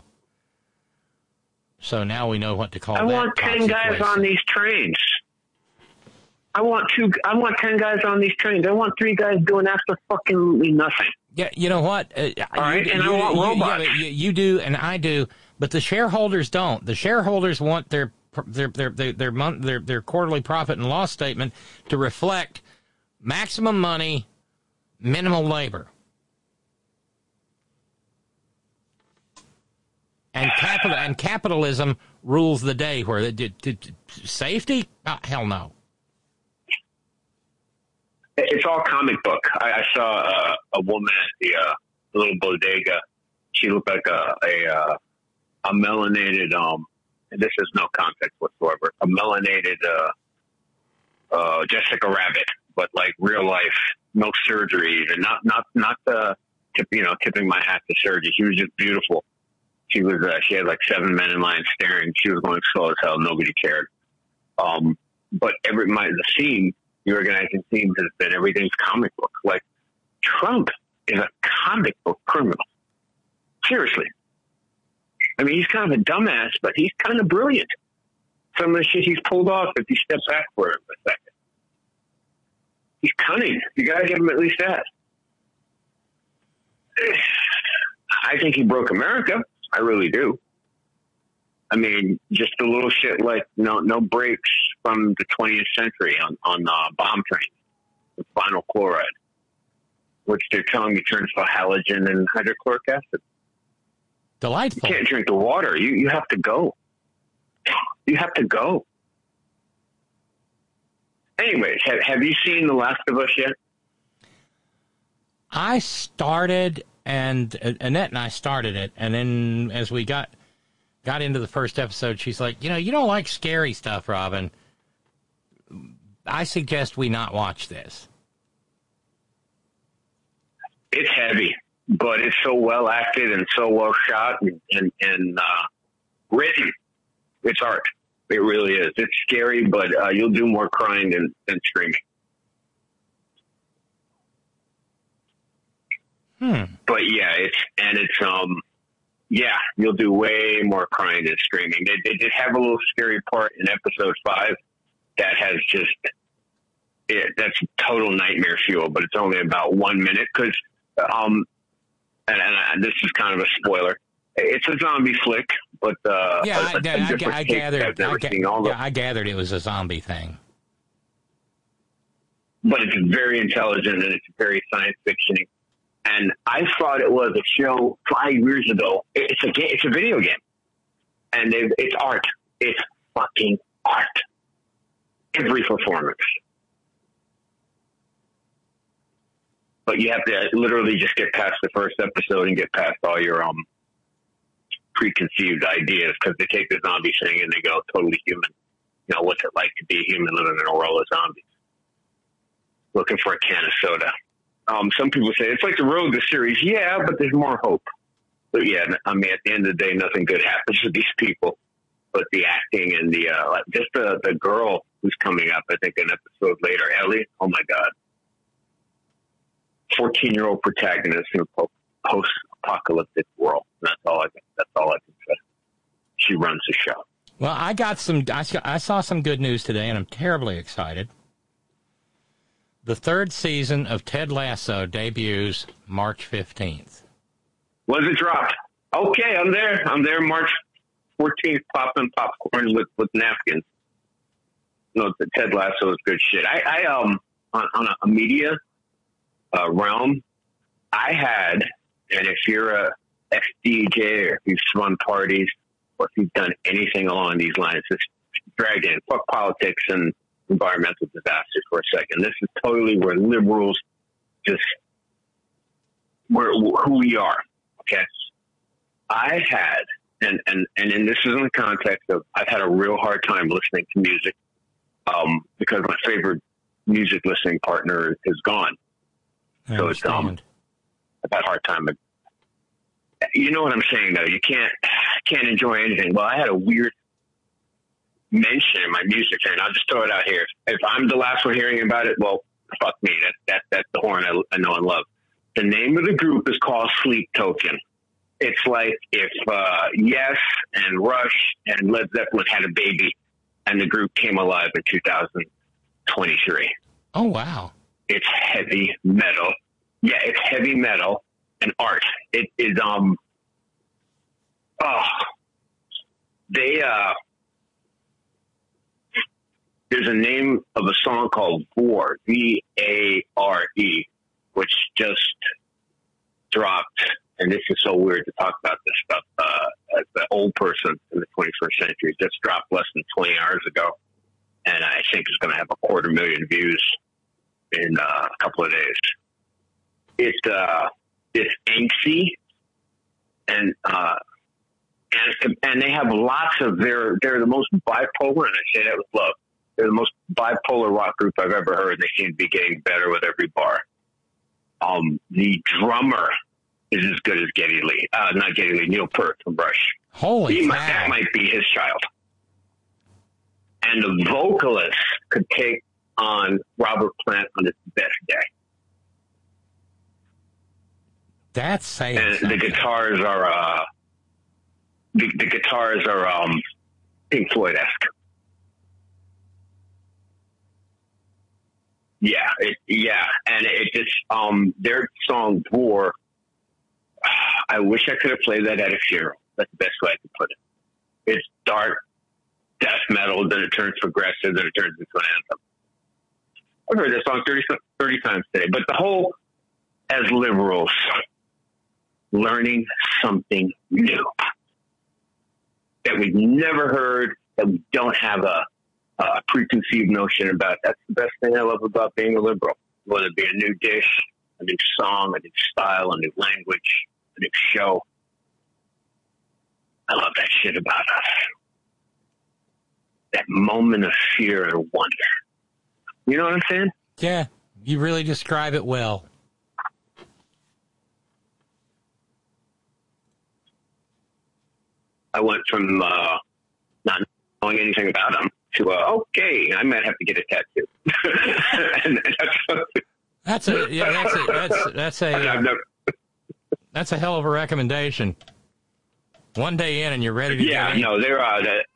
Speaker 4: So now we know what to call
Speaker 9: I
Speaker 4: that.
Speaker 9: I want ten guys on these trains. I want two. I want ten guys on these trains. I want three guys doing absolutely nothing.
Speaker 4: Yeah, you know what? Uh,
Speaker 9: All right,
Speaker 4: you,
Speaker 9: and
Speaker 4: you,
Speaker 9: I want
Speaker 4: you,
Speaker 9: robots.
Speaker 4: Yeah, you, you do, and I do, but the shareholders don't. The shareholders want their their their their their, mon- their, their quarterly profit and loss statement to reflect maximum money, minimal labor. And capital and capitalism rules the day. Where they did, did safety? Oh, hell no.
Speaker 9: It's all comic book. I, I saw uh, a woman at the uh, little bodega. She looked like a a, uh, a melanated. Um, and this is no context whatsoever. A melanated uh, uh, Jessica Rabbit, but like real life, no surgery, and not not not the tip, you know tipping my hat to surgery. She was just beautiful. She was. Uh, she had like seven men in line staring. She was going slow as hell. Nobody cared. Um, but every my the scene, the organizing scene has been everything's comic book. Like Trump is a comic book criminal. Seriously. I mean, he's kind of a dumbass, but he's kind of brilliant. Some of the shit he's pulled off if you step back for him a second. He's cunning. You got to give him at least that. I think he broke America. I really do. I mean, just a little shit like no no breaks from the twentieth century on, on uh, bomb trains with vinyl chloride, which they're telling you turns to halogen and hydrochloric acid.
Speaker 4: Delightful.
Speaker 9: You can't drink the water. You you have to go. You have to go. Anyways, have, have you seen The Last of Us yet?
Speaker 4: I started, and uh, Annette and I started it, and then as we got got into the first episode, she's like, you know, you don't like scary stuff, Robin. I suggest we not watch this.
Speaker 9: It's heavy, but it's so well acted and so well shot and, and, and uh, written. It's art. It really is. It's scary, but uh, you'll do more crying than, than screaming.
Speaker 4: Hmm.
Speaker 9: But yeah, it's, and it's, um, yeah, you'll do way more crying than screaming. They, they did have a little scary part in episode five that has just, it, that's total nightmare fuel, but it's only about one minute because, um, and, and I, this is kind of a spoiler. It's a zombie flick, but uh,
Speaker 4: yeah,
Speaker 9: a,
Speaker 4: I,
Speaker 9: a
Speaker 4: I, I, I gathered.
Speaker 9: I've never
Speaker 4: I, ga-
Speaker 9: seen all the,
Speaker 4: yeah, I gathered it was a zombie thing.
Speaker 9: But it's very intelligent and it's very science fiction. And I thought it was a show five years ago. It's a game. It's a video game. and they've, it's art. It's fucking art. Every performance. But you have to literally just get past the first episode and get past all your um preconceived ideas, because they take the zombie thing and they go totally human. You know, what's it like to be a human living in a world of zombies? Looking for a can of soda. Um, some people say it's like the Road, the series. Yeah, but there's more hope. But yeah, I mean, at the end of the day, nothing good happens to these people. But the acting and the, uh, just the, the girl who's coming up, I think an episode later, Ellie, oh my God. fourteen-year-old protagonist in a post-apocalyptic world. That's all I can, that's all I can say. She runs the show.
Speaker 4: Well, I got some, I saw, I saw some good news today, and I'm terribly excited. The third season of Ted Lasso debuts March fifteenth.
Speaker 9: When's it dropped? Okay, I'm there. I'm there March fourteenth, popping popcorn with, with napkins. No, the Ted Lasso is good shit. I, I um, on, on a, a media uh, realm, I had, and if you're a ex D J or if you've run parties or if you've done anything along these lines, just drag in, fuck politics and environmental disasters for a second. This is totally where liberals just, where who we are. Okay. I had, and, and, and, and this is in the context of, I've had a real hard time listening to music, um, because my favorite music listening partner is gone.
Speaker 4: I
Speaker 9: so it's, um, I've had a hard time. But you know what I'm saying though? You can't, can't enjoy anything. Well, I had a weird mention in my music, and I'll just throw it out here. If I'm the last one hearing about it, well, fuck me. That, that, that's the horn I, I know and love. The name of the group is called Sleep Token. It's like if uh, Yes and Rush and Led Zeppelin had a baby and the group came alive in two thousand twenty-three.
Speaker 4: Oh, wow.
Speaker 9: It's heavy metal. Yeah, it's heavy metal and art. It is, um, oh, they, uh, there's a name of a song called Vore, V A R E, which just dropped, and this is so weird to talk about this stuff, uh, as an old person in the twenty-first century, just dropped less than twenty hours ago, and I think it's going to have a quarter million views in uh, a couple of days. It's, uh, it's angsty, and, uh, and, and they have lots of, they're, they're the most bipolar, and I say that with love. They're the most bipolar rock group I've ever heard. They seem to be getting better with every bar. Um, the drummer is as good as Geddy Lee. Uh, not Geddy Lee, Neil Peart from Rush.
Speaker 4: Holy
Speaker 9: he
Speaker 4: cow.
Speaker 9: might, that might be his child. And the vocalist could take on Robert Plant on his best day.
Speaker 4: That's saying
Speaker 9: And
Speaker 4: something.
Speaker 9: the guitars are, uh, the, the guitars are, um, Pink Floyd-esque. Yeah, it, yeah, and it just, um, their song, Vore, I wish I could have played that at a funeral. That's the best way I could put it. It's dark, death metal, then it turns progressive, then it turns into an anthem. I've heard that song thirty, thirty times today, but the whole, as liberals, learning something new that we've never heard, that we don't have a, a preconceived notion about. That's the best thing I love about being a liberal. Whether it be a new dish, a new song, a new style, a new language, a new show. I love that shit about us. That moment of fear and wonder. You know what I'm saying?
Speaker 4: Yeah, you really describe it well.
Speaker 9: I went from uh, not knowing anything about them to, uh, okay, I might have to get a tattoo. and
Speaker 4: That's
Speaker 9: that's,
Speaker 4: a yeah. That's a that's that's a
Speaker 9: I've
Speaker 4: uh,
Speaker 9: never,
Speaker 4: that's a hell of a recommendation. One day in and you're ready to
Speaker 9: yeah,
Speaker 4: get in.
Speaker 9: no, they're uh, the,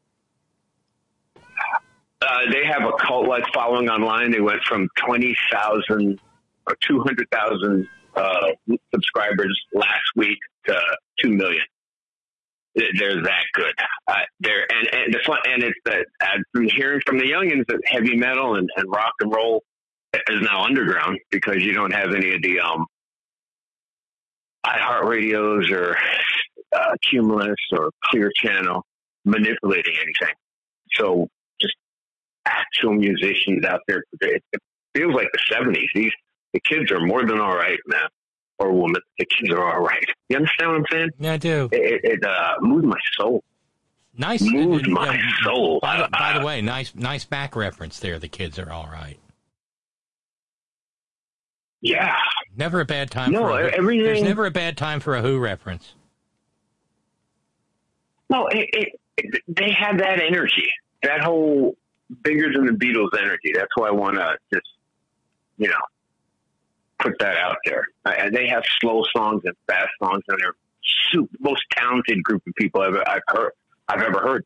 Speaker 9: uh, they have a cult-like following online. They went from twenty thousand or two hundred thousand uh, subscribers last week to two million. They're that good. Uh, they're and and the fun and it's that uh, from hearing from the youngins that heavy metal and, and rock and roll is now underground because you don't have any of the um iHeartRadios or uh, Cumulus or Clear Channel. manipulating anything. So just actual musicians out there. It, it feels like the seventies. These the kids are more than all right, man, or woman. The kids are all right. You understand what I'm saying?
Speaker 4: Yeah, I do.
Speaker 9: It, it uh, moved my soul.
Speaker 4: Nice.
Speaker 9: Moved
Speaker 4: uh,
Speaker 9: my
Speaker 4: uh,
Speaker 9: soul.
Speaker 4: By, the- by
Speaker 9: Uh,
Speaker 4: the way, nice, nice back reference there. The kids are all right.
Speaker 9: Yeah.
Speaker 4: Never a bad time.
Speaker 9: No,
Speaker 4: for a,
Speaker 9: everything-
Speaker 4: There's never a bad time for a Who reference.
Speaker 9: No, it, it, it, they had that energy, that whole bigger than the Beatles energy. That's why I want to just, you know, put that out there. And they have slow songs and fast songs, and they're super, most talented group of people I've, I've heard, I've ever heard.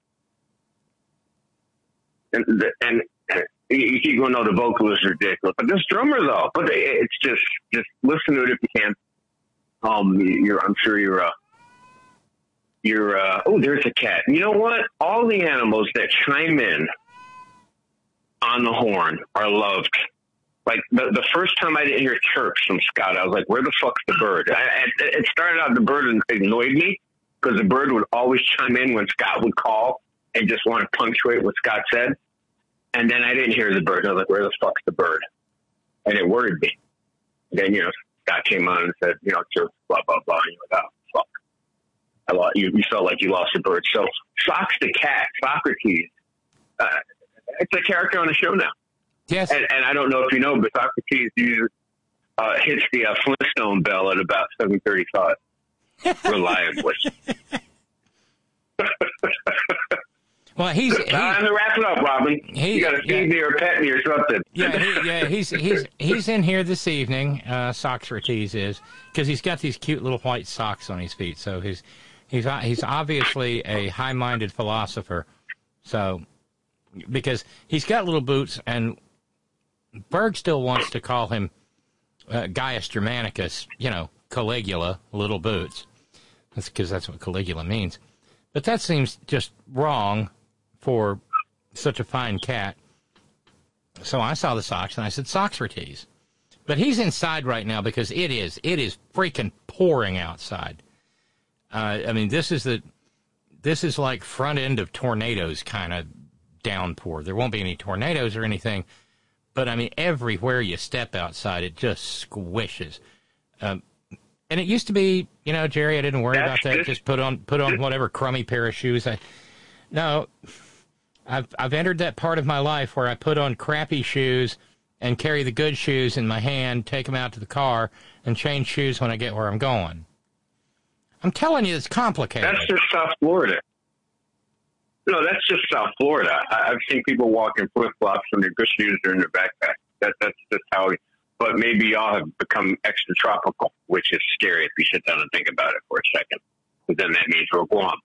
Speaker 9: And, the, and, and you keep going, no, the vocal is ridiculous, but this drummer though, but it's just, just listen to it if you can. Um, you're, I'm sure you're, uh, you're, uh, oh, there's a cat. You know what? All the animals that chime in on the horn are loved. Like the, the first time I didn't hear chirps from Scott, I was like, where the fuck's the bird? I, I, it started out the bird annoyed me because the bird would always chime in when Scott would call and just want to punctuate what Scott said. And then I didn't hear the bird. I was like, where the fuck's the bird? And it worried me. And then, you know, Scott came on and said, you know, chirps, blah, blah, blah. And you're like, oh, fuck. I lost, you, you felt like you lost a bird. So Socks the cat, Socrates, uh, it's a character on the show now.
Speaker 4: Yes.
Speaker 9: And, and I don't know if you know, but Socrates uses, uh, hits the uh, Flintstone bell at about seven thirty-five reliably.
Speaker 4: Well, he's, he's
Speaker 9: time to wrap it up, Robin. You got to feed
Speaker 4: yeah.
Speaker 9: me or pet me or something.
Speaker 4: Yeah, he, yeah, he's he's he's in here this evening. Uh, Socrates is because he's got these cute little white socks on his feet. So he's he's he's obviously a high-minded philosopher. So because he's got little boots, and Berg still wants to call him uh, Gaius Germanicus. You know, Caligula, little boots. That's because that's what Caligula means. But that seems just wrong for such a fine cat. So I saw the socks, and I said, Socrates. But he's inside right now because it is. It is freaking pouring outside. Uh, I mean, this is the, this is like front end of tornadoes kind of downpour. There won't be any tornadoes or anything, but, I mean, everywhere you step outside, it just squishes. Um, and it used to be, you know, Jerry, I didn't worry
Speaker 9: That's
Speaker 4: about that.
Speaker 9: just,
Speaker 4: Just put on put on whatever crummy pair of shoes. I, no, I've I've entered that part of my life where I put on crappy shoes and carry the good shoes in my hand, take them out to the car, and change shoes when I get where I'm going. I'm telling you, it's complicated.
Speaker 9: That's just South Florida. No, that's just South Florida. I, I've seen people walk in flip-flops and their good shoes are in their backpack. That, that's just how we, but maybe y'all have become extra tropical, which is scary if you sit down and think about it for a second. But then that means we're Guam.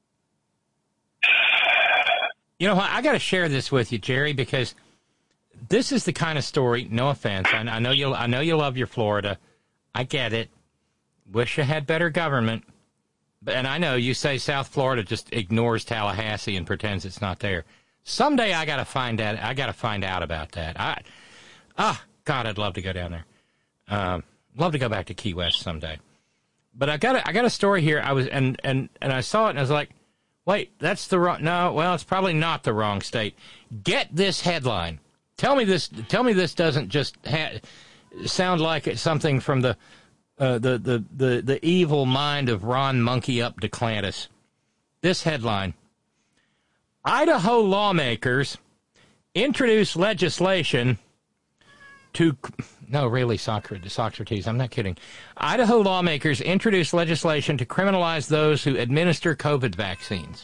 Speaker 4: You know what? I got to share this with you, Jerry, because this is the kind of story. No offense, I, I know you. I know you love your Florida. I get it. Wish you had better government. But and I know you say South Florida just ignores Tallahassee and pretends it's not there. Someday I got to find out. I got to find out about that. I ah God, I'd love to go down there. Um, love to go back to Key West someday. But I got a, I got a story here. I was and and and I saw it and I was like, wait, that's the wrong. No, well, it's probably not the wrong state. Get this headline. Tell me this. Tell me this doesn't just ha- sound like it's something from the, uh, the the the the evil mind of Ron Monkey Up DeClantis. This headline: Idaho lawmakers introduce legislation to. No, really, Socrates, Socrates, I'm not kidding. Idaho lawmakers introduce legislation to criminalize those who administer COVID vaccines.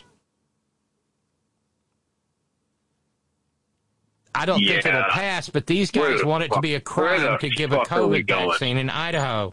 Speaker 4: I don't
Speaker 9: yeah.
Speaker 4: think it'll pass, but these guys want it to be a crime to give a COVID vaccine in Idaho.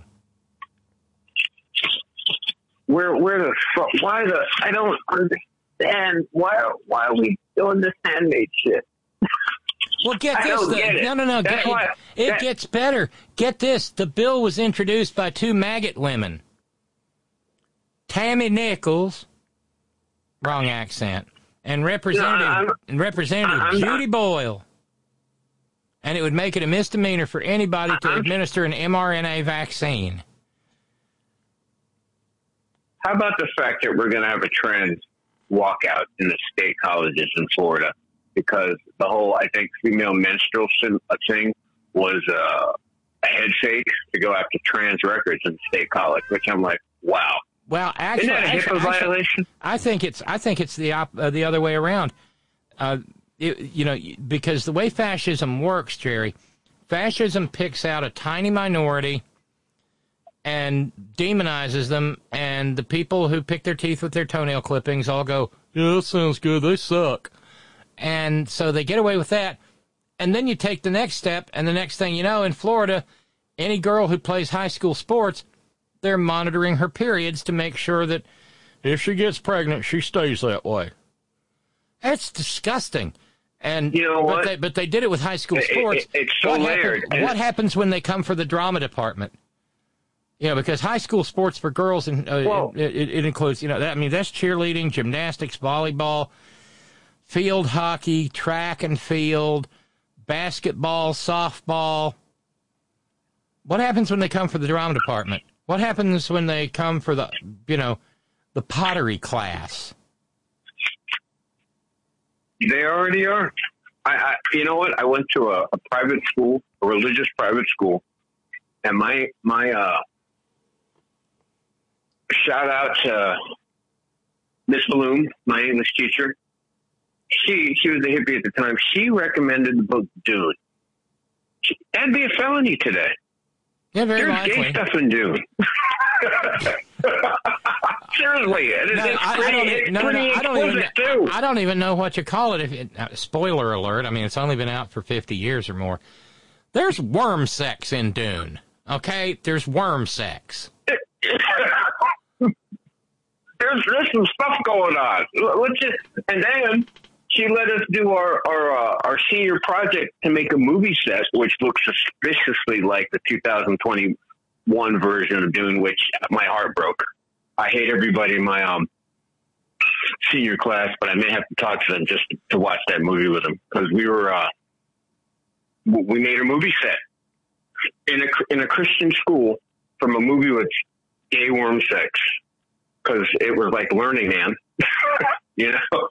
Speaker 9: Where, where the fuck? Why the? I don't understand. Why, why are we doing this handmade shit?
Speaker 4: Well, get
Speaker 9: I
Speaker 4: this.
Speaker 9: don't
Speaker 4: The,
Speaker 9: get it.
Speaker 4: No, no, no.
Speaker 9: That's
Speaker 4: Get,
Speaker 9: why,
Speaker 4: it
Speaker 9: that,
Speaker 4: gets better. Get this. The bill was introduced by two maggot women. Tammy Nichols, wrong accent, and Representative,
Speaker 9: no,
Speaker 4: and Representative
Speaker 9: I'm
Speaker 4: Judy
Speaker 9: not.
Speaker 4: Boyle. And it would make it a misdemeanor for anybody to
Speaker 9: I'm,
Speaker 4: administer an M R N A vaccine.
Speaker 9: How about the fact that we're going to have a trend walkout in the state colleges in Florida because the whole, I think, female menstrual thing was uh, a head fake to go after trans records in state college, which I'm like, wow.
Speaker 4: Well, actually,
Speaker 9: Isn't that a
Speaker 4: actually,
Speaker 9: HIPAA violation?
Speaker 4: I think it's I think it's the op, uh, the other way around. Uh, it, you know, because the way fascism works, Jerry, fascism picks out a tiny minority and demonizes them, and the people who pick their teeth with their toenail clippings all go, yeah, that sounds good, they suck. And so they get away with that. And then you take the next step, and the next thing you know, in Florida, any girl who plays high school sports, they're monitoring her periods to make sure that if she gets pregnant, she stays that way. That's disgusting. And
Speaker 9: you know
Speaker 4: but
Speaker 9: what?
Speaker 4: They, but they did it with high school
Speaker 9: It-
Speaker 4: sports.
Speaker 9: it- it's so
Speaker 4: what
Speaker 9: layered.
Speaker 4: Happens, what happens when they come for the drama department? You know, because high school sports for girls, and uh,
Speaker 9: Well-
Speaker 4: it, it, it includes, you know, that, I mean, that's cheerleading, gymnastics, volleyball, field hockey, track and field, basketball, softball. What happens when they come for the drama department? What happens when they come for the, you know, the pottery class?
Speaker 9: They already are. I, I, you know what? I went to a, a private school, a religious private school, and my my uh, shout out to Miss Bloom, my English teacher. She she was a hippie at the time. She recommended the book Dune. She, that'd be a felony today.
Speaker 4: Yeah, very
Speaker 9: There's
Speaker 4: likely.
Speaker 9: gay stuff in Dune. Seriously, it,
Speaker 4: No,
Speaker 9: it's
Speaker 4: I, I
Speaker 9: pretty,
Speaker 4: don't,
Speaker 9: it's
Speaker 4: no, no,
Speaker 9: pretty
Speaker 4: I don't even.
Speaker 9: explicit, too.
Speaker 4: I don't even know what you call it. If it, uh, spoiler alert! I mean, it's only been out for fifty years or more. There's worm sex in Dune. Okay, there's worm sex.
Speaker 9: there's there's some stuff going on. Let's just, and then she let us do our our uh, our senior project to make a movie set, which looks suspiciously like the two thousand twenty-one version of Dune, which my heart broke. I hate everybody in my um senior class, but I may have to talk to them just to watch that movie with them because we were uh, we made a movie set in a in a Christian school from a movie with gay worm sex because it was like Learning Man, you know.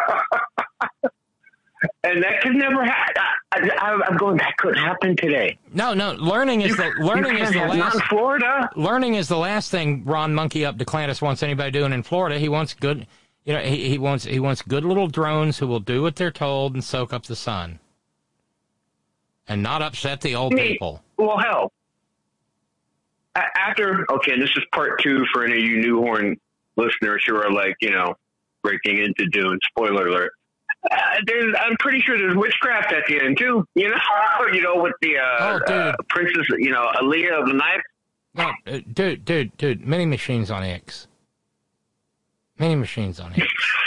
Speaker 9: And that could never happen. I'm going. That could happen today.
Speaker 4: No, no. Learning is the learning is the
Speaker 9: Not
Speaker 4: last.
Speaker 9: in Florida.
Speaker 4: Learning is the last thing Ron Monkey Up DeClantis wants anybody doing in Florida. He wants good. You know, he, he wants he wants good little drones who will do what they're told and soak up the sun, and not upset the old
Speaker 9: Me.
Speaker 4: people.
Speaker 9: Well, hell. A- After okay, this is part two for any of you New Horn listeners who are like, you know, breaking into Dune. Spoiler alert. Uh, there's, I'm pretty sure there's witchcraft at the end too. You know, you know, with the uh,
Speaker 4: Oh, dude.
Speaker 9: uh, princess, you know, Aaliyah of the Knife.
Speaker 4: No, uh, dude, dude, dude. Many machines on X. Many machines on X.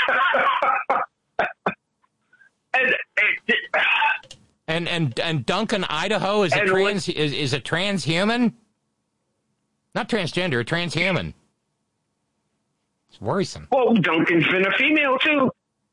Speaker 9: and, and,
Speaker 4: And and and Duncan, Idaho is a
Speaker 9: And
Speaker 4: trans is, is a transhuman, not transgender, a transhuman. It's worrisome.
Speaker 9: well, Duncan's been a female too.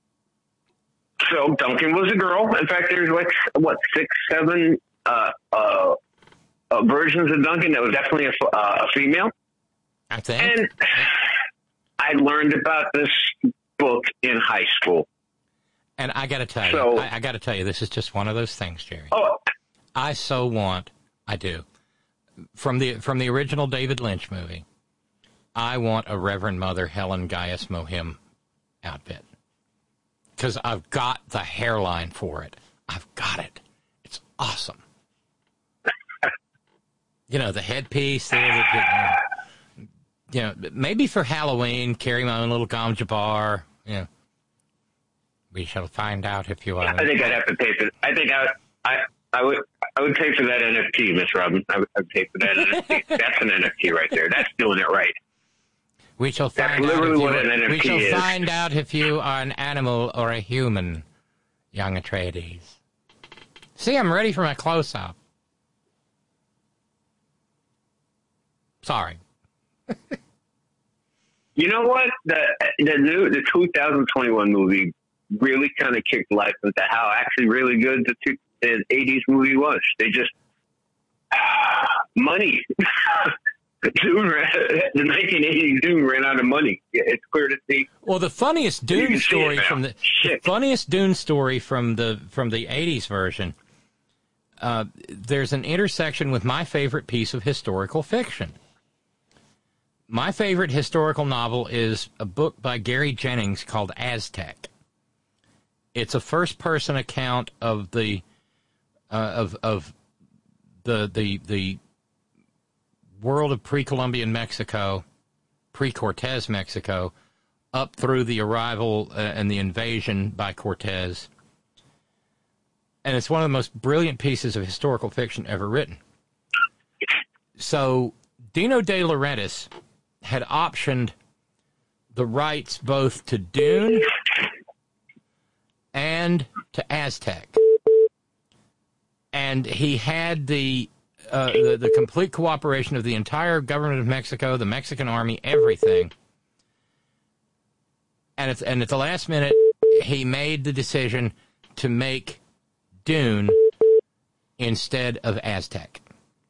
Speaker 9: So Duncan was a girl. In fact, there's like what six, seven uh, uh, uh, versions of Duncan that was definitely a, f- uh, a female.
Speaker 4: I think.
Speaker 9: And I learned about this book in high school.
Speaker 4: And I got to tell
Speaker 9: So-
Speaker 4: you, I, I got to tell you, this is just one of those things, Jerry.
Speaker 9: Oh,
Speaker 4: I so want, I do, from the from the original David Lynch movie. I want a Reverend Mother Helen Gaius Mohim outfit because I've got the hairline for it. I've got it. It's awesome. You know, the headpiece there. That, you know, maybe for Halloween, carry my own little gom jabbar. You know, we shall find out if you are.
Speaker 9: I think I'd have to pay for. I think I, I, I would, I would pay for that N F T, Miss Robin. I would I'd pay for that N F T. That's an N F T right there. That's doing it right.
Speaker 4: We shall
Speaker 9: That's
Speaker 4: find out.
Speaker 9: literally
Speaker 4: If
Speaker 9: what
Speaker 4: you,
Speaker 9: an N F T
Speaker 4: we shall
Speaker 9: is.
Speaker 4: find out if you are an animal or a human, young Atreides. See, I'm ready for my close-up. Sorry.
Speaker 9: You know what? The the new the two thousand twenty-one movie really kind of kicked life into how actually really good the, two, the eighties movie was. They just money. Dune, the nineteen eighties Dune ran out of money. Yeah, it's clear to see.
Speaker 4: Well, the funniest Dune story from the, the
Speaker 9: Shit.
Speaker 4: funniest Dune story from the from the eighties version. Uh, there's an intersection with my favorite piece of historical fiction. My favorite historical novel is a book by Gary Jennings called Aztec. It's a first-person account of the uh, of of the the the world of pre-Columbian Mexico, pre-Cortez Mexico, up through the arrival uh, and the invasion by Cortez. And it's one of the most brilliant pieces of historical fiction ever written. So Dino De Laurentiis had optioned the rights both to Dune and to Aztec. And he had the Uh, the, the complete cooperation of the entire government of Mexico, the Mexican army, everything. And at, and at the last minute, he made the decision to make Dune instead of Aztec.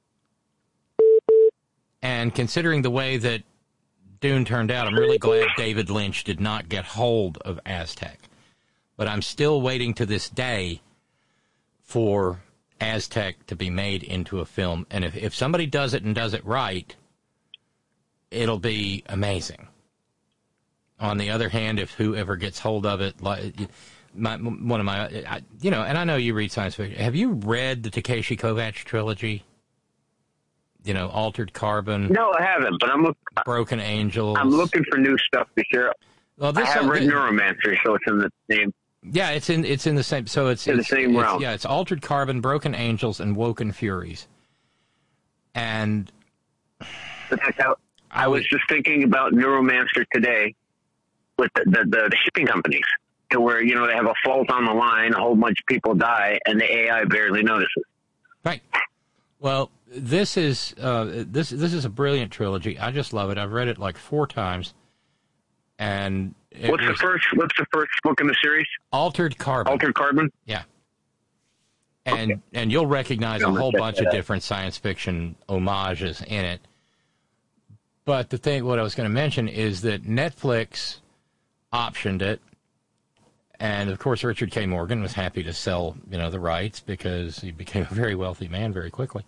Speaker 4: And considering the way that Dune turned out, I'm really glad David Lynch did not get hold of Aztec. But I'm still waiting to this day for Aztec to be made into a film. And if, if somebody does it and does it right, it'll be amazing. On the other hand, if whoever gets hold of it, like my, one of my, I, you know, and I know you read science fiction. Have you read the Takeshi Kovacs trilogy? You know, Altered Carbon.
Speaker 9: No, I haven't, but I'm look,
Speaker 4: Broken Angels.
Speaker 9: I'm looking for new stuff to share.
Speaker 4: Well, this
Speaker 9: I have
Speaker 4: one,
Speaker 9: read
Speaker 4: this,
Speaker 9: Neuromancer, so it's in the same.
Speaker 4: Yeah, it's in it's in the same. So it's
Speaker 9: in
Speaker 4: it's,
Speaker 9: the same
Speaker 4: it's,
Speaker 9: realm.
Speaker 4: Yeah, it's Altered Carbon, Broken Angels, and Woken Furies. And
Speaker 9: That's how, I was just thinking about Neuromancer today with the, the, the shipping companies, to where, you know, they have a fault on the line, a whole bunch of people die, and the A I barely notices.
Speaker 4: Right. Well, this is uh, this this is a brilliant trilogy. I just love it. I've read it like four times. And it
Speaker 9: what's the first? What's the first book in the series?
Speaker 4: Altered Carbon.
Speaker 9: Altered Carbon.
Speaker 4: Yeah. And okay. and you'll recognize a whole bunch of different science fiction homages in it. But the thing, what I was going to mention is that Netflix optioned it, and of course Richard K. Morgan was happy to sell, you know, the rights because he became a very wealthy man very quickly.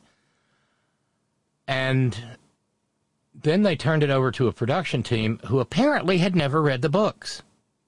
Speaker 4: And then they turned it over to a production team who apparently had never read the books.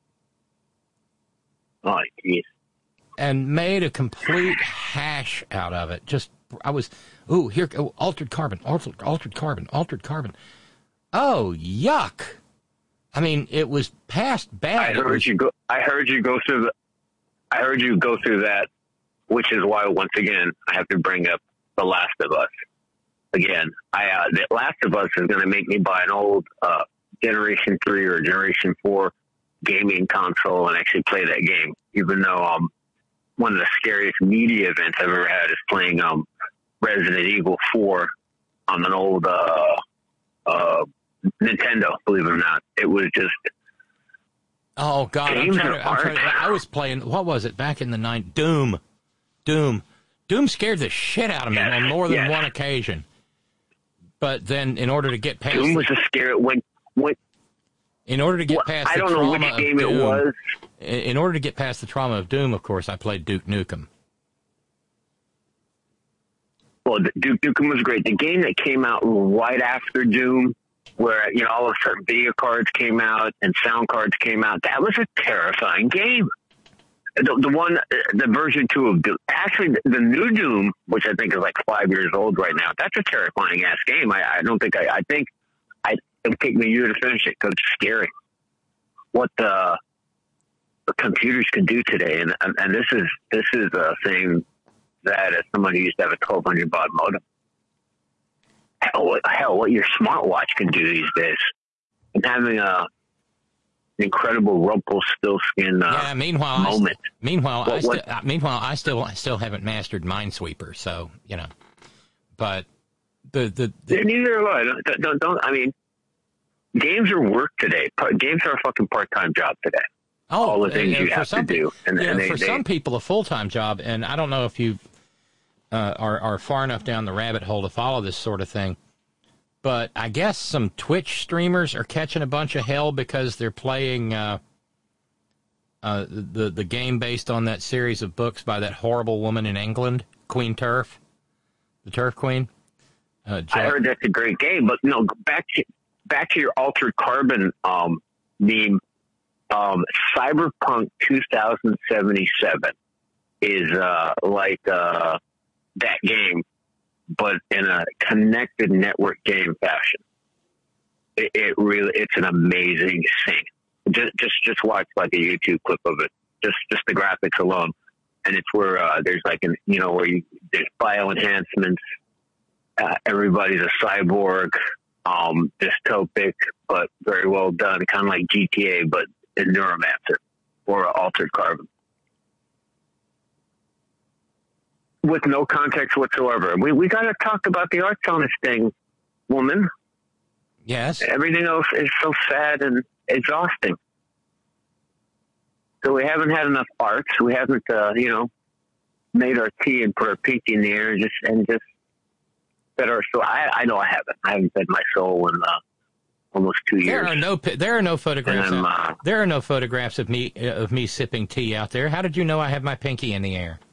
Speaker 9: Oh, jeez.
Speaker 4: And made a complete hash out of it. Just, I was, ooh, here, oh, Altered Carbon, altered, altered Carbon, Altered Carbon. Oh, yuck. I mean, it was past bad.
Speaker 9: I heard
Speaker 4: was,
Speaker 9: you go, I heard you go through the, I heard you go through that, which is why, once again, I have to bring up The Last of Us. Again, I, uh, The Last of Us is going to make me buy an old uh, Generation three or Generation four gaming console and actually play that game, even though um, one of the scariest media events I've ever had is playing um, Resident Evil four on an old uh, uh, Nintendo, believe it or not. It was just...
Speaker 4: Oh, God, I'm trying to, I'm trying to, I was playing, what was it, back in the nineties? Doom. Doom. Doom scared the shit out of me yes, on more than yes. one occasion. But then, in order to get past
Speaker 9: Doom was a scare when when
Speaker 4: in order to get
Speaker 9: well,
Speaker 4: past
Speaker 9: I
Speaker 4: the
Speaker 9: don't
Speaker 4: trauma
Speaker 9: know which game
Speaker 4: of Doom,
Speaker 9: it was.
Speaker 4: In order to get past the trauma of Doom, of course, I played Duke Nukem.
Speaker 9: Well, Duke Nukem was great. The game that came out right after Doom, where you know all of a sudden video cards came out and sound cards came out, that was a terrifying game. The, the one, the version two of Doom, actually the, the new Doom, which I think is like five years old right now, that's a terrifying ass game. I, I don't think I, I think I, it would take me a year to finish it because it's scary. What the, the computers can do today, and, and and this is this is a thing that as someone who used to have a twelve hundred baud modem, hell, hell, what your smartwatch can do these days, and having a incredible Rumpelstiltskin uh,
Speaker 4: yeah, meanwhile,
Speaker 9: moment.
Speaker 4: I st- meanwhile,
Speaker 9: what,
Speaker 4: I st-
Speaker 9: what?
Speaker 4: uh, meanwhile, I still, I still haven't mastered Minesweeper, so you know. But the the, the
Speaker 9: neither have I. Don't, don't, don't. I mean, games are work today. Games are a fucking part-time job today.
Speaker 4: Oh,
Speaker 9: all the things
Speaker 4: and,
Speaker 9: you have to
Speaker 4: pe-
Speaker 9: do, and,
Speaker 4: you
Speaker 9: and
Speaker 4: know,
Speaker 9: they,
Speaker 4: for
Speaker 9: they,
Speaker 4: some people, a full-time job. And I don't know if you uh, are are far enough down the rabbit hole to follow this sort of thing. But I guess some Twitch streamers are catching a bunch of hell because they're playing uh, uh, the the game based on that series of books by that horrible woman in England, Queen Turf, the Turf Queen. Uh,
Speaker 9: I heard that's a great game, but no, back to back to your Altered Carbon um, meme. Um, Cyberpunk twenty seventy-seven is uh, like uh, that game, but in a connected network game fashion. It, it really, it's an amazing thing. Just, just, just watch like a YouTube clip of it. Just, just the graphics alone, and it's where uh, there's like an, you know, where you, there's bio enhancements. Uh, everybody's a cyborg, um, dystopic, but very well done, kind of like G T A, but in Neuromancer or Altered Carbon. With no context whatsoever. We we got to talk about the arts on this thing, woman.
Speaker 4: Yes.
Speaker 9: Everything else is so sad and exhausting. So we haven't had enough arts. We haven't, uh, you know, made our tea and put our pinky in the air and just and just fed our soul. I, I know I haven't. I haven't fed my soul in uh, almost two years.
Speaker 4: There are no there are no photographs.
Speaker 9: And,
Speaker 4: out,
Speaker 9: uh,
Speaker 4: there are no photographs of me of me sipping tea out there. How did you know I have my pinky in the air?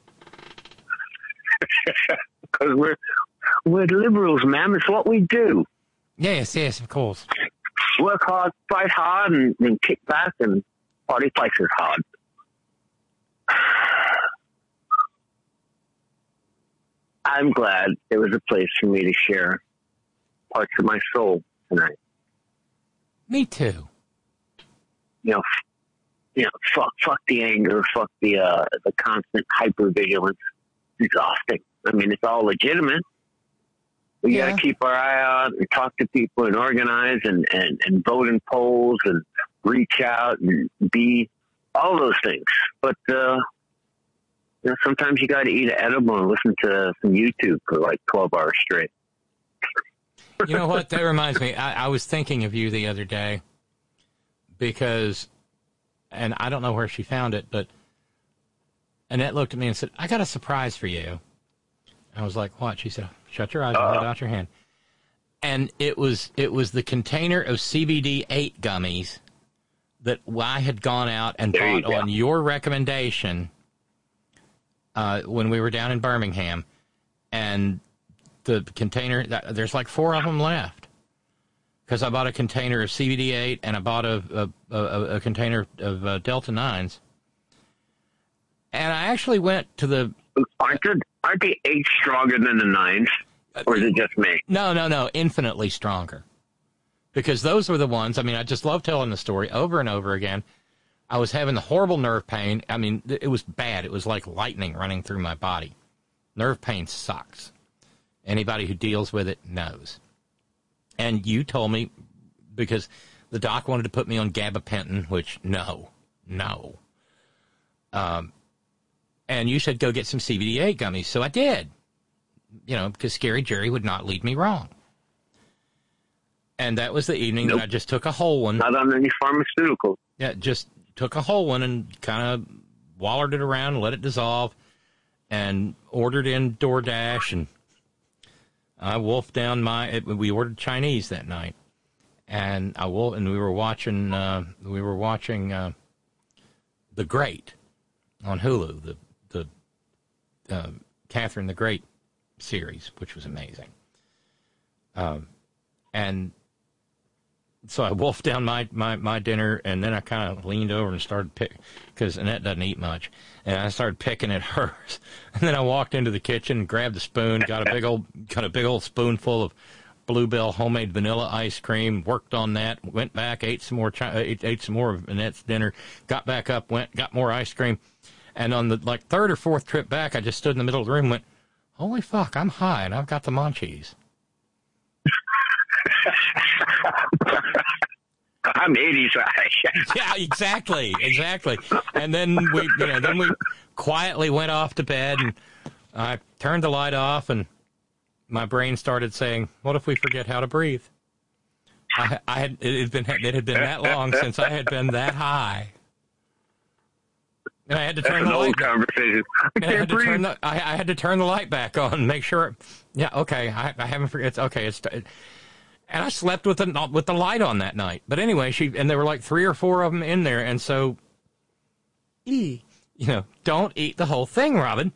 Speaker 9: Because we're we're liberals, ma'am. It's what we do.
Speaker 4: Yes, yes, of course.
Speaker 9: Work hard, fight hard, and then kick back and party twice as hard. I'm glad there was a place for me to share parts of my soul tonight.
Speaker 4: Me too.
Speaker 9: You know, you know, fuck, fuck the anger, fuck the uh, the constant hypervigilance. It's exhausting. I mean, it's all legitimate. We
Speaker 4: Yeah.
Speaker 9: got to keep our eye out and talk to people and organize and, and, and vote in polls and reach out and be all those things. But, uh, you know, sometimes you got to eat an edible and listen to some YouTube for like twelve hours straight.
Speaker 4: You know what? That reminds me. I, I was thinking of you the other day because, and I don't know where she found it, but Annette looked at me and said, "I got a surprise for you." I was like, "What?" She said, "Shut your eyes and hold out your hand." And it was it was the container of C B D eight gummies that I had gone out and
Speaker 9: There you
Speaker 4: bought
Speaker 9: go.
Speaker 4: on your recommendation uh, when we were down in Birmingham. And the container, that, there's like four of them left. Because I bought a container of C B D eight and I bought a, a, a, a container of uh, Delta nines. And I actually went to the...
Speaker 9: Aren't, there, aren't the eight stronger than the nines? Or is it just me?
Speaker 4: No, no, no, infinitely stronger. Because those were the ones, I mean, I just love telling the story over and over again. I was having the horrible nerve pain. I mean, it was bad. It was like lightning running through my body. Nerve pain sucks. Anybody who deals with it knows. And you told me, because the doc wanted to put me on gabapentin, which, no, no. Um, and you said, go get some C B D eight gummies. So I did. You know, because Scary Jerry would not lead me wrong. And that was the evening
Speaker 9: Nope.
Speaker 4: that I just took a whole one.
Speaker 9: Not on any pharmaceuticals.
Speaker 4: Yeah, just took a whole one and kind of wallered it around, let it dissolve, and ordered in DoorDash. And I wolfed down my. It, we ordered Chinese that night, and I wolf, and we were watching. Uh, we were watching uh, The Great on Hulu. The the uh, Catherine the Great series, which was amazing. Um, and so I wolfed down my, my, my dinner, and then I kind of leaned over and started picking, because Annette doesn't eat much, and I started picking at hers. And then I walked into the kitchen, grabbed a spoon, got a big old got a big old spoonful of Bluebell homemade vanilla ice cream, worked on that, went back, ate some more chi- ate, ate some more of Annette's dinner, got back up, went, got more ice cream, and on the like third or fourth trip back, I just stood in the middle of the room and went, holy fuck, I'm high, and I've got the munchies.
Speaker 9: I'm eighties high.
Speaker 4: Yeah, exactly, exactly. And then we, you know, then we quietly went off to bed, and I turned the light off, and my brain started saying, "What if we forget how to breathe?" I, I had it had been it had been that long since I had been that high, and I had to
Speaker 9: That's
Speaker 4: turn
Speaker 9: an
Speaker 4: the
Speaker 9: old
Speaker 4: light.
Speaker 9: conversation. I
Speaker 4: And I
Speaker 9: can't
Speaker 4: had to
Speaker 9: breathe.
Speaker 4: turn the I, I had to turn the light back on, and make sure. Yeah, okay, I, I haven't forget. It's okay. It's And I slept with the with the light on that night. But anyway, she and there were like three or four of them in there, and so, you know, don't eat the whole thing, Robin.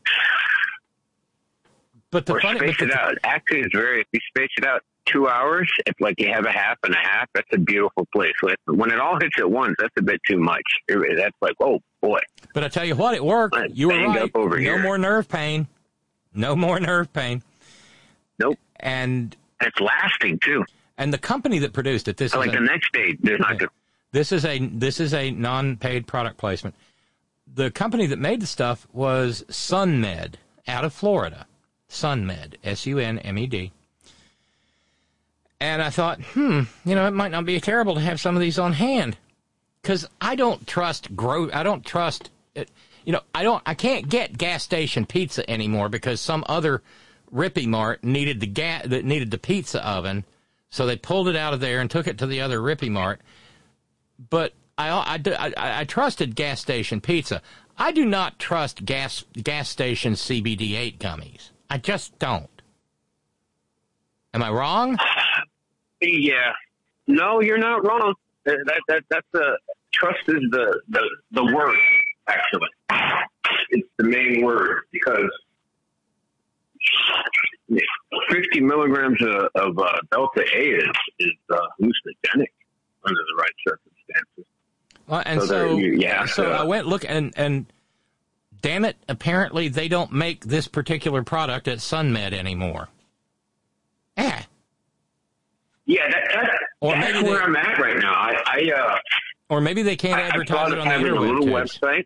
Speaker 4: But the
Speaker 9: or
Speaker 4: funny,
Speaker 9: space
Speaker 4: but the,
Speaker 9: it out. Actually, it's very. If you space it out two hours, if like you have a half and a half, that's a beautiful place. When it all hits at once, that's a bit too much. That's like, oh boy.
Speaker 4: But I tell you what, it worked.
Speaker 9: I'm
Speaker 4: you were right.
Speaker 9: up over
Speaker 4: no
Speaker 9: here.
Speaker 4: more nerve pain. No more nerve pain.
Speaker 9: Nope.
Speaker 4: And
Speaker 9: it's lasting too.
Speaker 4: And the company that produced it, this
Speaker 9: like
Speaker 4: is a,
Speaker 9: the next day, there's not good.
Speaker 4: This is a this is a non-paid product placement. The company that made the stuff was SunMed out of Florida. SunMed, S U N M E D. And I thought, hmm, you know, it might not be terrible to have some of these on hand, because I don't trust grow. I don't trust it. You know, I don't. I can't get gas station pizza anymore because some other Rippy Mart needed the gas that needed the pizza oven, so they pulled it out of there and took it to the other Rippy Mart. But I, I, I, I trusted gas station pizza. I do not trust gas gas station C B D eight gummies. I just don't. Am I wrong?
Speaker 9: Yeah. No, you're not wrong. That that that's the trust is the the the word. Actually, it's the main word, because fifty milligrams of, of uh, Delta A is is uh, hallucinogenic under the right circumstances.
Speaker 4: Well, and so,
Speaker 9: so you, yeah,
Speaker 4: so
Speaker 9: uh,
Speaker 4: I went look and and damn it, apparently they don't make this particular product at SunMed anymore. Yeah.
Speaker 9: Yeah, that, that,
Speaker 4: or
Speaker 9: that's
Speaker 4: maybe
Speaker 9: where
Speaker 4: they,
Speaker 9: I'm at right now. I, I uh,
Speaker 4: or maybe they can't
Speaker 9: I,
Speaker 4: advertise
Speaker 9: I
Speaker 4: it on the
Speaker 9: having
Speaker 4: interweb.
Speaker 9: a little
Speaker 4: too.
Speaker 9: website.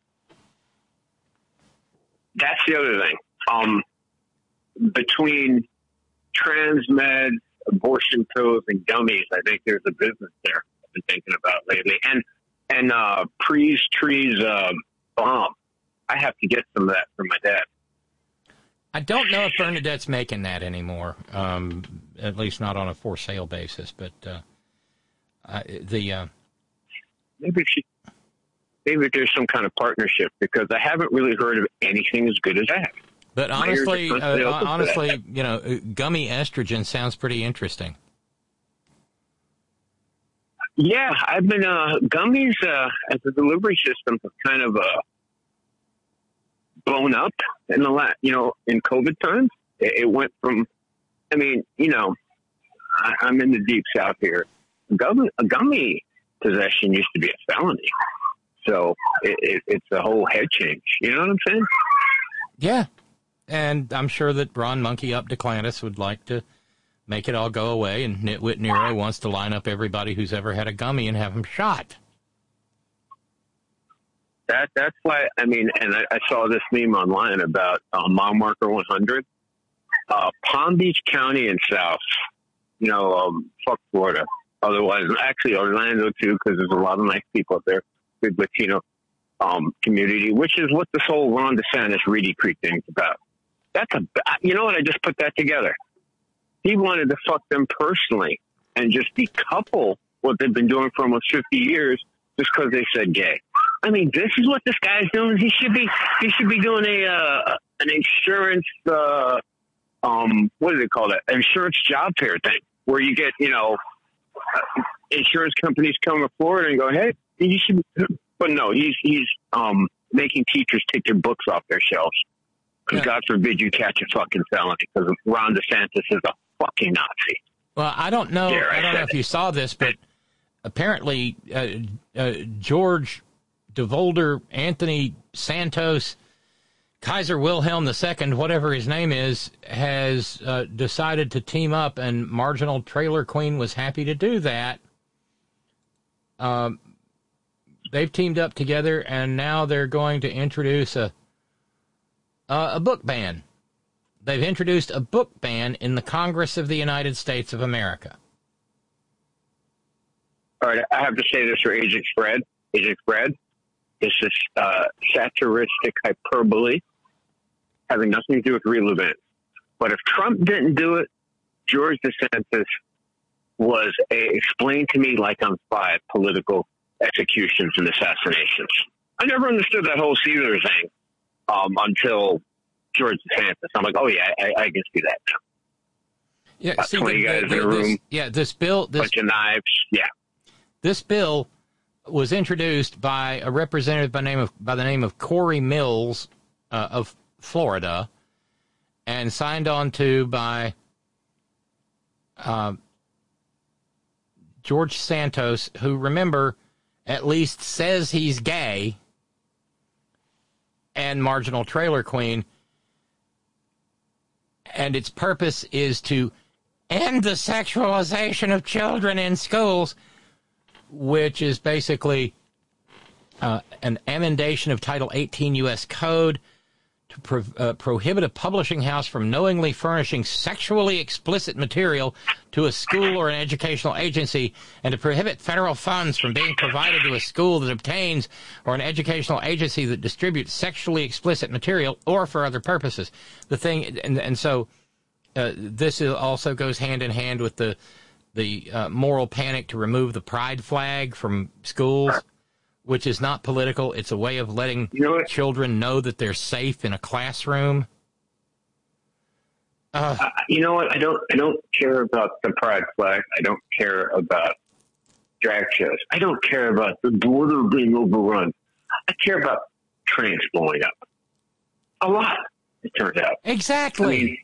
Speaker 9: That's the other thing. Um, between Transmed, abortion pills, and gummies, I think there's a business there I've been thinking about lately. And and uh, Pre's Trees uh, Bomb. I have to get some of that for my dad.
Speaker 4: I don't know if Bernadette's making that anymore, um, at least not on a for sale basis. But uh, uh, the uh,
Speaker 9: maybe she, maybe there's some kind of partnership, because I haven't really heard of anything as good as that.
Speaker 4: But honestly, uh, honestly, you know, gummy estrogen sounds pretty interesting.
Speaker 9: Yeah, I've been uh, gummies uh, as a delivery system have kind of uh, blown up in the last, you know, in COVID times. It, it went from, I mean, you know, I, I'm in the deep south here. Gummy, a gummy possession used to be a felony, so it, it, it's a whole head change. You know what I'm saying?
Speaker 4: Yeah, and I'm sure that Ron Monkey up DeClantis would like to make it all go away, and Nitwit Nero wants to line up everybody who's ever had a gummy and have them shot.
Speaker 9: That that's why, I mean, and I, I saw this meme online about uh, mile marker one hundred. Uh, Palm Beach County and South, you know, um, fuck Florida. Otherwise, actually Orlando too, because there's a lot of nice people up there, big Latino um, community, which is what this whole Ron DeSantis Reedy Creek thing's about. That's a, you know what? I just put that together. He wanted to fuck them personally and just decouple what they've been doing for almost fifty years just because they said gay. I mean, this is what this guy's doing. He should be, he should be doing a, uh, an insurance, uh, um, what do they call that? Insurance job fair thing, where you get, you know, insurance companies come to Florida and go, hey, you should, but no, he's, he's, um, making teachers take their books off their shelves. Because yeah. God forbid you catch a fucking felony, because Ron DeSantis is a fucking Nazi.
Speaker 4: Well, I don't know.
Speaker 9: There,
Speaker 4: I, I don't know
Speaker 9: it.
Speaker 4: if you saw this, but apparently uh, uh, George DeVolder, Anthony Santos, Kaiser Wilhelm the Second, whatever his name is, has uh, decided to team up, and Marginal Trailer Queen was happy to do that. Um, they've teamed up together, and now they're going to introduce a uh, a book ban. They've introduced a book ban in the Congress of the United States of America.
Speaker 9: All right, I have to say this for Agent Fred. Agent Fred, this is uh, satiristic hyperbole, having nothing to do with real events. But if Trump didn't do it, George DeSantis was a, explained to me like I'm five political executions and assassinations. I never understood that whole Caesar thing um, until George DeSantis. I'm like, oh yeah, I, I can see that now.
Speaker 4: Yeah,
Speaker 9: About
Speaker 4: see,
Speaker 9: twenty
Speaker 4: the,
Speaker 9: guys
Speaker 4: the,
Speaker 9: in a
Speaker 4: this,
Speaker 9: room,
Speaker 4: yeah, this bill, this,
Speaker 9: bunch of knives. Yeah.
Speaker 4: this bill was introduced by a representative by name of by the name of Corey Mills uh, of Florida, and signed on to by uh, George Santos, who, remember, at least says he's gay, and Marginal Trailer Queen. And its purpose is to end the sexualization of children in schools, which is basically uh, an amendation of Title eighteen U S Code to pro- uh, prohibit a publishing house from knowingly furnishing sexually explicit material to a school or an educational agency, and to prohibit federal funds from being provided to a school that obtains or an educational agency that distributes sexually explicit material or for other purposes. The thing, and, and so uh, this is also goes hand in hand with the the uh, moral panic to remove the pride flag from schools, which is not political. It's a way of letting
Speaker 9: You know what?
Speaker 4: children know that they're safe in a classroom. Uh,
Speaker 9: Uh, you know what? I don't. I don't care about the pride flag. I don't care about drag shows. I don't care about the border being overrun. I care about trains blowing up. A lot. It turns out.
Speaker 4: exactly.
Speaker 9: I mean,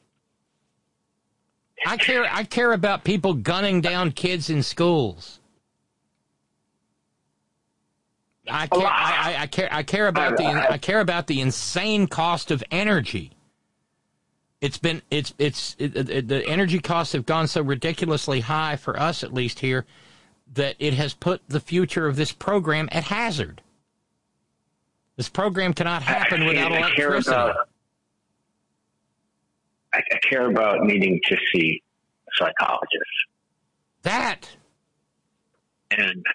Speaker 4: I care. I care about people gunning down kids in schools. I care. I, I, I care. I care about the. I care about the insane cost of energy. It's been. It's. It's. It, it, the energy costs have gone so ridiculously high for us, at least here, that it has put the future of this program at hazard. This program cannot happen without
Speaker 9: I care
Speaker 4: electricity.
Speaker 9: about. I, I care about needing to see a psychologist
Speaker 4: That.
Speaker 9: and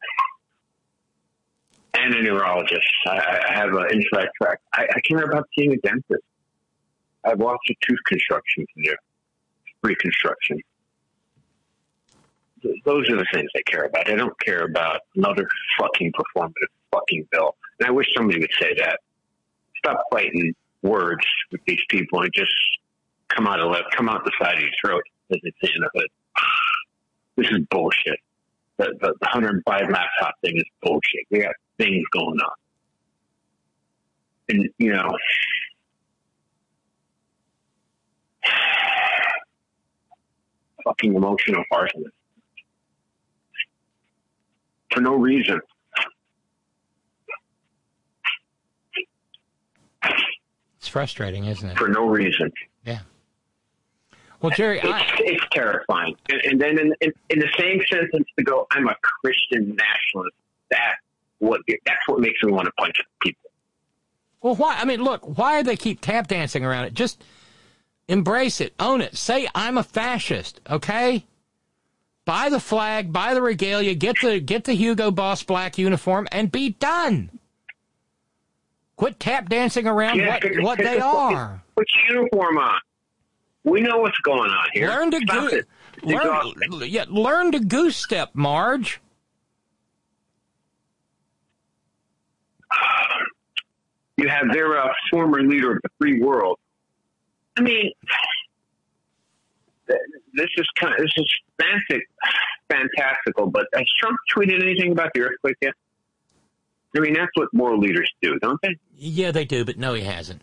Speaker 9: and a neurologist. I, I have an inside track. I, I care about seeing a dentist. I have lots of tooth construction to do, reconstruction. Th- Those are the things I care about. I don't care about another fucking performative fucking bill. And I wish somebody would say that. Stop fighting words with these people and just come out of left, come out the side of your throat as it's the end of it. This is bullshit. The, the, the one hundred five laptop thing is bullshit. We got things going on. And, you know, fucking emotional harshness. For no reason.
Speaker 4: It's frustrating, isn't it?
Speaker 9: For no reason.
Speaker 4: Yeah. Well, Jerry,
Speaker 9: It's,
Speaker 4: I,
Speaker 9: it's terrifying. And, and then in, in, in the same sentence to go, I'm a Christian nationalist. That what that's what makes me want to punch people.
Speaker 4: well, why? I mean, look, why do they keep tap dancing around it? Just embrace it, own it. Say I'm a fascist, okay? Buy the flag, buy the regalia, get the get the Hugo Boss black uniform, and be done. Quit tap dancing around
Speaker 9: Yeah,
Speaker 4: what
Speaker 9: pick-
Speaker 4: what
Speaker 9: pick
Speaker 4: they
Speaker 9: a-
Speaker 4: are.
Speaker 9: Put your uniform on. We know what's going on here.
Speaker 4: Learn to
Speaker 9: Stop
Speaker 4: go-
Speaker 9: it. It's
Speaker 4: learn,
Speaker 9: exhausting.
Speaker 4: yeah, learn to goose step, Marge.
Speaker 9: You have their uh, former leader of the free world. I mean, th- this is kind of, this is fantastic, fantastical. But has Trump tweeted anything about the earthquake yet? I mean, that's what moral leaders do, don't they?
Speaker 4: Yeah, they do, but no, he hasn't.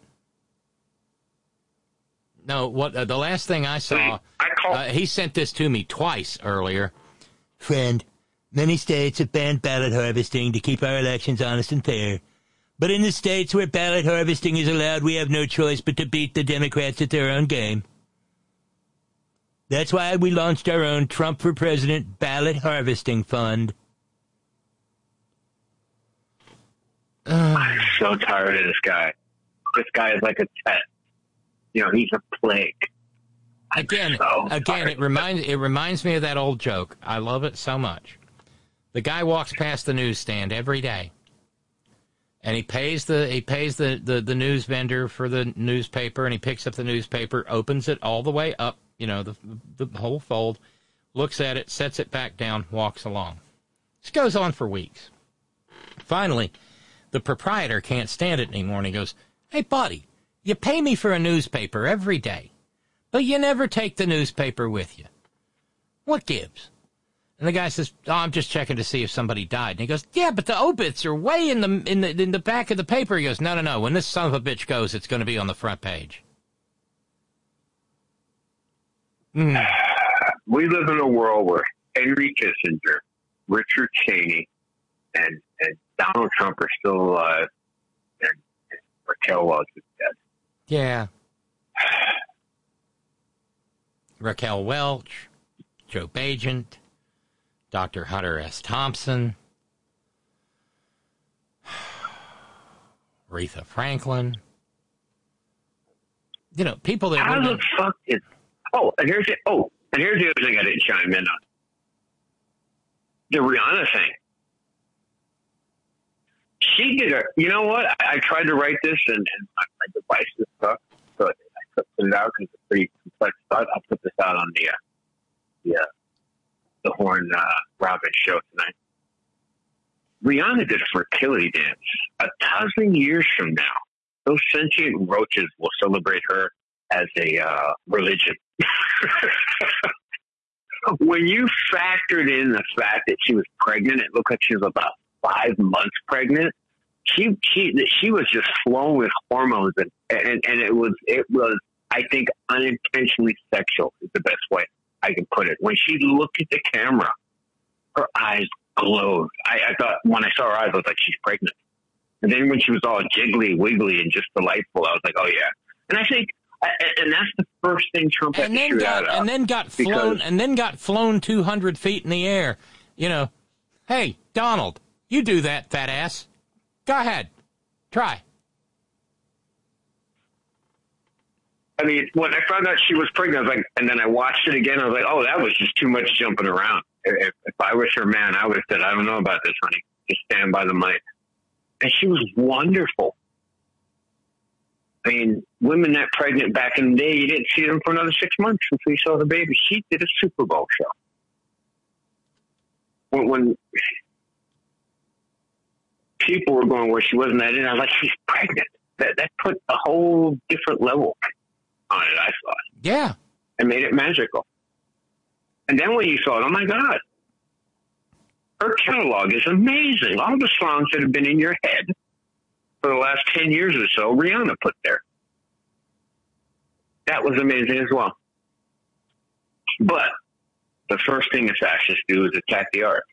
Speaker 4: No, what uh, the last thing I saw,
Speaker 9: I call.
Speaker 4: uh, he sent this to me twice earlier.
Speaker 7: Friend, many states have banned ballot harvesting to keep our elections honest and fair. But in the states where ballot harvesting is allowed, we have no choice but to beat the Democrats at their own game. That's why we launched our own Trump for President Ballot Harvesting Fund.
Speaker 9: I'm so tired of this guy. This guy is like a pest. You know, he's a plague.
Speaker 4: Again,
Speaker 9: so
Speaker 4: again,
Speaker 9: tired.
Speaker 4: it reminds it reminds me of that old joke. I love it so much. The guy walks past the newsstand every day, and he pays the he pays the, the, the news vendor for the newspaper, and he picks up the newspaper, opens it all the way up, you know, the the whole fold, looks at it, sets it back down, walks along. This goes on for weeks. Finally, the proprietor can't stand it anymore, and he goes, "Hey, buddy, you pay me for a newspaper every day, But you never take the newspaper with you. What gives? And the guy says, oh, I'm just checking to see if somebody died. And he goes, yeah, but the obits are way in the in the in the back of the paper. He goes, no, no, no. When this son of a bitch goes, it's going to be on the front page. Mm.
Speaker 9: We live in a world where Henry Kissinger, Richard Cheney, and, and Donald Trump are still alive, and, and Raquel Welch is dead.
Speaker 4: Yeah. Raquel Welch, Joe Bagent, Doctor Hunter S. Thompson, Aretha Franklin. You know, people that...
Speaker 9: How the fuck is... Oh, and here's the, oh, and here's the other thing I didn't chime in on. The Rihanna thing. She did a... You know what? I, I tried to write this, and, and my, my device is stuck, so I put it out because it's a pretty complex thought. I'll put this out on the... Uh, the uh, the Horn uh, Robin show tonight. Rihanna did a fertility dance. A thousand years from now, those sentient roaches will celebrate her as a uh, religion. When you factored in the fact that she was pregnant, it looked like she was about five months pregnant. She she she was just flowing with hormones, and and, and it was it was I think unintentionally sexual is the best way I can put it. When she looked at the camera, her eyes glowed. I, I thought when I saw her eyes, I was like, she's pregnant. And then when she was all jiggly, wiggly, and just delightful, I was like, oh yeah. And I think, and that's the first thing Trump had
Speaker 4: and
Speaker 9: to
Speaker 4: then
Speaker 9: shoot
Speaker 4: got,
Speaker 9: out
Speaker 4: and then got flown, and then got flown two hundred feet in the air. You know, hey Donald, you do that, fat ass. Go ahead, try.
Speaker 9: I mean, when I found out she was pregnant, I was like, and then I watched it again. I was like, oh, that was just too much jumping around. If, if I was her man, I would have said, I don't know about this, honey. Just stand by the mic. And she was wonderful. I mean, women that pregnant back in the day, you didn't see them for another six months until you saw the baby. She did a Super Bowl show. When, when people were going where she wasn't at, and I was like, she's pregnant. That that put a whole different level on it, I thought.
Speaker 4: Yeah.
Speaker 9: And made it magical. And then when you saw it, oh my God. Her catalog is amazing. All the songs that have been in your head for the last ten years or so, Rihanna put there. That was amazing as well. But the first thing the fascists do is attack the arts.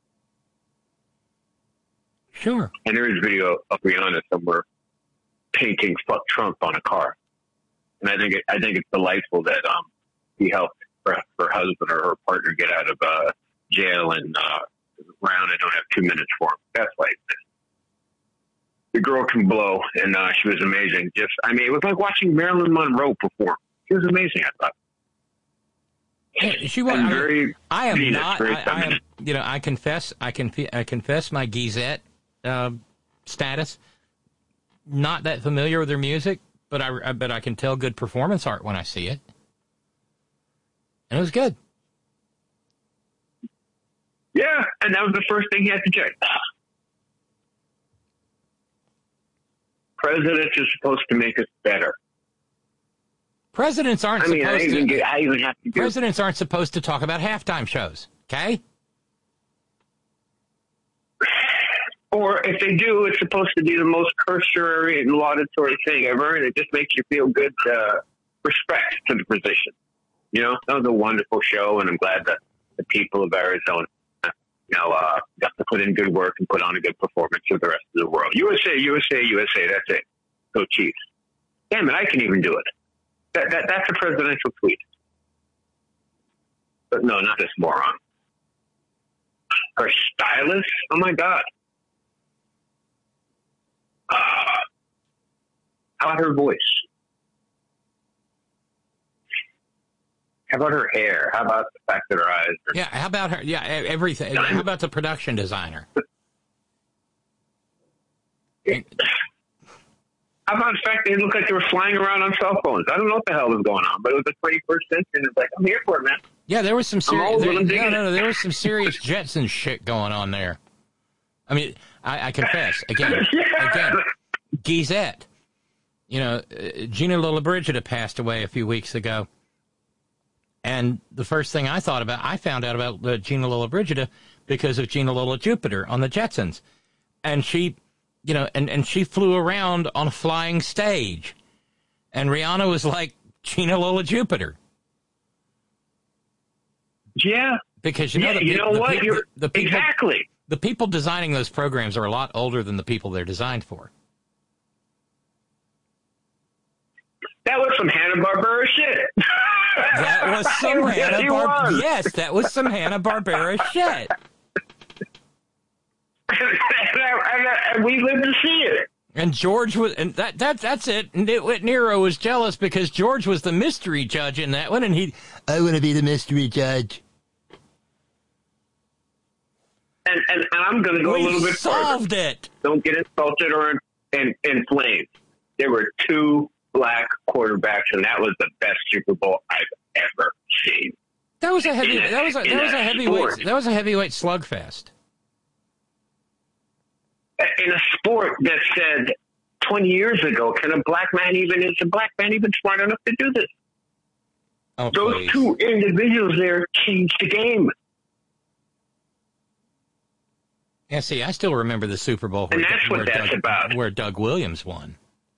Speaker 4: Sure.
Speaker 9: And there is video of Rihanna somewhere painting "fuck Trump" on a car. And I think it, I think it's delightful that um, he helped her, her husband or her partner get out of uh, jail, and uh, Brown, I don't have two minutes for him. That's like the girl can blow, and uh, she was amazing. Just, I mean, it was like watching Marilyn Monroe perform. She was amazing, I thought.
Speaker 4: Yeah, she was
Speaker 9: and
Speaker 4: I,
Speaker 9: very
Speaker 4: mean, I am
Speaker 9: Venus,
Speaker 4: not.
Speaker 9: very
Speaker 4: I, I am. You know, I confess. I can. I confess my geezette uh, status. Not that familiar with her music, but I. But I can tell good performance art when I see it, and it was good.
Speaker 9: Yeah, and that was the first thing he had to check. Presidents are supposed to make us better.
Speaker 4: Presidents aren't
Speaker 9: I mean,
Speaker 4: supposed
Speaker 9: I even,
Speaker 4: to.
Speaker 9: get, I even have to do
Speaker 4: Presidents aren't supposed to talk about halftime shows. Okay.
Speaker 9: Or if they do, it's supposed to be the most cursory and laudatory thing ever, and it just makes you feel good uh, respect to the position. You know, that was a wonderful show, and I'm glad that the people of Arizona, you know, uh, got to put in good work and put on a good performance for the rest of the world. U S A, U S A, U S A, that's it. Go Chiefs. Damn it, I can even do it. That, that That's a presidential tweet. But no, not this moron. Her stylist? Oh, my God. Uh, how about her voice? How about her hair? How about the fact that her eyes are...
Speaker 4: Yeah, how about her? Yeah, everything. How about the production designer?
Speaker 9: How about the fact they looked like they were flying around on cell phones? I don't know what the hell was going on, but it was the twenty-first century, and it's like, I'm here for it, man.
Speaker 4: Yeah, there was some serious...
Speaker 9: There,
Speaker 4: no, no, no, there was some serious Jetson shit going on there. I mean, I, I confess, again,
Speaker 9: yeah.
Speaker 4: again, Geezette. You know, uh, Gina Lollobrigida passed away a few weeks ago. And the first thing I thought about, I found out about uh, Gina Lollobrigida because of Gina Lola Jupiter on the Jetsons. And she, you know, and, and she flew around on a flying stage. And Rihanna was like Gina Lola Jupiter.
Speaker 9: Yeah.
Speaker 4: Because, you know,
Speaker 9: yeah,
Speaker 4: the,
Speaker 9: you know
Speaker 4: the,
Speaker 9: what?
Speaker 4: the,
Speaker 9: You're,
Speaker 4: the people,
Speaker 9: exactly.
Speaker 4: The people designing those programs are a lot older than the people they're designed for.
Speaker 9: That was some Hanna-Barbera shit.
Speaker 4: That was some
Speaker 9: really
Speaker 4: Hanna-Barbera. Yes, that was some Hanna-Barbera shit.
Speaker 9: and, I, and we lived to see it.
Speaker 4: And George was, and that that that's it. And it, Nero was jealous because George was the mystery judge in that one, and he.
Speaker 7: I want to be the mystery judge.
Speaker 9: And and, and I'm going to go
Speaker 4: we
Speaker 9: a little bit
Speaker 4: solved
Speaker 9: further.
Speaker 4: it.
Speaker 9: Don't get insulted or in, in, inflamed. There were two black quarterbacks, and that was the best Super Bowl I've ever seen.
Speaker 4: That was a heavy.
Speaker 9: In a,
Speaker 4: that was a, that was a heavyweight. That was a heavyweight slugfest.
Speaker 9: In a sport that said twenty years ago, can a black man even is a black man even smart enough to do this?
Speaker 4: Oh,
Speaker 9: Those
Speaker 4: please.
Speaker 9: two individuals there changed the game.
Speaker 4: Yeah, see, I still remember the Super Bowl where,
Speaker 9: And that's what
Speaker 4: where
Speaker 9: that's
Speaker 4: Doug,
Speaker 9: about.
Speaker 4: where Doug Williams won.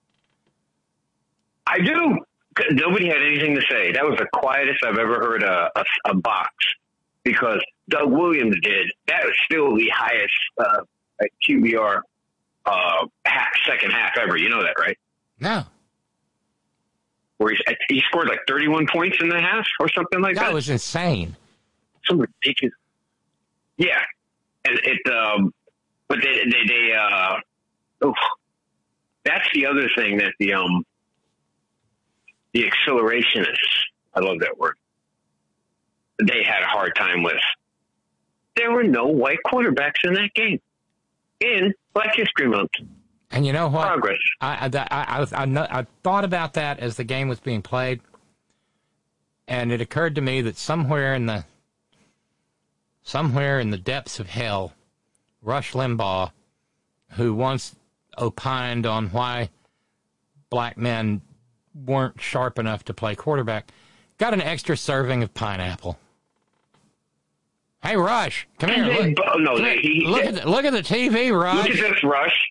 Speaker 9: I do. Nobody had anything to say. That was the quietest I've ever heard a, a, a box, because Doug Williams did. That was still the highest uh, Q B R uh, half, second half ever. You know that, right?
Speaker 4: No.
Speaker 9: Where he, he scored like thirty-one points in the half or something like that.
Speaker 4: That was insane.
Speaker 9: Some ridiculous. Yeah. And it, um, but they, they, they, uh, oh, that's the other thing that the, um, the accelerationists, I love that word, they had a hard time with. There were no white quarterbacks in that game in Black History Month.
Speaker 4: And you know what?
Speaker 9: Progress.
Speaker 4: I, I, I, I, I thought about that as the game was being played, and it occurred to me that somewhere in the somewhere in the depths of hell, Rush Limbaugh, who once opined on why black men weren't sharp enough to play quarterback, got an extra serving of pineapple. Hey, Rush, come here.
Speaker 9: They,
Speaker 4: Look,
Speaker 9: oh, no,
Speaker 4: come
Speaker 9: they,
Speaker 4: here.
Speaker 9: he,
Speaker 4: look,
Speaker 9: they,
Speaker 4: at the, look at the T V, Rush.
Speaker 9: Look at this, Rush.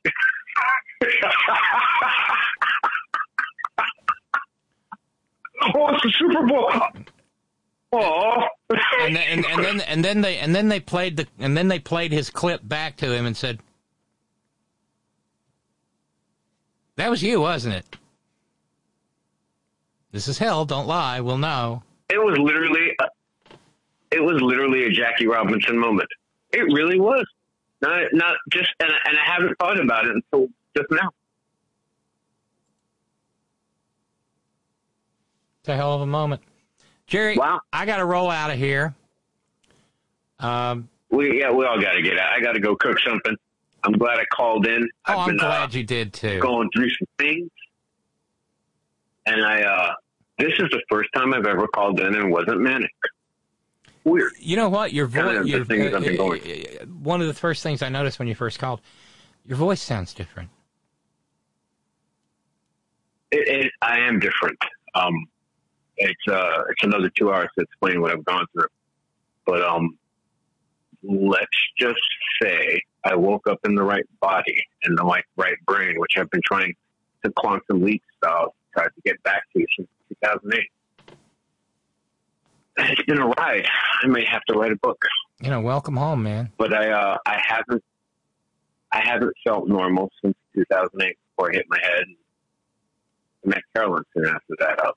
Speaker 9: Oh, it's the Super Bowl. Oh.
Speaker 4: and, then, and, and then and then they and then they played the and then they played his clip back to him and said, "That was you, wasn't it? This is hell. Don't lie. We'll know."
Speaker 9: It was literally, a, it was literally a Jackie Robinson moment. It really was. Not, not just, and, and I haven't thought about it until just now.
Speaker 4: It's a hell of a moment. Jerry,
Speaker 9: wow.
Speaker 4: I got to roll out of here. Um,
Speaker 9: we yeah, we all got to get out. I got to go cook something. I'm glad I called in.
Speaker 4: Oh,
Speaker 9: I've
Speaker 4: I'm
Speaker 9: been,
Speaker 4: glad
Speaker 9: uh,
Speaker 4: you did too.
Speaker 9: Going through some things, and I. uh This is the first time I've ever called in and wasn't manic. Weird.
Speaker 4: You know what? Your
Speaker 9: Kind
Speaker 4: voice.
Speaker 9: of the
Speaker 4: Your,
Speaker 9: things
Speaker 4: uh,
Speaker 9: I've been going
Speaker 4: uh, one of the first things I noticed when you first called, your voice sounds different.
Speaker 9: It, it, I am different. Um, it's uh, it's another two hours to explain what I've gone through. But um, let's just say I woke up in the right body and the right, right brain, which I've been trying to quantum leap style tried to get back to since two thousand eight. It's been a ride. I may have to write a book.
Speaker 4: You know, welcome home, man.
Speaker 9: But I uh, I haven't I haven't felt normal since two thousand eight before I hit my head. I met Carolyn soon after that. Out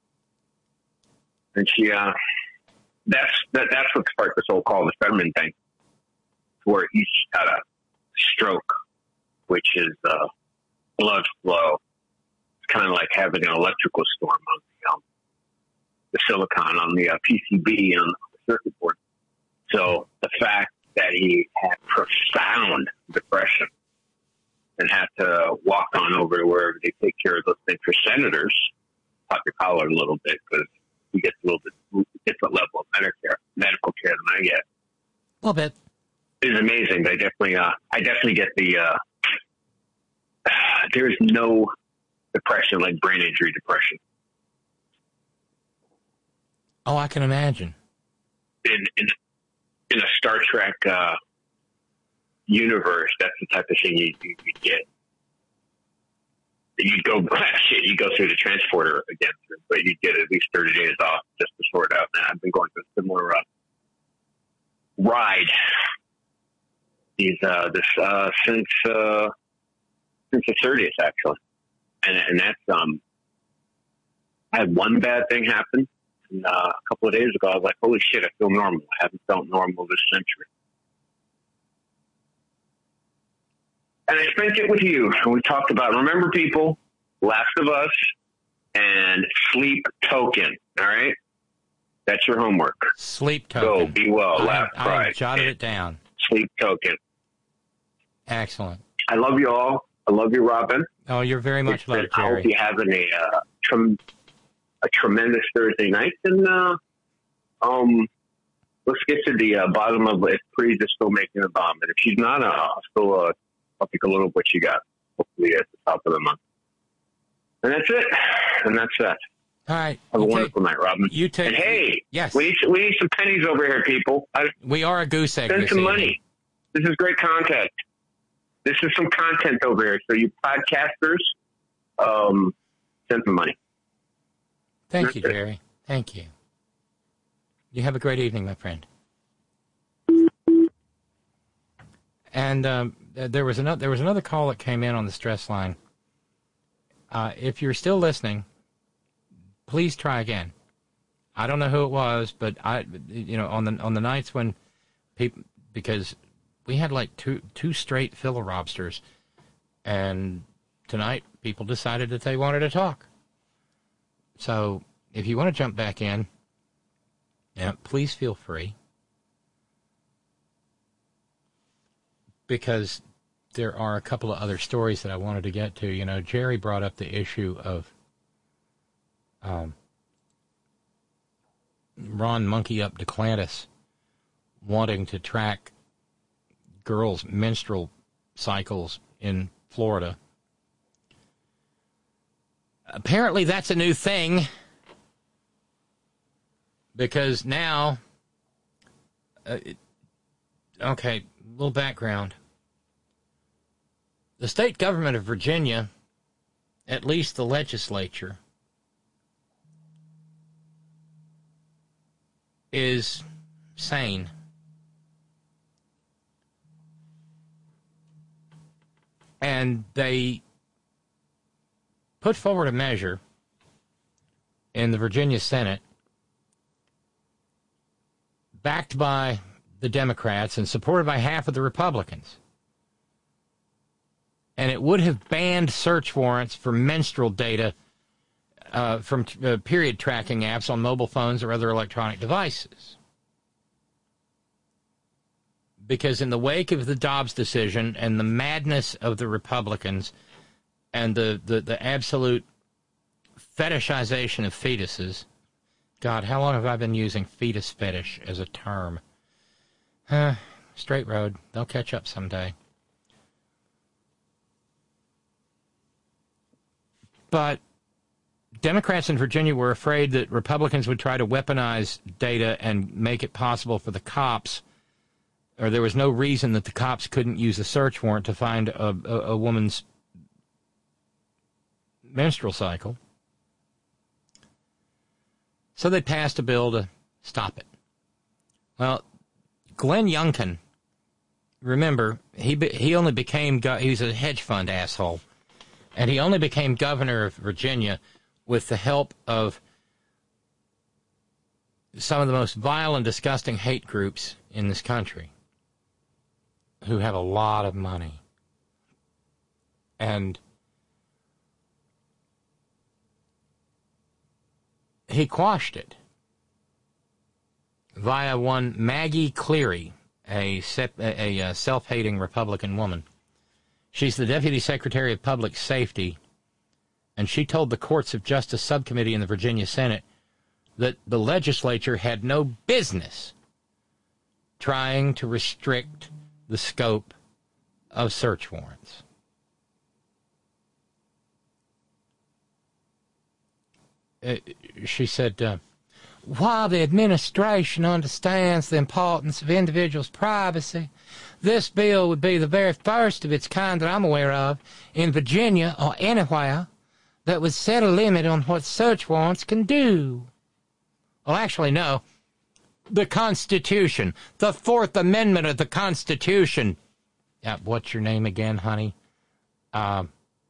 Speaker 9: and she uh, that's that that's what sparked this whole call the Fetterman thing, where he had a stroke, which is uh, blood flow. It's kind of like having an electrical storm on the um, the silicon on the uh, P C B on the circuit board. So the fact that he had profound depression and had to walk on over to wherever they take care of those things for senators, pop your collar a little bit because he gets a little bit different level of medical care, medical care than I get.
Speaker 4: A little bit.
Speaker 9: It's amazing. But I definitely, uh, I definitely get the. Uh, there is no depression like brain injury depression.
Speaker 4: Oh, I can imagine.
Speaker 9: In in, in a Star Trek uh, universe, that's the type of thing you you get. You'd go shit. You go through the transporter again, but you'd get at least thirty days off just to sort out. And I've been going through a similar uh, ride. These uh, this uh, since uh, since the thirtieth actually, and and that's um. I had one bad thing happen, and uh, a couple of days ago I was like, "Holy shit! I feel normal. I haven't felt normal this century." And I spent it with you, and we talked about, remember people, Last of Us, and Sleep Token, all right? That's your homework.
Speaker 4: Sleep Token.
Speaker 9: Go, be well,
Speaker 4: I,
Speaker 9: laugh,
Speaker 4: I
Speaker 9: cry.
Speaker 4: jotted it down.
Speaker 9: Sleep Token.
Speaker 4: Excellent.
Speaker 9: I love you all. I love you, Robin.
Speaker 4: Oh, you're very much loved,
Speaker 9: I
Speaker 4: Jerry.
Speaker 9: hope you're having a, uh, trem- a tremendous Thursday night, and uh, um, let's get to the uh, bottom of if Preet is still making a bomb. And if she's not, uh, I'll still... Uh, I'll take a little of what you got, hopefully at the top of the month. And that's it. And that's that.
Speaker 4: All right.
Speaker 9: Have a
Speaker 4: take,
Speaker 9: wonderful night, Robin.
Speaker 4: You take.
Speaker 9: And hey,
Speaker 4: yes.
Speaker 9: we need, we need some pennies over here, people. I,
Speaker 4: we are a goose egg.
Speaker 9: Send
Speaker 4: this
Speaker 9: some
Speaker 4: evening.
Speaker 9: money. This is great content. This is some content over here. So you podcasters, um, send some money.
Speaker 4: Thank
Speaker 9: that's
Speaker 4: you,
Speaker 9: it.
Speaker 4: Jerry. Thank you. You have a great evening, my friend. And um, there was another there was another call that came in on the stress line. Uh, if you're still listening, please try again. I don't know who it was, but I, you know, on the on the nights when people, because we had like two two straight filler-robsters, and tonight people decided that they wanted to talk. So if you want to jump back in, yeah, please feel free. Because there are a couple of other stories that I wanted to get to. You know, Jerry brought up the issue of um, Ron Monkey Up DeClantis wanting to track girls' menstrual cycles in Florida. Apparently that's a new thing, because now, uh, it, okay, a little background. The state government of Virginia, at least the legislature, is sane. And they put forward a measure in the Virginia Senate, backed by the Democrats and supported by half of the Republicans. And it would have banned search warrants for menstrual data uh, from uh, period tracking apps on mobile phones or other electronic devices. Because in the wake of the Dobbs decision and the madness of the Republicans and the, the, the absolute fetishization of fetuses, God, how long have I been using fetus fetish as a term? Uh, straight road. They'll catch up someday. But Democrats in Virginia were afraid that Republicans would try to weaponize data and make it possible for the cops, or there was no reason that the cops couldn't use a search warrant to find a, a, a woman's menstrual cycle. So they passed a bill to stop it. Well, Glenn Youngkin, remember, he he only became, he was a hedge fund asshole. And he only became governor of Virginia with the help of some of the most vile and disgusting hate groups in this country who have a lot of money. And he quashed it via one Maggie Cleary, a, a, a self-hating Republican woman. She's the Deputy Secretary of Public Safety, and she told the Courts of Justice Subcommittee in the Virginia Senate that the legislature had no business trying to restrict the scope of search warrants. Uh, she said, uh, while the administration understands the importance of individuals' privacy, this bill would be the very first of its kind that I'm aware of in Virginia or anywhere that would set a limit on what search warrants can do. Well, actually, no. The Constitution, the Fourth Amendment of the Constitution. Yeah, what's your name again, honey? Uh,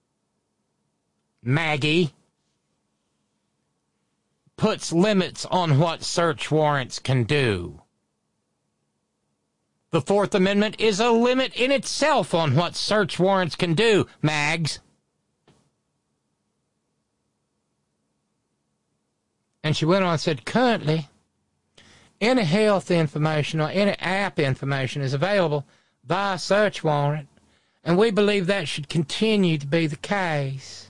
Speaker 4: Maggie. Puts limits on what search warrants can do. The Fourth Amendment is a limit in itself on what search warrants can do, Mags. And she went on and said, currently, any health information or any app information is available by search warrant, and we believe that should continue to be the case.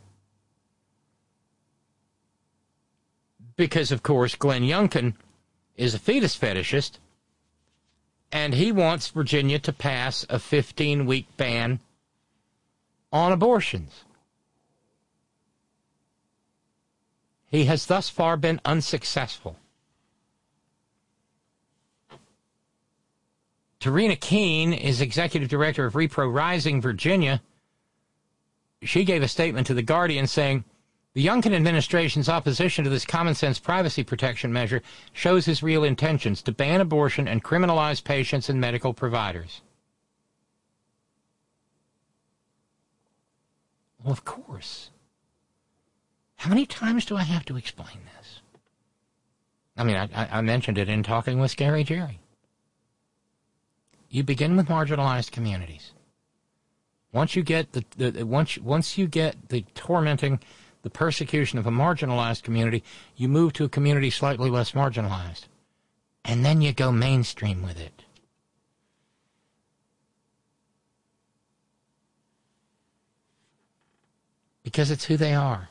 Speaker 4: Because, of course, Glenn Youngkin is a fetus fetishist, and he wants Virginia to pass a fifteen-week ban on abortions. He has thus far been unsuccessful. Tarina Keene is executive director of Repro Rising Virginia. She gave a statement to The Guardian saying, the Youngkin administration's opposition to this common-sense privacy protection measure shows his real intentions to ban abortion and criminalize patients and medical providers. Well, of course. How many times do I have to explain this? I mean, I, I mentioned it in Talking with Scary Jerry. You begin with marginalized communities. Once you get the, the once once you get the tormenting, the persecution of a marginalized community, you move to a community slightly less marginalized. And then you go mainstream with it. Because it's who they are.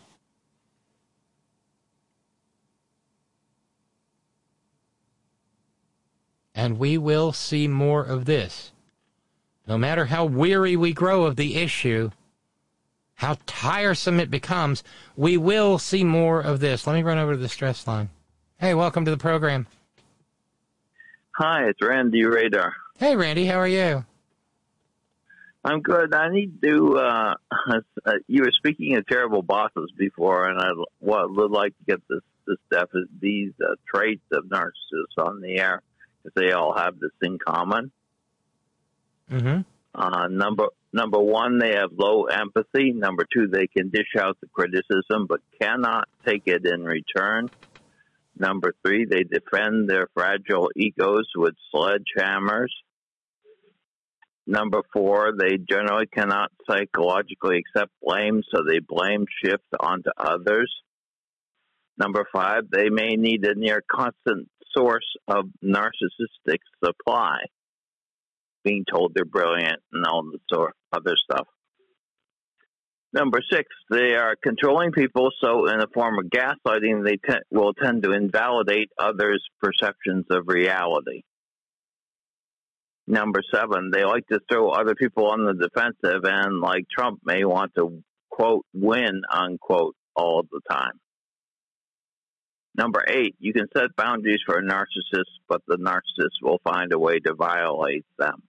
Speaker 4: And we will see more of this. No matter how weary we grow of the issue, how tiresome it becomes, we will see more of this. Let me run over to the stress line. Hey, welcome to the program.
Speaker 10: Hi, it's Randy Radar.
Speaker 4: Hey, Randy, how are you?
Speaker 10: I'm good. I need to, uh, uh, you were speaking of terrible bosses before, and I well, would like to get this, this def- these uh, traits of narcissists on the air, because they all have this in common.
Speaker 4: Mm-hmm.
Speaker 10: Uh, number number one, they have low empathy. Number two, they can dish out the criticism but cannot take it in return. Number three, they defend their fragile egos with sledgehammers. Number four, they generally cannot psychologically accept blame, so they blame shift onto others. Number five, they may need a near constant source of narcissistic supply, being told they're brilliant and all the sort other stuff. Number six, they are controlling people, so in a form of gaslighting, they te- will tend to invalidate others' perceptions of reality. Number seven, they like to throw other people on the defensive and, like Trump, may want to, quote, win, unquote, all the time. Number eight, you can set boundaries for a narcissist, but the narcissist will find a way to violate them.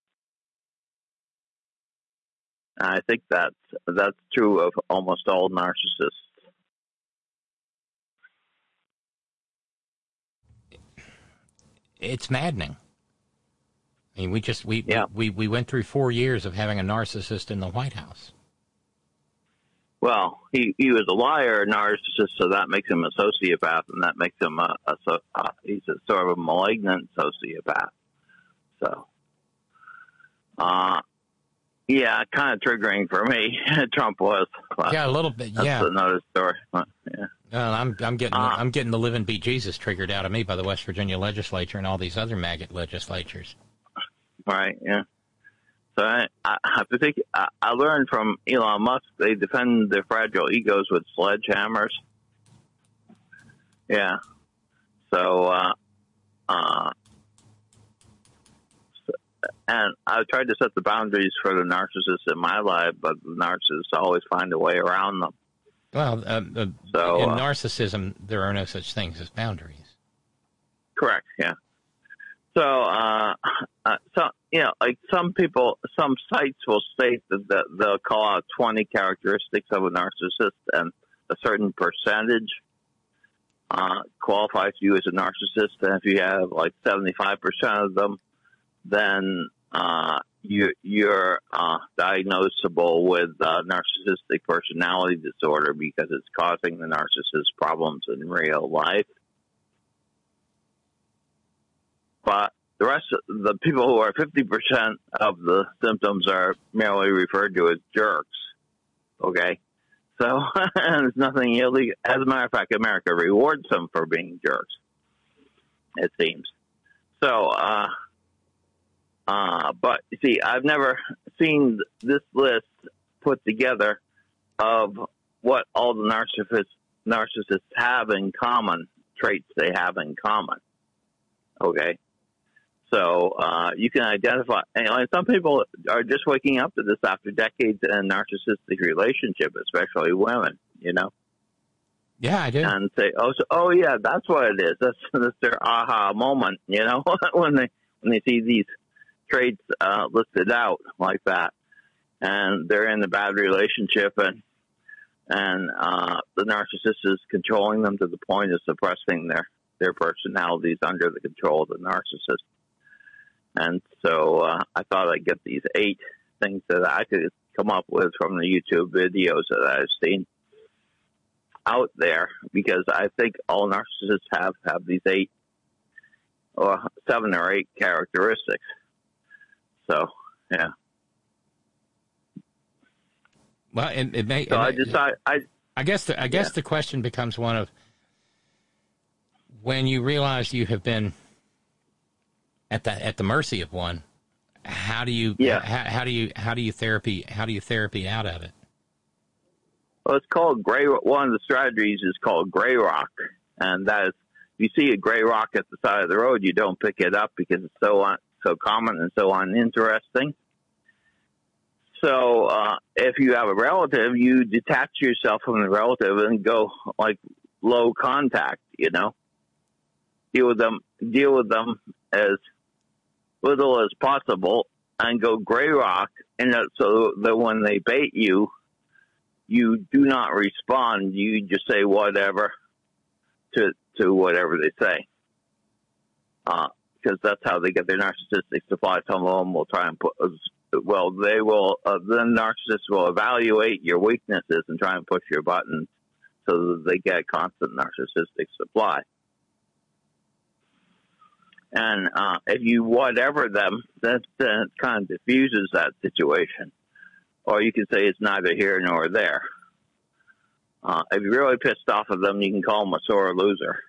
Speaker 10: And I think that's, that's true of almost all narcissists.
Speaker 4: It's maddening. I mean, we just we,
Speaker 10: yeah.
Speaker 4: we we went through four years of having a narcissist in the White House.
Speaker 10: Well, he, he was a liar, a narcissist, so that makes him a sociopath, and that makes him a, a, a he's a sort of a malignant sociopath. So, uh, yeah, kind of triggering for me. Trump was. But
Speaker 4: yeah, a little bit.
Speaker 10: That's
Speaker 4: yeah,
Speaker 10: another story. Uh, yeah.
Speaker 4: Well, I'm I'm getting
Speaker 10: uh,
Speaker 4: I'm getting the live and be Jesus triggered out of me by the West Virginia legislature and all these other maggot legislatures.
Speaker 10: Right. Yeah. So I, I have to think. I, I learned from Elon Musk. They defend their fragile egos with sledgehammers. Yeah. So, uh, uh, so, and I tried to set the boundaries for the narcissists in my life, but the narcissists always find a way around them.
Speaker 4: Well, uh, uh,
Speaker 10: so,
Speaker 4: in
Speaker 10: uh,
Speaker 4: narcissism, there are no such things as boundaries.
Speaker 10: Correct. Yeah. So, uh, uh, so you know, like some people, some sites will state that the, they'll call out twenty characteristics of a narcissist, and a certain percentage uh, qualifies you as a narcissist. And if you have like seventy-five percent of them, then uh, you, you're uh, diagnosable with uh, narcissistic personality disorder because it's causing the narcissist problems in real life. But the rest of the people who are fifty percent of the symptoms are merely referred to as jerks. Okay? So, there's nothing illegal. As a matter of fact, America rewards them for being jerks, it seems. So, uh, uh, but you see, I've never seen this list put together of what all the narcissists, narcissists have in common, traits they have in common. Okay? So uh, you can identify, and some people are just waking up to this after decades in a narcissistic relationship, especially women, you know?
Speaker 4: Yeah, I do.
Speaker 10: And say, oh, so, oh yeah, that's what it is. That's, that's their aha moment, you know, when they when they see these traits uh, listed out like that. And they're in a bad relationship, and and uh, the narcissist is controlling them to the point of suppressing their, their personalities under the control of the narcissist. And so uh, I thought I'd get these eight things that I could come up with from the YouTube videos that I've seen out there, because I think all narcissists have, have these eight or seven or eight characteristics. So, yeah.
Speaker 4: Well, it, it may.
Speaker 10: So
Speaker 4: it
Speaker 10: I
Speaker 4: may,
Speaker 10: decided. I,
Speaker 4: I guess. The, I guess
Speaker 10: yeah.
Speaker 4: the question becomes one of, when you realize you have been at the at the mercy of one, how do you?
Speaker 10: Yeah.
Speaker 4: How, how do you? How do you therapy? How do you therapy out of it?
Speaker 10: Well, it's called gray. One of the strategies is called gray rock, and that is, if you see a gray rock at the side of the road, you don't pick it up because it's so un, so common and so uninteresting. So uh, if you have a relative, you detach yourself from the relative and go like low contact. You know, deal with them, deal with them as little as possible, and go gray rock, and that, so that when they bait you, you do not respond. You just say whatever to to whatever they say, because uh, that's how they get their narcissistic supply. Some of them will try and put. Well, they will. Uh, the narcissist will evaluate your weaknesses and try and push your buttons so that they get constant narcissistic supply. And uh, if you whatever them, that then it kind of diffuses that situation. Or you can say it's neither here nor there. Uh, if you're really pissed off at them, you can call them a sore loser.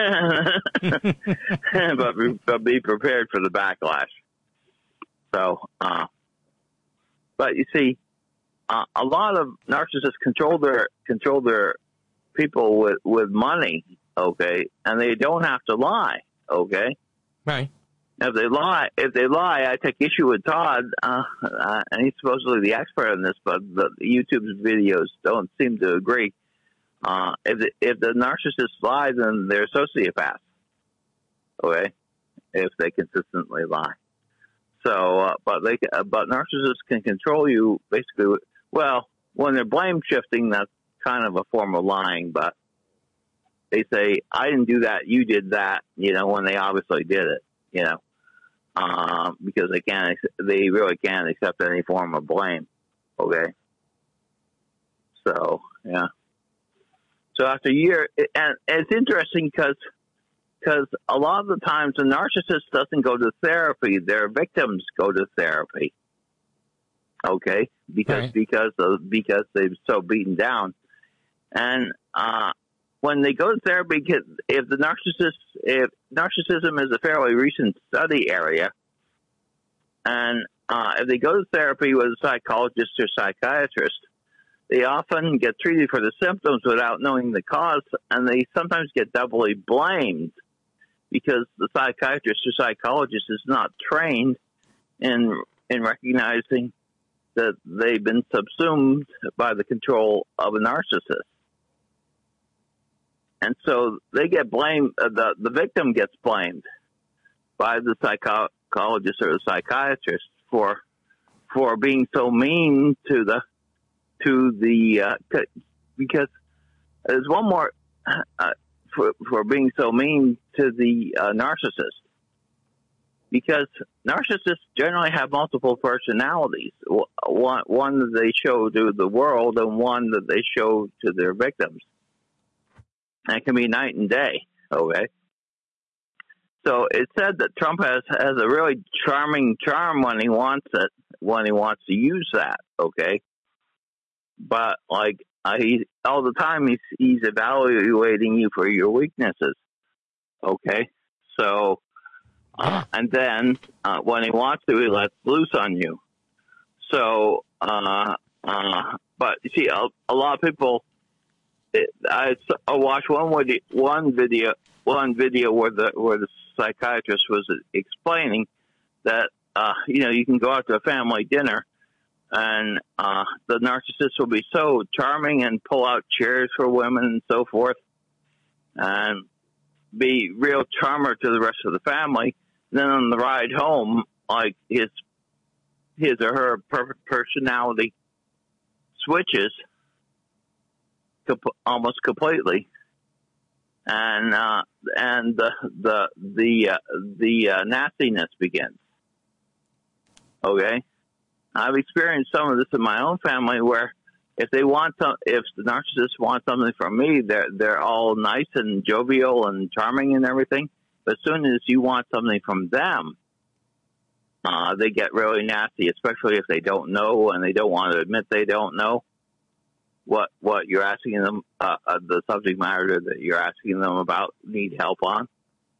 Speaker 10: but, but be prepared for the backlash. So, uh, but you see, uh, a lot of narcissists control their control their people with, with money, okay, and they don't have to lie, okay.
Speaker 4: Right.
Speaker 10: If they lie, if they lie, I take issue with Todd, uh, uh, and he's supposedly the expert on this, but the YouTube's videos don't seem to agree. Uh, if the, if the narcissist lies, then they're sociopaths, okay, if they consistently lie. So, uh, but they, uh, but narcissists can control you basically. Well, when they're blame shifting, that's kind of a form of lying, but they say, I didn't do that, you did that, you know, when they obviously did it, you know, um, because they can't, they really can't accept any form of blame, okay? So, yeah. So after a year, and it's interesting because because a lot of the times the narcissist doesn't go to therapy, their victims go to therapy, okay? Because, right. because, of, because they're so beaten down. And, uh, when they go to therapy, if the narcissist, if narcissism is a fairly recent study area, and uh, if they go to therapy with a psychologist or psychiatrist, they often get treated for the symptoms without knowing the cause, and they sometimes get doubly blamed because the psychiatrist or psychologist is not trained in in recognizing that they've been subsumed by the control of a narcissist. and so they get blamed. Uh, the the victim gets blamed by the psychologist or the psychiatrist for for being so mean to the to the uh, to, because there's one more uh, for for being so mean to the uh, narcissist, because narcissists generally have multiple personalities, one one that they show to the world and one that they show to their victims. And it can be night and day. Okay. So it's said that Trump has, has a really charming charm when he wants it, when he wants to use that, okay? But, like, uh, he all the time he's, he's evaluating you for your weaknesses, okay? So, uh, and then uh, when he wants to, he lets loose on you. So, uh, uh, but, you see, a, a lot of people, it, I, I watched one, one video, one video where the, where the psychiatrist was explaining that, uh, you know, you can go out to a family dinner and uh, the narcissist will be so charming and pull out chairs for women and so forth and be real charmer to the rest of the family. And then on the ride home, like his, his or her perfect personality switches comp- almost completely. And uh, and the the the uh, the uh, nastiness begins. Okay, I've experienced some of this in my own family, where if they want some, if the narcissist wants something from me, they're they're all nice and jovial and charming and everything. But as soon as you want something from them, uh, they get really nasty, especially if they don't know and they don't want to admit they don't know what what you're asking them, uh, uh, the subject matter that you're asking them about, need help on.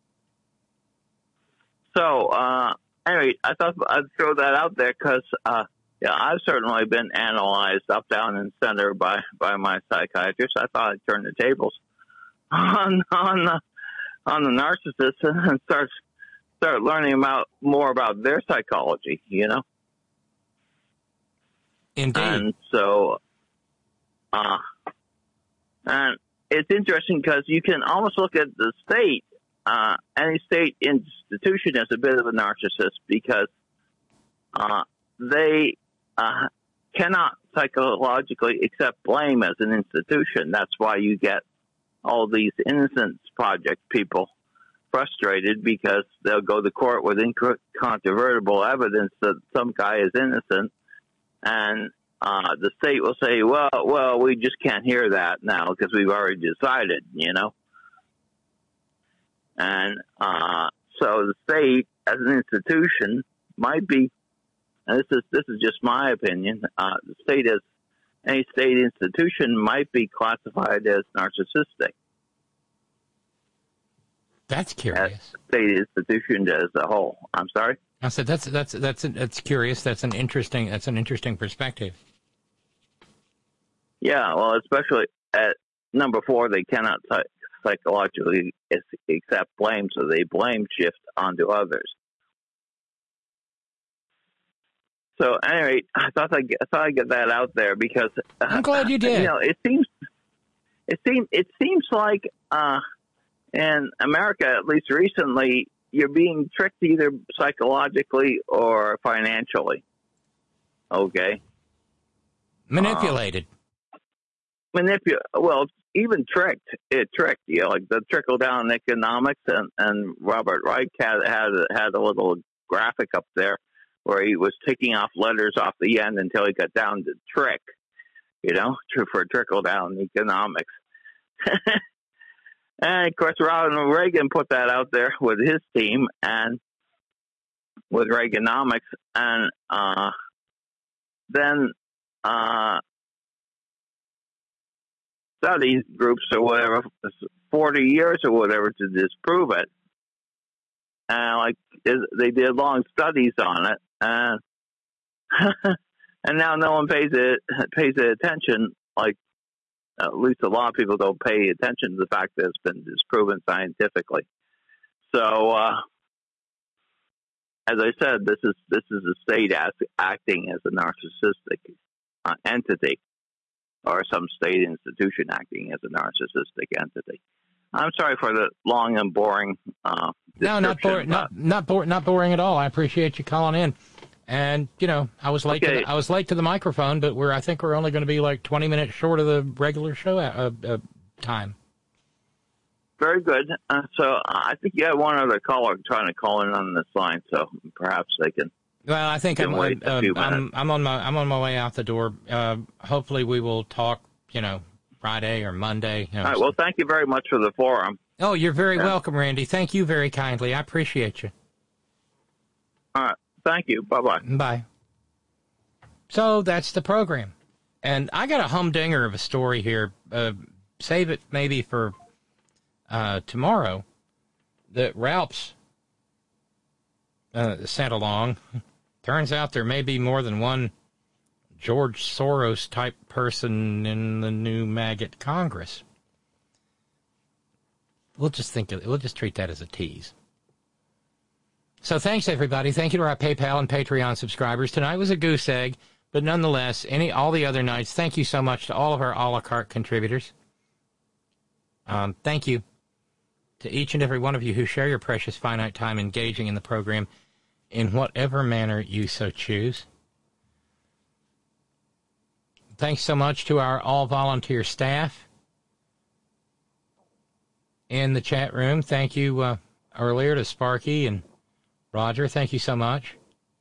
Speaker 10: So, uh, anyway, I thought I'd throw that out there because, uh, yeah, I've certainly been analyzed up, down, and center by, by my psychiatrist. I thought I'd turn the tables on on the on the narcissist and start start learning about more about their psychology. You know.
Speaker 4: Indeed.
Speaker 10: And so. Uh, and it's interesting because you can almost look at the state, uh, any state institution as a bit of a narcissist, because uh, they uh, cannot psychologically accept blame as an institution. That's why you get all these Innocence Project people frustrated, because they'll go to court with incontrovertible evidence that some guy is innocent, and Uh, the state will say, well, well, we just can't hear that now because we've already decided, you know. And uh, so the state, as an institution, might be, and this is this is just my opinion, uh, the state as any state institution might be classified as narcissistic.
Speaker 4: That's curious.
Speaker 10: As state institution as a whole. I'm sorry.
Speaker 4: I said that's that's that's that's curious. That's an interesting that's an interesting perspective.
Speaker 10: Yeah, well, especially at number four, they cannot psych- psychologically accept blame, so they blame shift onto others. So, anyway, I thought I, I thought I'd get that out there because uh,
Speaker 4: I'm glad you did.
Speaker 10: You know, it seems it seems it seems like uh, in America, at least recently, you're being tricked either psychologically or financially. Okay,
Speaker 4: manipulated.
Speaker 10: Um, Manipulate. Well, even tricked. It tricked. You know, like the trickle down economics, and, and Robert Reich had had had a little graphic up there where he was taking off letters off the end until he got down to trick. You know, for trickle down economics. And of course, Ronald Reagan put that out there with his team and with Reaganomics, and uh, then. Uh, study groups or whatever, forty years or whatever to disprove it. And like they did long studies on it, and and now no one pays it pays it attention. Like at least a lot of people don't pay attention to the fact that it's been disproven scientifically. So, uh, as I said, this is this is a state as, acting as a narcissistic uh, entity, or some state institution acting as a narcissistic entity. I'm sorry for the long and boring. Uh,
Speaker 4: no, not boring. Not not boring. Not boring at all. I appreciate you calling in. And you know, I was late.
Speaker 10: Okay.
Speaker 4: To the, I was late to the microphone, but we're. I think we're only going to be like twenty minutes short of the regular show uh, uh, time.
Speaker 10: Very good. Uh, so I think you have one other caller trying to call in on this line, so perhaps they can.
Speaker 4: Well, I think I'm,
Speaker 10: wait a
Speaker 4: uh,
Speaker 10: few
Speaker 4: I'm I'm on my I'm on my way out the door. Uh, hopefully, we will talk. You know, Friday or Monday. You know,
Speaker 10: All right. Well, thank you very much for the forum.
Speaker 4: Oh, you're very
Speaker 10: yeah.
Speaker 4: welcome, Randy. Thank you very kindly. I appreciate you.
Speaker 10: All right. Thank you. Bye-bye.
Speaker 4: Bye. So that's the program. And I got a humdinger of a story here. Uh, save it maybe for uh, tomorrow. That Ralph's uh, sent along. Turns out there may be more than one George Soros-type person in the new maggot Congress. We'll just think of, we'll just treat that as a tease. So thanks, everybody. Thank you to our PayPal and Patreon subscribers. Tonight was a goose egg, but nonetheless, any all the other nights, thank you so much to all of our a la carte contributors. Um, thank you to each and every one of you who share your precious finite time engaging in the program in whatever manner you so choose. Thanks so much to our all-volunteer staff in the chat room. Thank you uh, earlier to Sparky and Roger. Thank you so much.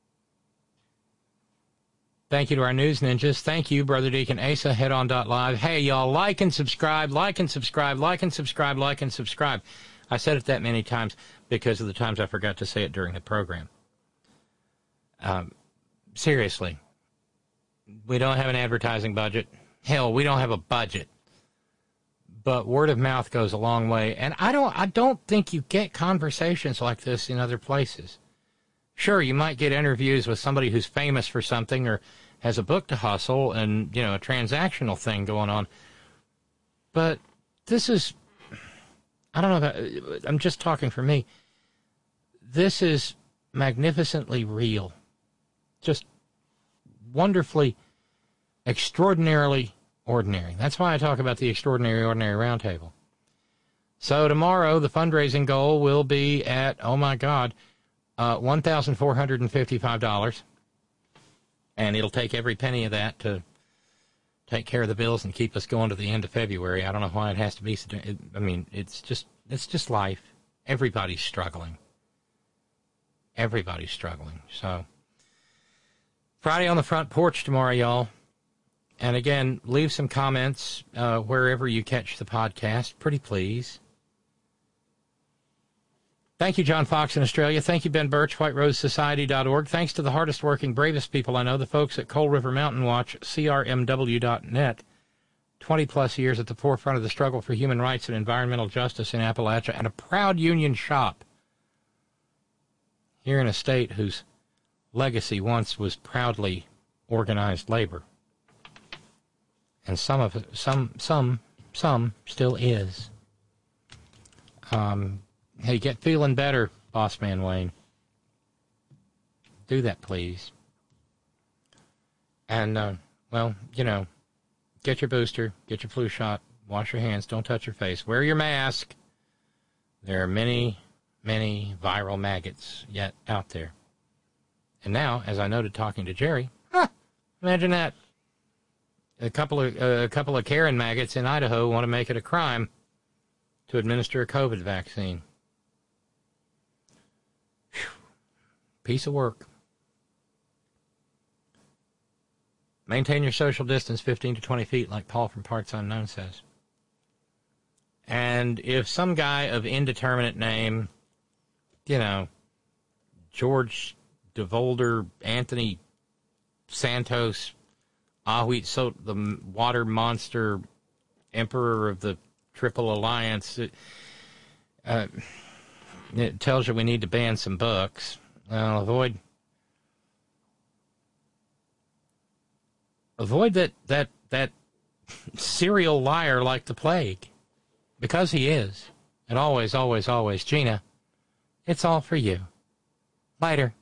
Speaker 4: Thank you to our news ninjas. Thank you, Brother Deacon Asa, headon.live. Hey, y'all, like and subscribe, like and subscribe, like and subscribe, like and subscribe. I said it that many times because of the times I forgot to say it during the program. Um, seriously. We don't have an advertising budget. Hell, we don't have a budget. But word of mouth goes a long way. And I don't I don't think you get conversations like this in other places. Sure, you might get interviews with somebody who's famous for something or has a book to hustle and, you know, a transactional thing going on. But this is, I don't know, if I, I'm just talking for me. This is magnificently real. Just wonderfully, extraordinarily ordinary. That's why I talk about the Extraordinary Ordinary Roundtable. So tomorrow, the fundraising goal will be at, oh my God, uh, one thousand four hundred fifty-five dollars. And it'll take every penny of that to take care of the bills and keep us going to the end of February. I don't know why it has to be. I mean, it's just, it's just life. Everybody's struggling. Everybody's struggling. So Friday on the front porch tomorrow, y'all. And again, leave some comments uh, wherever you catch the podcast. Pretty please. Thank you, John Fox in Australia. Thank you, Ben Birch, white rose society dot org. Thanks to the hardest working, bravest people I know, the folks at Coal River Mountain Watch, C R M W dot net. twenty-plus years at the forefront of the struggle for human rights and environmental justice in Appalachia, and a proud union shop here in a state whose legacy once was proudly organized labor. And some of it, some, some, some still is. Um, hey, get feeling better, Boss Man Wayne. Do that, please. And, uh, well, you know, get your booster, get your flu shot, wash your hands, don't touch your face, wear your mask. There are many, many viral maggots yet out there. And now, as I noted talking to Jerry, huh, imagine that. A couple of uh, a couple of Karen maggots in Idaho want to make it a crime to administer a COVID vaccine. Whew. Piece of work. Maintain your social distance, fifteen to twenty feet, like Paul from Parts Unknown says. And if some guy of indeterminate name, you know, George DeVolder, Anthony Santos, Ahwit, so the water monster, emperor of the Triple Alliance, it, uh, it tells you we need to ban some books. Well, avoid avoid that that that serial liar like the plague, because he is, and always, always, always. Gina, it's all for you. Later.